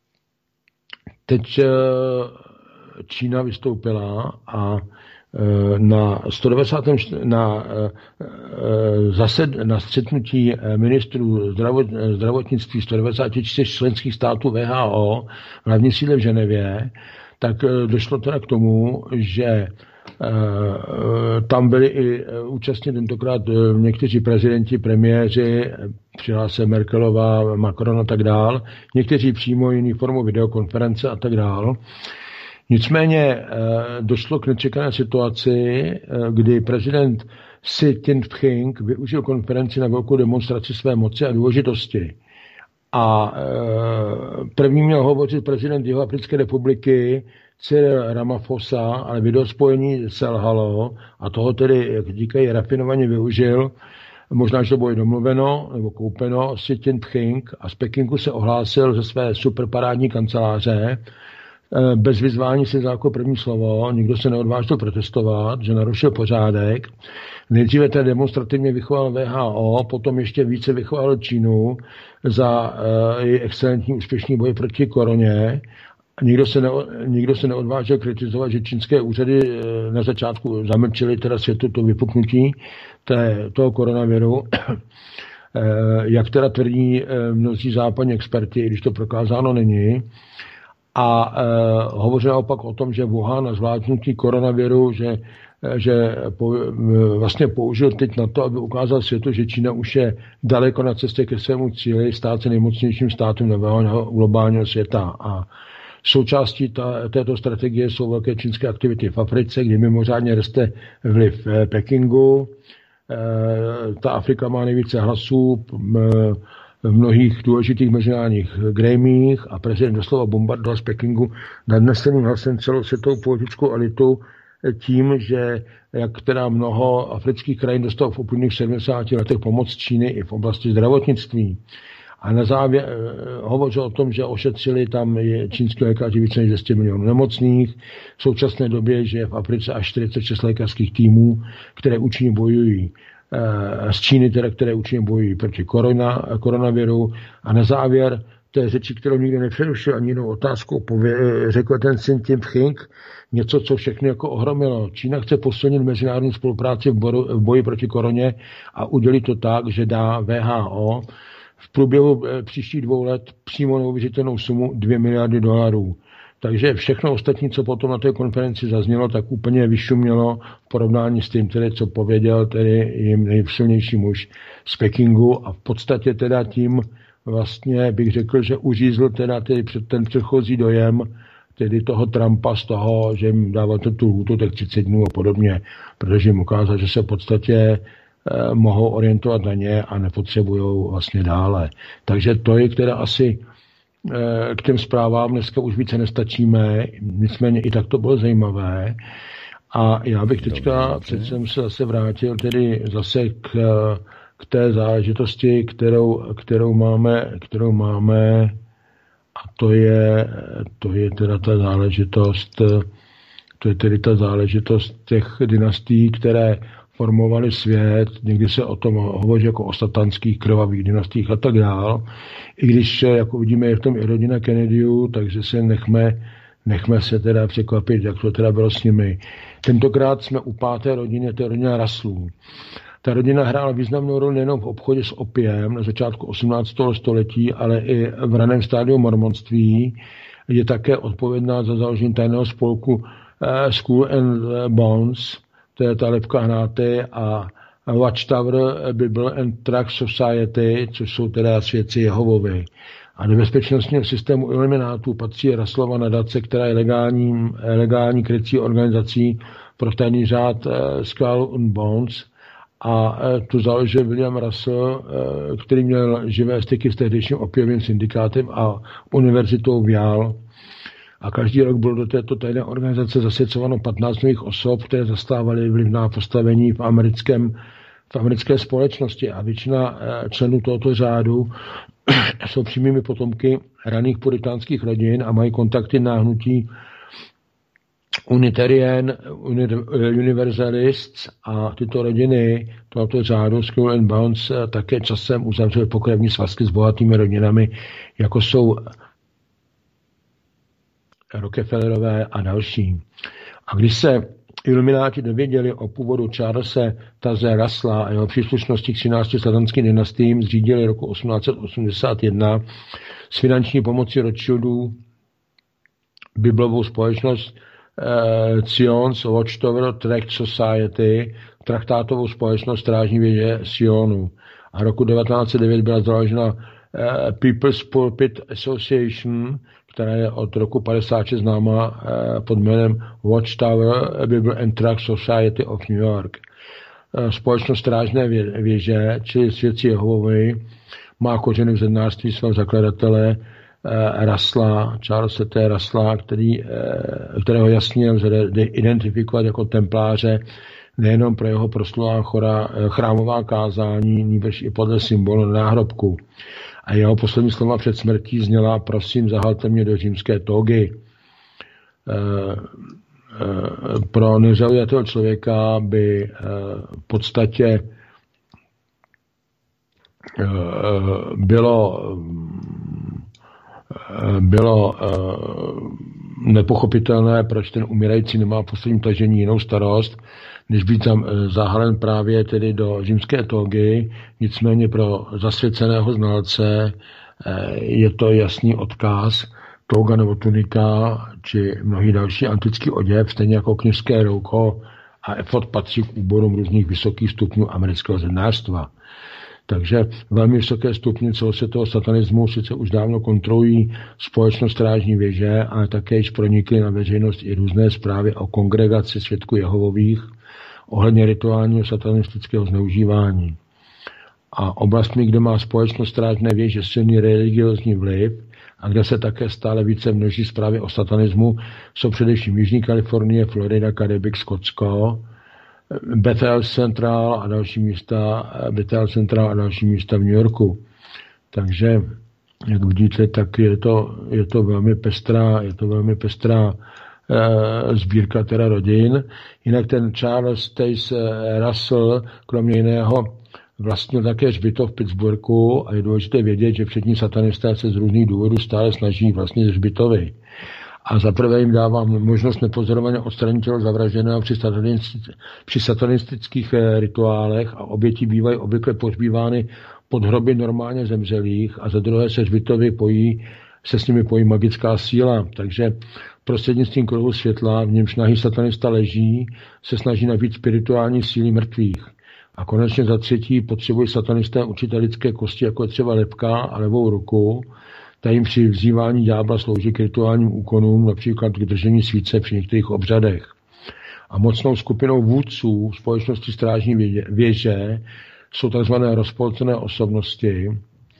teď Čína vystoupila a na střetnutí ministrů zdravotnictví 194 členských států WHO v hlavním sídle v Ženevě, tak došlo teda k tomu, že tam byli i účastní tentokrát někteří prezidenti, premiéři, přijala se Merkelová, Macron a tak dál, někteří přímo jiný formou videokonference a tak dál. Nicméně došlo k nečekané situaci, kdy prezident Xi Jinping využil konferenci na velkou demonstraci své moci a důležitosti. A první měl hovořit prezident Jihoafrické republiky Cyril Ramaphosa, ale videospojení selhalo a toho tedy, jak říkají, rafinovaně využil. Možná, že to bylo domluveno nebo koupeno. Xi Jinping a z Pekingu se ohlásil ze své superparádní kanceláře, bez vyzvání si vzal jako první slovo, nikdo se neodvážil protestovat, že narušil pořádek. Nejdříve tedy demonstrativně vychoval WHO, potom ještě více vychoval Čínu za její excelentní úspěšný boj proti koroně. Nikdo se neodvážil kritizovat, že čínské úřady na začátku zamlčily teda světu to vypuknutí toho koronaviru. Jak teda tvrdí mnozí západní experti, i když to prokázáno není. A hovořil opak o tom, že Wuhan na zvládnutí koronaviru, že vlastně použil teď na to, aby ukázal světu, že Čína už je daleko na cestě ke svému cíli stát se nejmocnějším státem nového globálního světa. A součástí této strategie jsou velké čínské aktivity v Africe, kde mimořádně roste vliv Pekingu. Ta Afrika má nejvíce hlasů v mnohých důležitých mezinárodních grémiích a prezident doslova bombardoval z Pekingu nadneseným hlasem celou světovou politickou elitu tím, že jak teda mnoho afrických krajin dostalo v uplynulých 70 letech pomoc Číny i v oblasti zdravotnictví. A na závěr hovořil o tom, že ošetřili tam čínské lékaři více než 200 milionů nemocných. V současné době, že je v Africe až 46 lékařských týmů, které účinně bojují z Číny, teda, které účinně bojují proti koronaviru. A na závěr té řeči, kterou nikdy nepřerušil ani jinou otázkou, řekl ten Xi Jinping něco, co všechny jako ohromilo. Čína chce posilnit mezinárodní spolupráci v boji proti koroně a udělí to tak, že dá WHO v průběhu příštích 2 let přímo neuvěřitelnou sumu $2 miliardy. Takže všechno ostatní, co potom na té konferenci zaznělo, tak úplně vyšumělo v porovnání s tím, tedy, co pověděl tedy jim nejsilnější muž z Pekingu a v podstatě teda tím vlastně bych řekl, že uřízl teda ten předchozí dojem tedy toho Trumpa z toho, že jim dával tu lhůtu tak 30 dnů a podobně, protože jim ukázal, že se v podstatě mohou orientovat na ně a nepotřebují vlastně dále. Takže to je teda asi k těm zprávám dneska už více nestačíme, nicméně i tak to bylo zajímavé. A já bych teďka přece se zase vrátil tedy zase k té záležitosti, kterou máme a to je teda ta záležitost, to je tedy ta záležitost těch dynastií, které formovaly svět, někdy se o tom hovoří jako o satanských krvavých dynastiích a tak dál. I když, jako vidíme, je v tom i rodina Kennedyů, takže se nechme se teda překvapit, jak to teda bylo s nimi. Tentokrát jsme u 5. rodiny, to je rodina Russellů. Ta rodina hrála významnou roli nejenom v obchodě s opiem na začátku 18. století, ale i v raném stádiu mormonství. Je také odpovědná za založení tajného spolku Skull and Bones, to je ta lepka hnáty, a Watchtower Bible and Tract Society, což jsou teda svědci Jehovovi. A do bezpečnostního systému Illuminátů patří Russellova nadace, která je legální krycí organizací pro tajný řád Skull and Bones. A tu založil William Russell, který měl živé styky s tehdejším opiovým syndikátem a univerzitou v Yale. A každý rok bylo do této tajné organizace zasvěcováno 15 nových osob, které zastávaly vlivná postavení v americké společnosti. A většina členů tohoto řádu jsou přímými potomky raných puritánských rodin a mají kontakty na hnutí Unitarian Universalists a tyto rodiny tohoto řádu Skull and Bones také časem uzavřely pokrevní svazky s bohatými rodinami, jako jsou Rockefellerové a další. A když se Ilumináti dověděli o původu Charlese Taze Russella a jeho příslušnosti k 13 satanským dynastiím, zřídili roku 1881 s finanční pomocí Rothschildů biblovou společnost Zion's Watchtower Tract Society, traktátovou společnost Strážní věže Sionu. A roku 1909 byla založena People's Pulpit Association, která je od roku 56 známa pod jménem Watchtower Bible and Tract Society of New York. Společnost Strážné věže, čili svědci Jehovovi, má kořeny v zednářství svého zakladatele Russella, Charlesa T. Russella, kterého jasně lze identifikovat jako templáře nejenom pro jeho proslulá chrámová kázání, nýbrž i podle symbolu na náhrobku. A jeho poslední slova před smrtí zněla: prosím, zahalte mě do římské tógy. Pro nezaujatého člověka by v podstatě bylo nepochopitelné, proč ten umírající nemá v posledním tažení jinou starost, než být tam zahalen právě tedy do římské tógy. Nicméně pro zasvěceného znalce je to jasný odkaz. Tóga nebo tunika, či mnohý další antický oděv, stejně jako kněžské roucho a efod, patří k úborům různých vysokých stupňů amerického zednářstva. Takže velmi vysoké stupně celosvětového satanismu sice už dávno kontrolují společnost Strážní věže, ale také již pronikly na veřejnost i různé zprávy o kongregaci svědků Jehovových ohledně rituálního satanistického zneužívání. A oblastmi, kde má společnost Strážné věže silný religiózní vliv a kde se také stále více množí zprávy o satanismu, jsou především Jižní Kalifornie, Florida, Karibik, Skotsko, Bethel Central a další místa v New Yorku. Takže, jak vidíte, tak je to velmi pestrá sbírka teda rodin. Jinak ten Charles Taze Russell, kromě jiného, vlastnil také hřbitov v Pittsburghu a je důležité vědět, že přední satanisté se z různých důvodů stále snaží vlastně hřbitovy. A zaprvé jim dává možnost nepozorovaně odstranit tělo zavražděného při satanistických rituálech a oběti bývají obvykle pohřbívány pod hroby normálně zemřelých a za druhé se hřbitovy se s nimi pojí magická síla. Takže prostřednictvím kruhu světla, v němž nahý satanista leží, se snaží nabít spirituální síly mrtvých. A konečně za třetí potřebují satanisté určité lidské kosti, jako je třeba lebka a levou ruku. Ta jim při vzývání ďábla slouží k rituálním úkonům, například k držení svíce při některých obřadech. A mocnou skupinou vůdců společnosti Strážní věže jsou tzv. Rozpolcené osobnosti,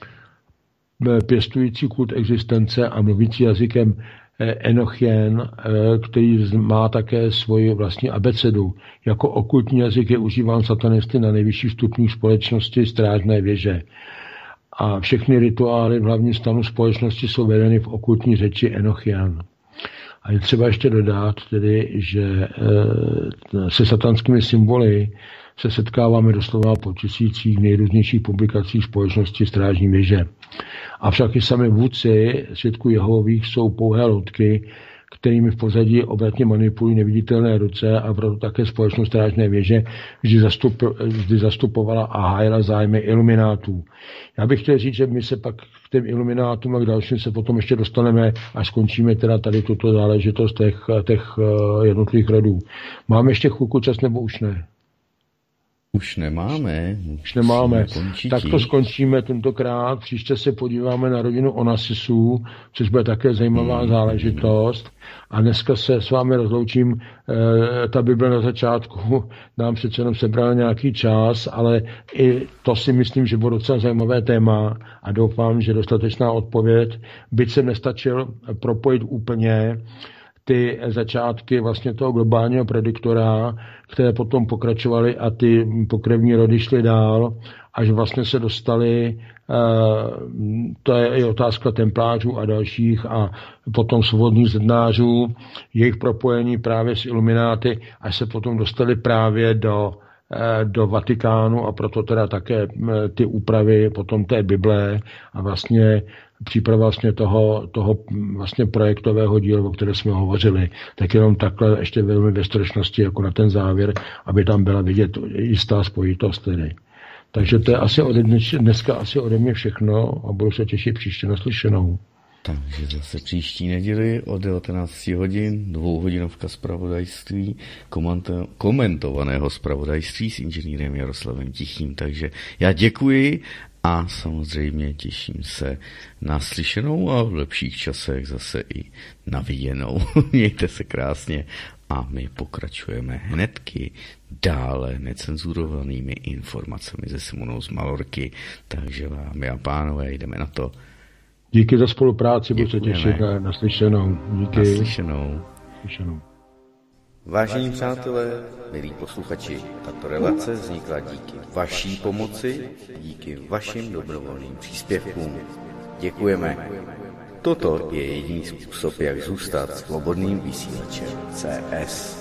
pěstující kult existence a mluvící jazykem Enochien, který má také svoji vlastní abecedu. Jako okultní jazyk je užíván satanisty na nejvyšších stupních společnosti Strážné věže. A všechny rituály v hlavním stanu společnosti jsou vedeny v okultní řeči Enochian. A je třeba ještě dodat tedy, že se satanskými symboly se setkáváme doslova po tisících nejrůznějších publikacích společnosti Strážní věže. Avšak i sami vůdci svědků Jehovových jsou pouhé loutky, kterými v pozadí obratně manipulují neviditelné ruce a proto také společnost Strážné věže vždy zastupovala a hájila zájmy iluminátů. Já bych chtěl říct, že my se pak k těm iluminátům a k dalším se potom ještě dostaneme, až skončíme teda tady tuto záležitost těch jednotlivých rodů. Máme ještě chvilku čas, nebo už ne? Už nemáme. Tak to skončíme tentokrát. Příště se podíváme na rodinu Onasisů, což bude také zajímavá záležitost. A dneska se s vámi rozloučím. Ta Bible na začátku nám přece jenom sebrala nějaký čas, ale i to si myslím, že bylo docela zajímavé téma a doufám, že dostatečná odpověď. Byť jsem nestačil propojit úplně ty začátky vlastně toho globálního prediktora, které potom pokračovaly a ty pokrevní rody šly dál, až vlastně se dostali, to je i otázka templářů a dalších a potom svobodných zednářů, jejich propojení právě s ilumináty, až se potom dostali právě do Vatikánu a proto teda také ty úpravy potom té Bible a vlastně příprava vlastně toho vlastně projektového dílu, o které jsme hovořili, tak jenom takhle ještě velmi ve stručnosti jako na ten závěr, aby tam byla vidět jistá spojitost tedy. Takže to je asi dneska asi ode mě všechno a budu se těšit příště naslyšenou. Takže zase příští neděli od 19 hodin 2hodinovka zpravodajství, komentovaného zpravodajství s inženýrem Jaroslavem Tichým. Takže já děkuji a samozřejmě těším se na slyšenou a v lepších časech zase i na viděnou. Mějte se krásně a my pokračujeme hnedky dále necenzurovanými informacemi ze Simonou z Malorky. Takže dámy a pánové, jdeme na to. Díky za spolupráci, budu se těšit na slyšenou. Díky. Na slyšenou. Vážení přátelé, milí posluchači, tato relace vznikla díky vaší pomoci, díky vašim dobrovolným příspěvkům. Děkujeme. Toto je jediný způsob, jak zůstat svobodným vysílačem CS.